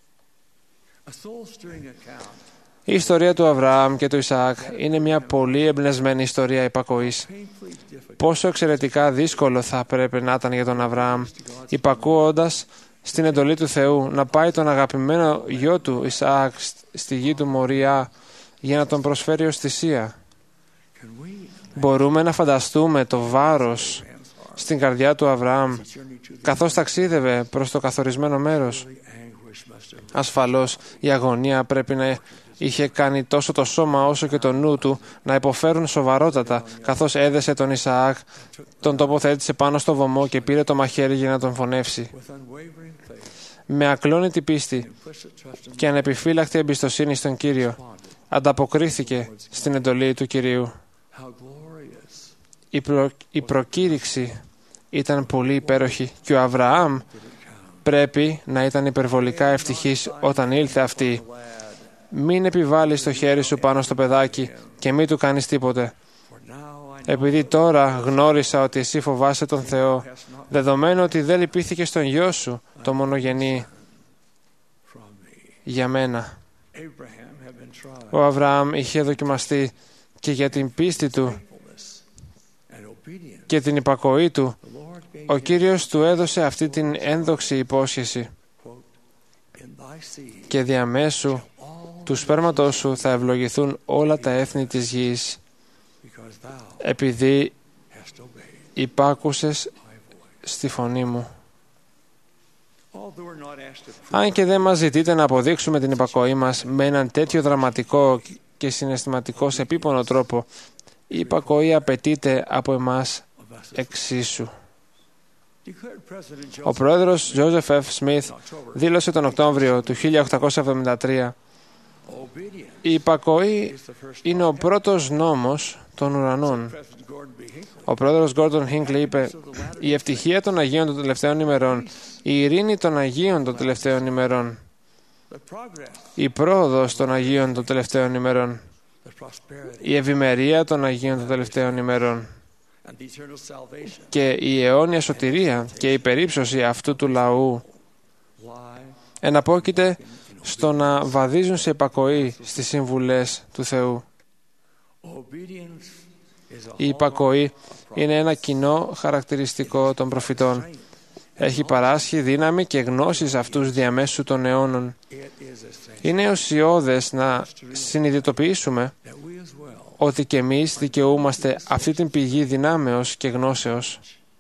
Η ιστορία του Αβραάμ και του Ισαάκ είναι μια πολύ εμπνευσμένη ιστορία υπακοής. Πόσο εξαιρετικά δύσκολο θα πρέπει να ήταν για τον Αβραάμ, υπακούοντας στην εντολή του Θεού, να πάει τον αγαπημένο γιο του Ισαάκ στη γη του Μωριά για να τον προσφέρει ως θυσία. Μπορούμε να φανταστούμε το βάρος στην καρδιά του Αβραάμ καθώς ταξίδευε προς το καθορισμένο μέρος. Ασφαλώς η αγωνία πρέπει να είχε κάνει τόσο το σώμα όσο και το νου του να υποφέρουν σοβαρότατα, καθώς έδεσε τον Ισαάκ, τον τοποθέτησε πάνω στο βωμό και πήρε το μαχαίρι για να τον φωνεύσει. Με ακλόνητη πίστη και ανεπιφύλακτη εμπιστοσύνη στον Κύριο, ανταποκρίθηκε στην εντολή του Κυρίου. Η προκήρυξη ήταν πολύ υπέροχη και ο Αβραάμ πρέπει να ήταν υπερβολικά ευτυχής όταν ήλθε αυτή. Μην επιβάλλεις το χέρι σου πάνω στο παιδάκι και μην του κάνεις τίποτε. Επειδή τώρα γνώρισα ότι εσύ φοβάσαι τον Θεό, δεδομένου ότι δεν λυπήθηκε στον γιο σου, το μονογενή, για μένα. Ο Αβραάμ είχε δοκιμαστεί και για την πίστη του και την υπακοή του, ο Κύριος του έδωσε αυτή την ένδοξη υπόσχεση: «Και διαμέσου του σπέρματός σου θα ευλογηθούν όλα τα έθνη της γης, επειδή υπάκουσες στη φωνή μου». Αν και δεν μας ζητείτε να αποδείξουμε την υπακοή μας με έναν τέτοιο δραματικό και συναισθηματικό σε επίπονο τρόπο, η υπακοή απαιτείται από εμάς εξίσου. Ο πρόεδρος Joseph F. Smith δήλωσε τον Οκτώβριο του 1873: «Η υπακοή είναι ο πρώτος νόμος των ουρανών». Ο πρόεδρος Gordon Hinckley είπε: «Η ευτυχία των Αγίων των τελευταίων ημερών, η ειρήνη των Αγίων των τελευταίων ημερών, η πρόοδος των Αγίων των τελευταίων ημερών, η ευημερία των Αγίων των τελευταίων ημερών και η αιώνια σωτηρία και η περίψωση αυτού του λαού εναπόκειται στο να βαδίζουν σε υπακοή στις συμβουλές του Θεού». Η υπακοή είναι ένα κοινό χαρακτηριστικό των προφητών. Έχει παράσχει δύναμη και γνώση σε αυτούς διαμέσου των αιώνων. Είναι ουσιώδες να συνειδητοποιήσουμε ότι και εμείς δικαιούμαστε αυτή την πηγή δυνάμεως και γνώσεως.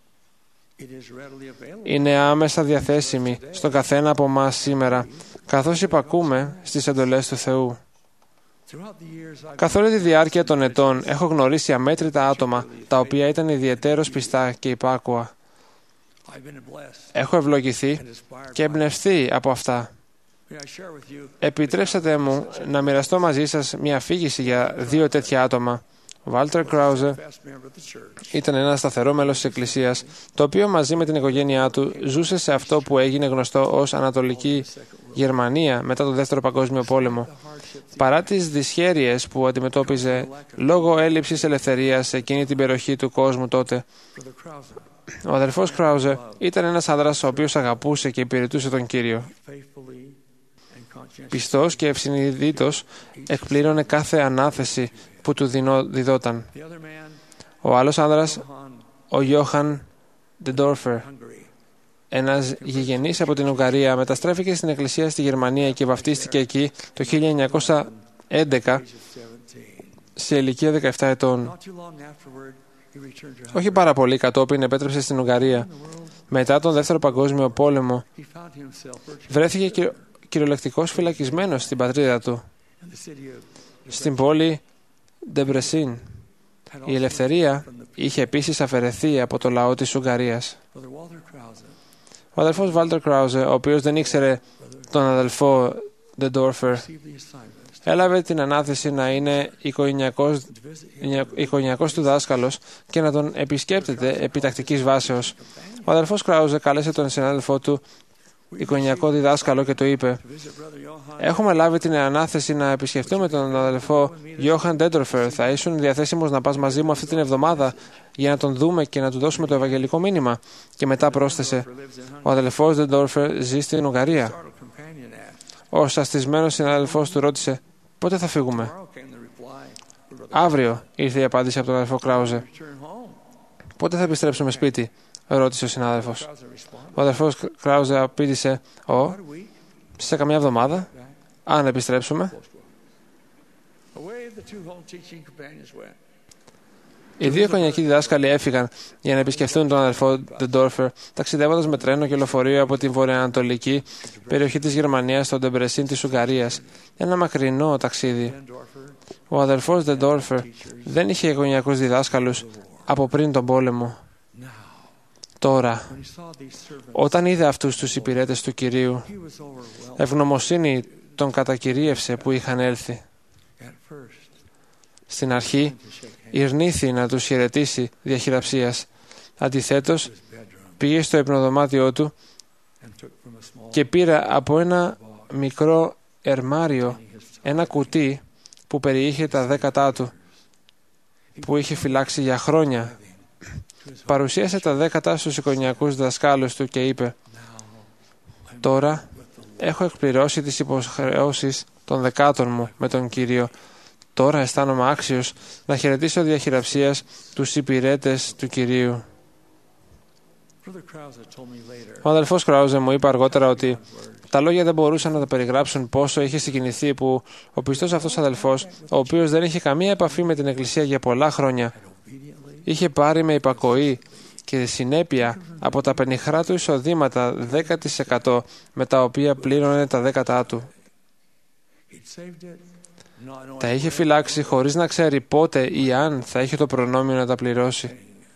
Είναι άμεσα διαθέσιμη στον καθένα από εμάς σήμερα, καθώς υπακούμε στις εντολές του Θεού. Καθ' όλη τη διάρκεια των ετών έχω γνωρίσει αμέτρητα άτομα τα οποία ήταν ιδιαιτέρως πιστά και υπάκουα. Έχω ευλογηθεί και εμπνευστεί από αυτά. Επιτρέψατε μου να μοιραστώ μαζί σας μια αφήγηση για δύο τέτοια άτομα. Ο Βάλτερ Κράουζε ήταν ένα σταθερό μέλος της Εκκλησίας, το οποίο μαζί με την οικογένειά του ζούσε σε αυτό που έγινε γνωστό ως Ανατολική Γερμανία μετά τον Δεύτερο Παγκόσμιο Πόλεμο. Παρά τις δυσχέρειες που αντιμετώπιζε λόγω έλλειψης ελευθερίας σε εκείνη την περιοχή του κόσμου τότε, ο αδερφός Κράουζε ήταν ένας άνδρας ο οποίος αγαπούσε και υπηρετούσε τον Κύριο. Πιστός και ευσυνειδήτως εκπλήρωνε κάθε ανάθεση που του διδόταν. Ο άλλος άνδρας, ο Γιώχαν Ντεντόρφερ, ένας γηγενής από την Ουγγαρία, μεταστρέφηκε στην εκκλησία στη Γερμανία και βαφτίστηκε εκεί το 1911 σε ηλικία 17 ετών. Όχι πάρα πολύ κατόπιν επέτρεψε στην Ουγγαρία. Μετά τον Δεύτερο Παγκόσμιο Πόλεμο βρέθηκε κυριολεκτικώς φυλακισμένος στην πατρίδα του, στην πόλη Ντεμπρεσίν. Η ελευθερία είχε επίσης αφαιρεθεί από το λαό της Ουγγαρίας. Ο αδελφός Βάλτερ Κράουζε, ο οποίος δεν ήξερε τον αδελφό Ντεντόρφερ, έλαβε την ανάθεση να είναι οικογενειακός του δάσκαλος και να τον επισκέπτεται επί τακτικής βάσεως. Ο αδελφός Κράουζε κάλεσε τον συνάδελφό του οικογενειακό διδάσκαλο και του είπε: «Έχουμε λάβει την ανάθεση να επισκεφτούμε τον αδελφό Γιώχαν Ντέντορφερ. Θα ήσουν διαθέσιμος να πας μαζί μου αυτή την εβδομάδα για να τον δούμε και να του δώσουμε το ευαγγελικό μήνυμα?» Και μετά πρόσθεσε: «Ο αδελφός Ντέντορφερ ζει στην Ουγγαρία». Ο σαστισμένος συνάδελφός του ρώτησε: «Πότε θα φύγουμε?» «Αύριο», ήρθε η απάντηση από τον αδελφό Κράουζε. «Πότε θα επιστρέψουμε σπίτι?» ρώτησε ο συνάδελφος. Ο αδελφός Κράουζε απήντησε: «Σε καμιά εβδομάδα, αν επιστρέψουμε». Οι δύο οικογενειακοί διδάσκαλοι έφυγαν για να επισκεφθούν τον αδελφό Ντεντόρφερ, ταξιδεύοντας με τρένο και λεωφορείο από την βορειοανατολική περιοχή της Γερμανίας στο Ντεμπρεσίν της Ουγγαρίας. Ένα μακρινό ταξίδι. Ο αδελφός Ντεντόρφερ δεν είχε οικογενειακούς διδάσκαλους από πριν τον πόλεμο. Τώρα, όταν είδε αυτούς τους υπηρέτες του Κυρίου, ευγνωμοσύνη τον κατακυρίευσε που είχαν έλθει. Στην αρχή, ηρνήθη να τους χαιρετήσει διαχειραψίας. Αντιθέτως, πήγε στο υπνοδωμάτιό του και πήρε από ένα μικρό ερμάριο ένα κουτί που περιείχε τα 10 του, που είχε φυλάξει για χρόνια. Παρουσίασε τα 10 στους οικογενειακούς δασκάλους του και είπε: «Τώρα έχω εκπληρώσει τις υποχρεώσεις των 10 μου με τον Κύριο. Τώρα αισθάνομαι άξιος να χαιρετήσω διαχειραψίας τους υπηρέτες του Κυρίου». Ο αδελφός Κράουζε μου είπε αργότερα ότι τα λόγια δεν μπορούσαν να τα περιγράψουν πόσο είχε συγκινηθεί που ο πιστός αυτός αδελφός, ο οποίος δεν είχε καμία επαφή με την Εκκλησία για πολλά χρόνια, είχε πάρει με υπακοή και συνέπεια από τα πενιχρά του εισοδήματα 10% με τα οποία πλήρωνε τα 10 του. Τα είχε φυλάξει χωρίς να ξέρει πότε ή αν θα είχε το προνόμιο να τα πληρώσει.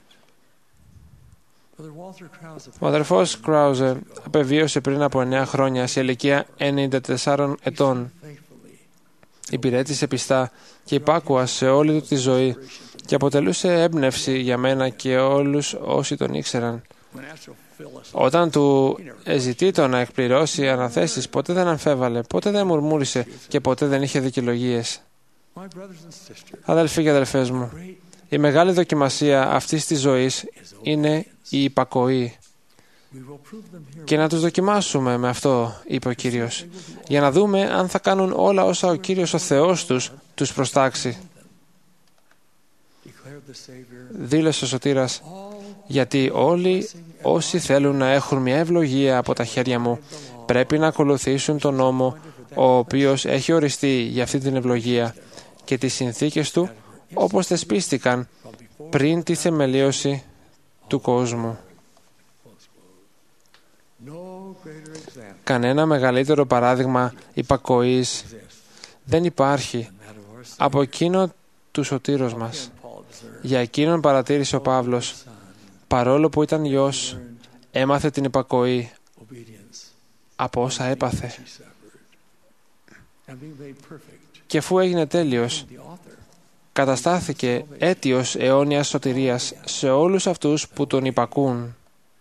Ο αδελφός Κράουζε απεβίωσε πριν από 9 χρόνια σε ηλικία 94 ετών. Υπηρέτησε πιστά και υπάκουα σε όλη του τη ζωή και αποτελούσε έμπνευση για μένα και όλους όσοι τον ήξεραν. Όταν του ζητήτο να εκπληρώσει αναθέσεις, ποτέ δεν αμφέβαλε, ποτέ δεν μουρμούρισε και ποτέ δεν είχε δικαιολογίες. Αδελφοί και αδελφές μου, η μεγάλη δοκιμασία αυτής της ζωής είναι η υπακοή. Και να τους δοκιμάσουμε με αυτό, είπε ο Κύριος, για να δούμε αν θα κάνουν όλα όσα ο Κύριος ο Θεός τους προστάξει. Δήλωσε ο Σωτήρας: «Γιατί όλοι όσοι θέλουν να έχουν μια ευλογία από τα χέρια μου πρέπει να ακολουθήσουν τον νόμο ο οποίος έχει οριστεί για αυτή την ευλογία και τις συνθήκες του όπως θεσπίστηκαν πριν τη θεμελίωση του κόσμου». Κανένα μεγαλύτερο παράδειγμα υπακοής δεν υπάρχει από εκείνο του Σωτήρος μας. Για εκείνον παρατήρησε ο Παύλος: «Παρόλο που ήταν γιος, έμαθε την υπακοή από όσα έπαθε. Και αφού έγινε τέλειος, καταστάθηκε αίτιος αιώνιας σωτηρίας σε όλους αυτούς που τον υπακούν».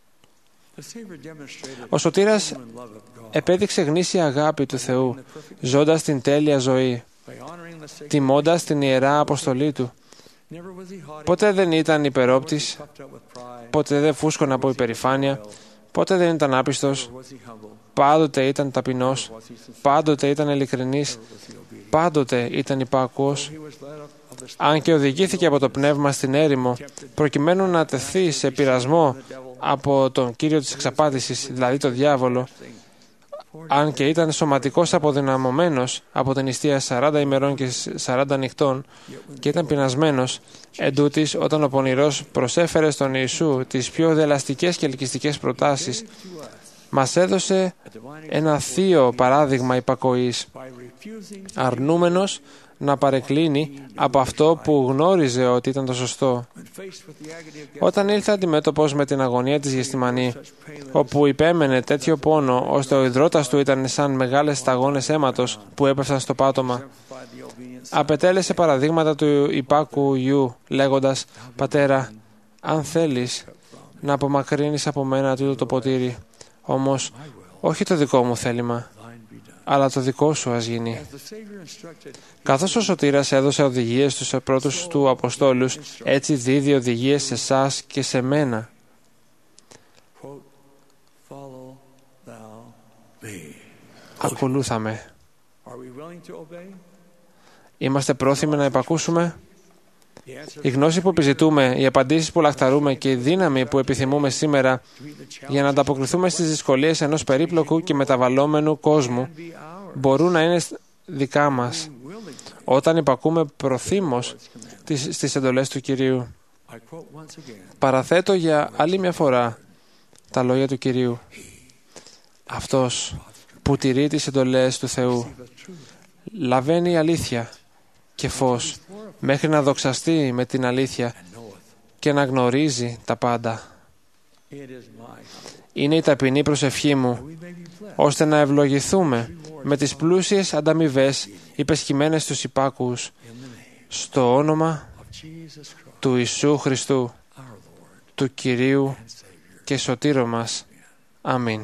Ο Σωτήρας επέδειξε γνήσια αγάπη του Θεού, ζώντας την τέλεια ζωή, τιμώντας την ιερά αποστολή του. Ποτέ δεν ήταν υπερόπτης, ποτέ δεν φούσκωνε από υπερηφάνεια, ποτέ δεν ήταν άπιστος, πάντοτε ήταν ταπεινός, πάντοτε ήταν ειλικρινής, πάντοτε ήταν υπάκουος. Αν και οδηγήθηκε από το πνεύμα στην έρημο, προκειμένου να τεθεί σε πειρασμό από τον κύριο της εξαπάτησης, δηλαδή τον διάβολο, αν και ήταν σωματικός αποδυναμωμένος από την νηστεία 40 ημερών και 40 νυχτών και ήταν πεινασμένος, εντούτοις όταν ο πονηρός προσέφερε στον Ιησού τις πιο δελαστικές και ελκυστικές προτάσεις, μας έδωσε ένα θείο παράδειγμα υπακοής, αρνούμενος να παρεκκλίνει από αυτό που γνώριζε ότι ήταν το σωστό. Όταν ήλθε αντιμέτωπος με την αγωνία της Γεστημανή, όπου υπέμενε τέτοιο πόνο ώστε ο ιδρώτας του ήταν σαν μεγάλες σταγόνες αίματος που έπεφταν στο πάτωμα, απετέλεσε παραδείγματα του υπάκου γιου, λέγοντας «Πατέρα, αν θέλεις να απομακρύνεις από μένα τούτο το ποτήρι, όμως όχι το δικό μου θέλημα, αλλά το δικό σου ας γίνει». Καθώς ο Σωτήρας έδωσε οδηγίες στους πρώτους του Αποστόλους, έτσι δίδει οδηγίες σε εσάς και σε μένα. Ακολούθαμε. Είμαστε πρόθυμοι να υπακούσουμε? Η γνώση που επιζητούμε, οι απαντήσεις που λαχταρούμε και η δύναμη που επιθυμούμε σήμερα για να ανταποκριθούμε στις δυσκολίες ενός περίπλοκου και μεταβαλλόμενου κόσμου μπορούν να είναι δικά μας όταν υπακούμε προθύμως στις εντολές του Κυρίου. Παραθέτω για άλλη μια φορά τα λόγια του Κυρίου. Αυτός που τηρεί τις εντολές του Θεού λαβαίνει αλήθεια και φως μέχρι να δοξαστεί με την αλήθεια και να γνωρίζει τα πάντα. Είναι η ταπεινή προσευχή μου ώστε να ευλογηθούμε με τις πλούσιες ανταμοιβές υπεσχημένες στους υπάκους στο όνομα του Ιησού Χριστού, του Κυρίου και Σωτήρου μας. Αμήν.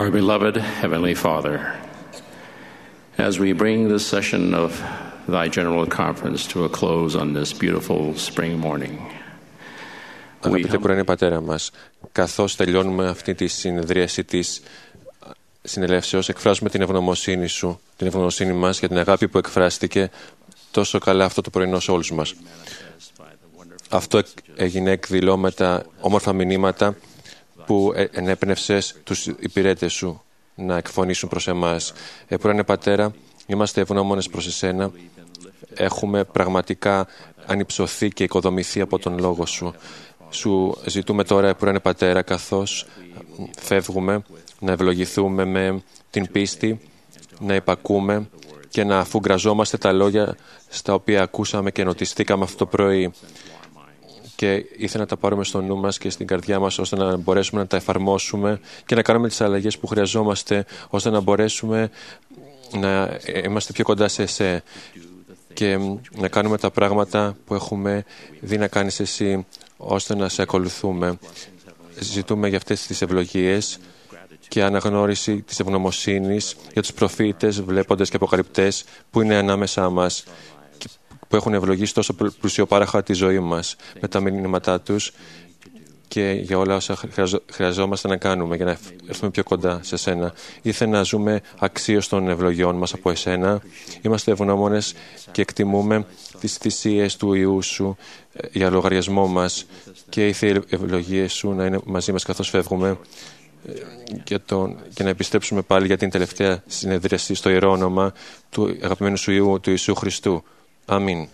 Our beloved Heavenly Father, as we bring this session of Thy General Conference to a close on this beautiful spring morning, Αγαπητέ Πουρανέ Πατέρα μας, καθώς τελειώνουμε αυτή τη συνεδρίαση της συνελεύσεως, εκφράζουμε την ευγνωμοσύνη Σου, την ευγνωμοσύνη μας για την αγάπη που εκφράστηκε τόσο καλά αυτό το πρωινό σε όλους μας. Αυτό έγινε εκδηλώ με τα όμορφα μηνύματα που ενέπνευσες τους υπηρέτες Σου να εκφωνήσουν προς εμάς. Πουρανέ Πατέρα, είμαστε ευγνώμονες προς Εσένα. Έχουμε πραγματικά ανυψωθεί και οικοδομηθεί από τον Λόγο Σου. Σου ζητούμε τώρα, Πουρανέ Πατέρα, καθώς φεύγουμε, να ευλογηθούμε με την πίστη, να υπακούμε και να αφουγκραζόμαστε τα λόγια στα οποία ακούσαμε και νοτιστήκαμε αυτό το πρωί. Και ήθελα να τα πάρουμε στο νου μας και στην καρδιά μας, ώστε να μπορέσουμε να τα εφαρμόσουμε και να κάνουμε τις αλλαγές που χρειαζόμαστε, ώστε να μπορέσουμε να είμαστε πιο κοντά σε Εσέ και να κάνουμε τα πράγματα που έχουμε δει να κάνεις Εσύ, ώστε να Σε ακολουθούμε. Ζητούμε για αυτές τις ευλογίες και αναγνώριση της ευγνωμοσύνης για τους προφήτες, βλέποντες και αποκαλυπτές που είναι ανάμεσά μας, που έχουν ευλογήσει τόσο πλουσιοπάραχα τη ζωή μας με τα μηνύματά τους και για όλα όσα χρειαζόμαστε να κάνουμε για να έρθουμε πιο κοντά σε Σένα. Ήθελα να ζούμε αξίως των ευλογιών μας από Εσένα. Είμαστε ευγνώμονες και εκτιμούμε τις θυσίες του Υιού Σου για λογαριασμό μας και οι ευλογίες Σου να είναι μαζί μας καθώς φεύγουμε και να επιστρέψουμε πάλι για την τελευταία συνεδρίαση στο Ιερό Όνομα του αγαπημένου Σου Υιού, του Ιησού Χριστού. Αμήν.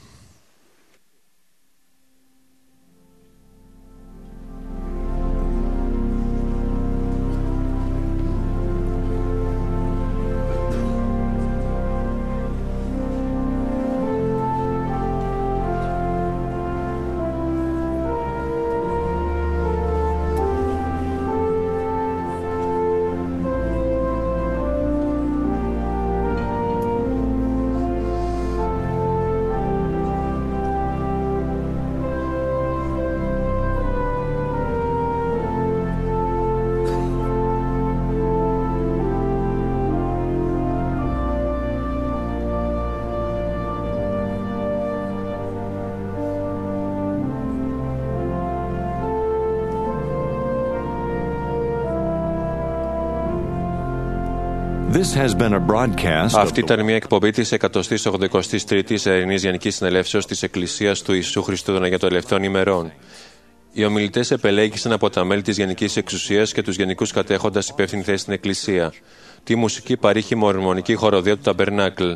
Αυτή ήταν μια εκπομπή της 183ης Ερηνής Γενικής Συνελεύσεως της Εκκλησίας του Ιησού Χριστού των Αγίων Τελευταίων Ημερών. Οι ομιλητές επελέγησαν από τα μέλη της Γενικής Εξουσίας και τους γενικούς κατέχοντας υπεύθυνη θέση στην Εκκλησία. Τη μουσική παρήχη η μορμονική χοροδία του Ταμπερνάκλ.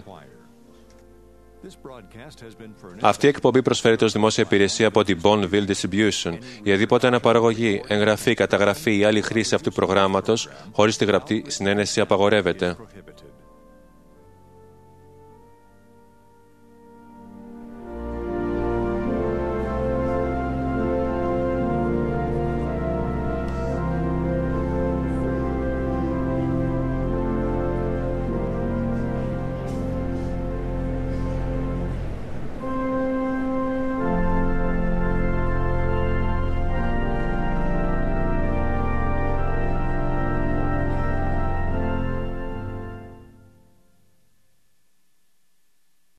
Αυτή η εκπομπή προσφέρεται ως δημόσια υπηρεσία από την Bonneville Distribution. Η οδήποτε αναπαραγωγή, εγγραφή, καταγραφή ή άλλη χρήση αυτού του προγράμματος χωρίς τη γραπτή συνένεση απαγορεύεται.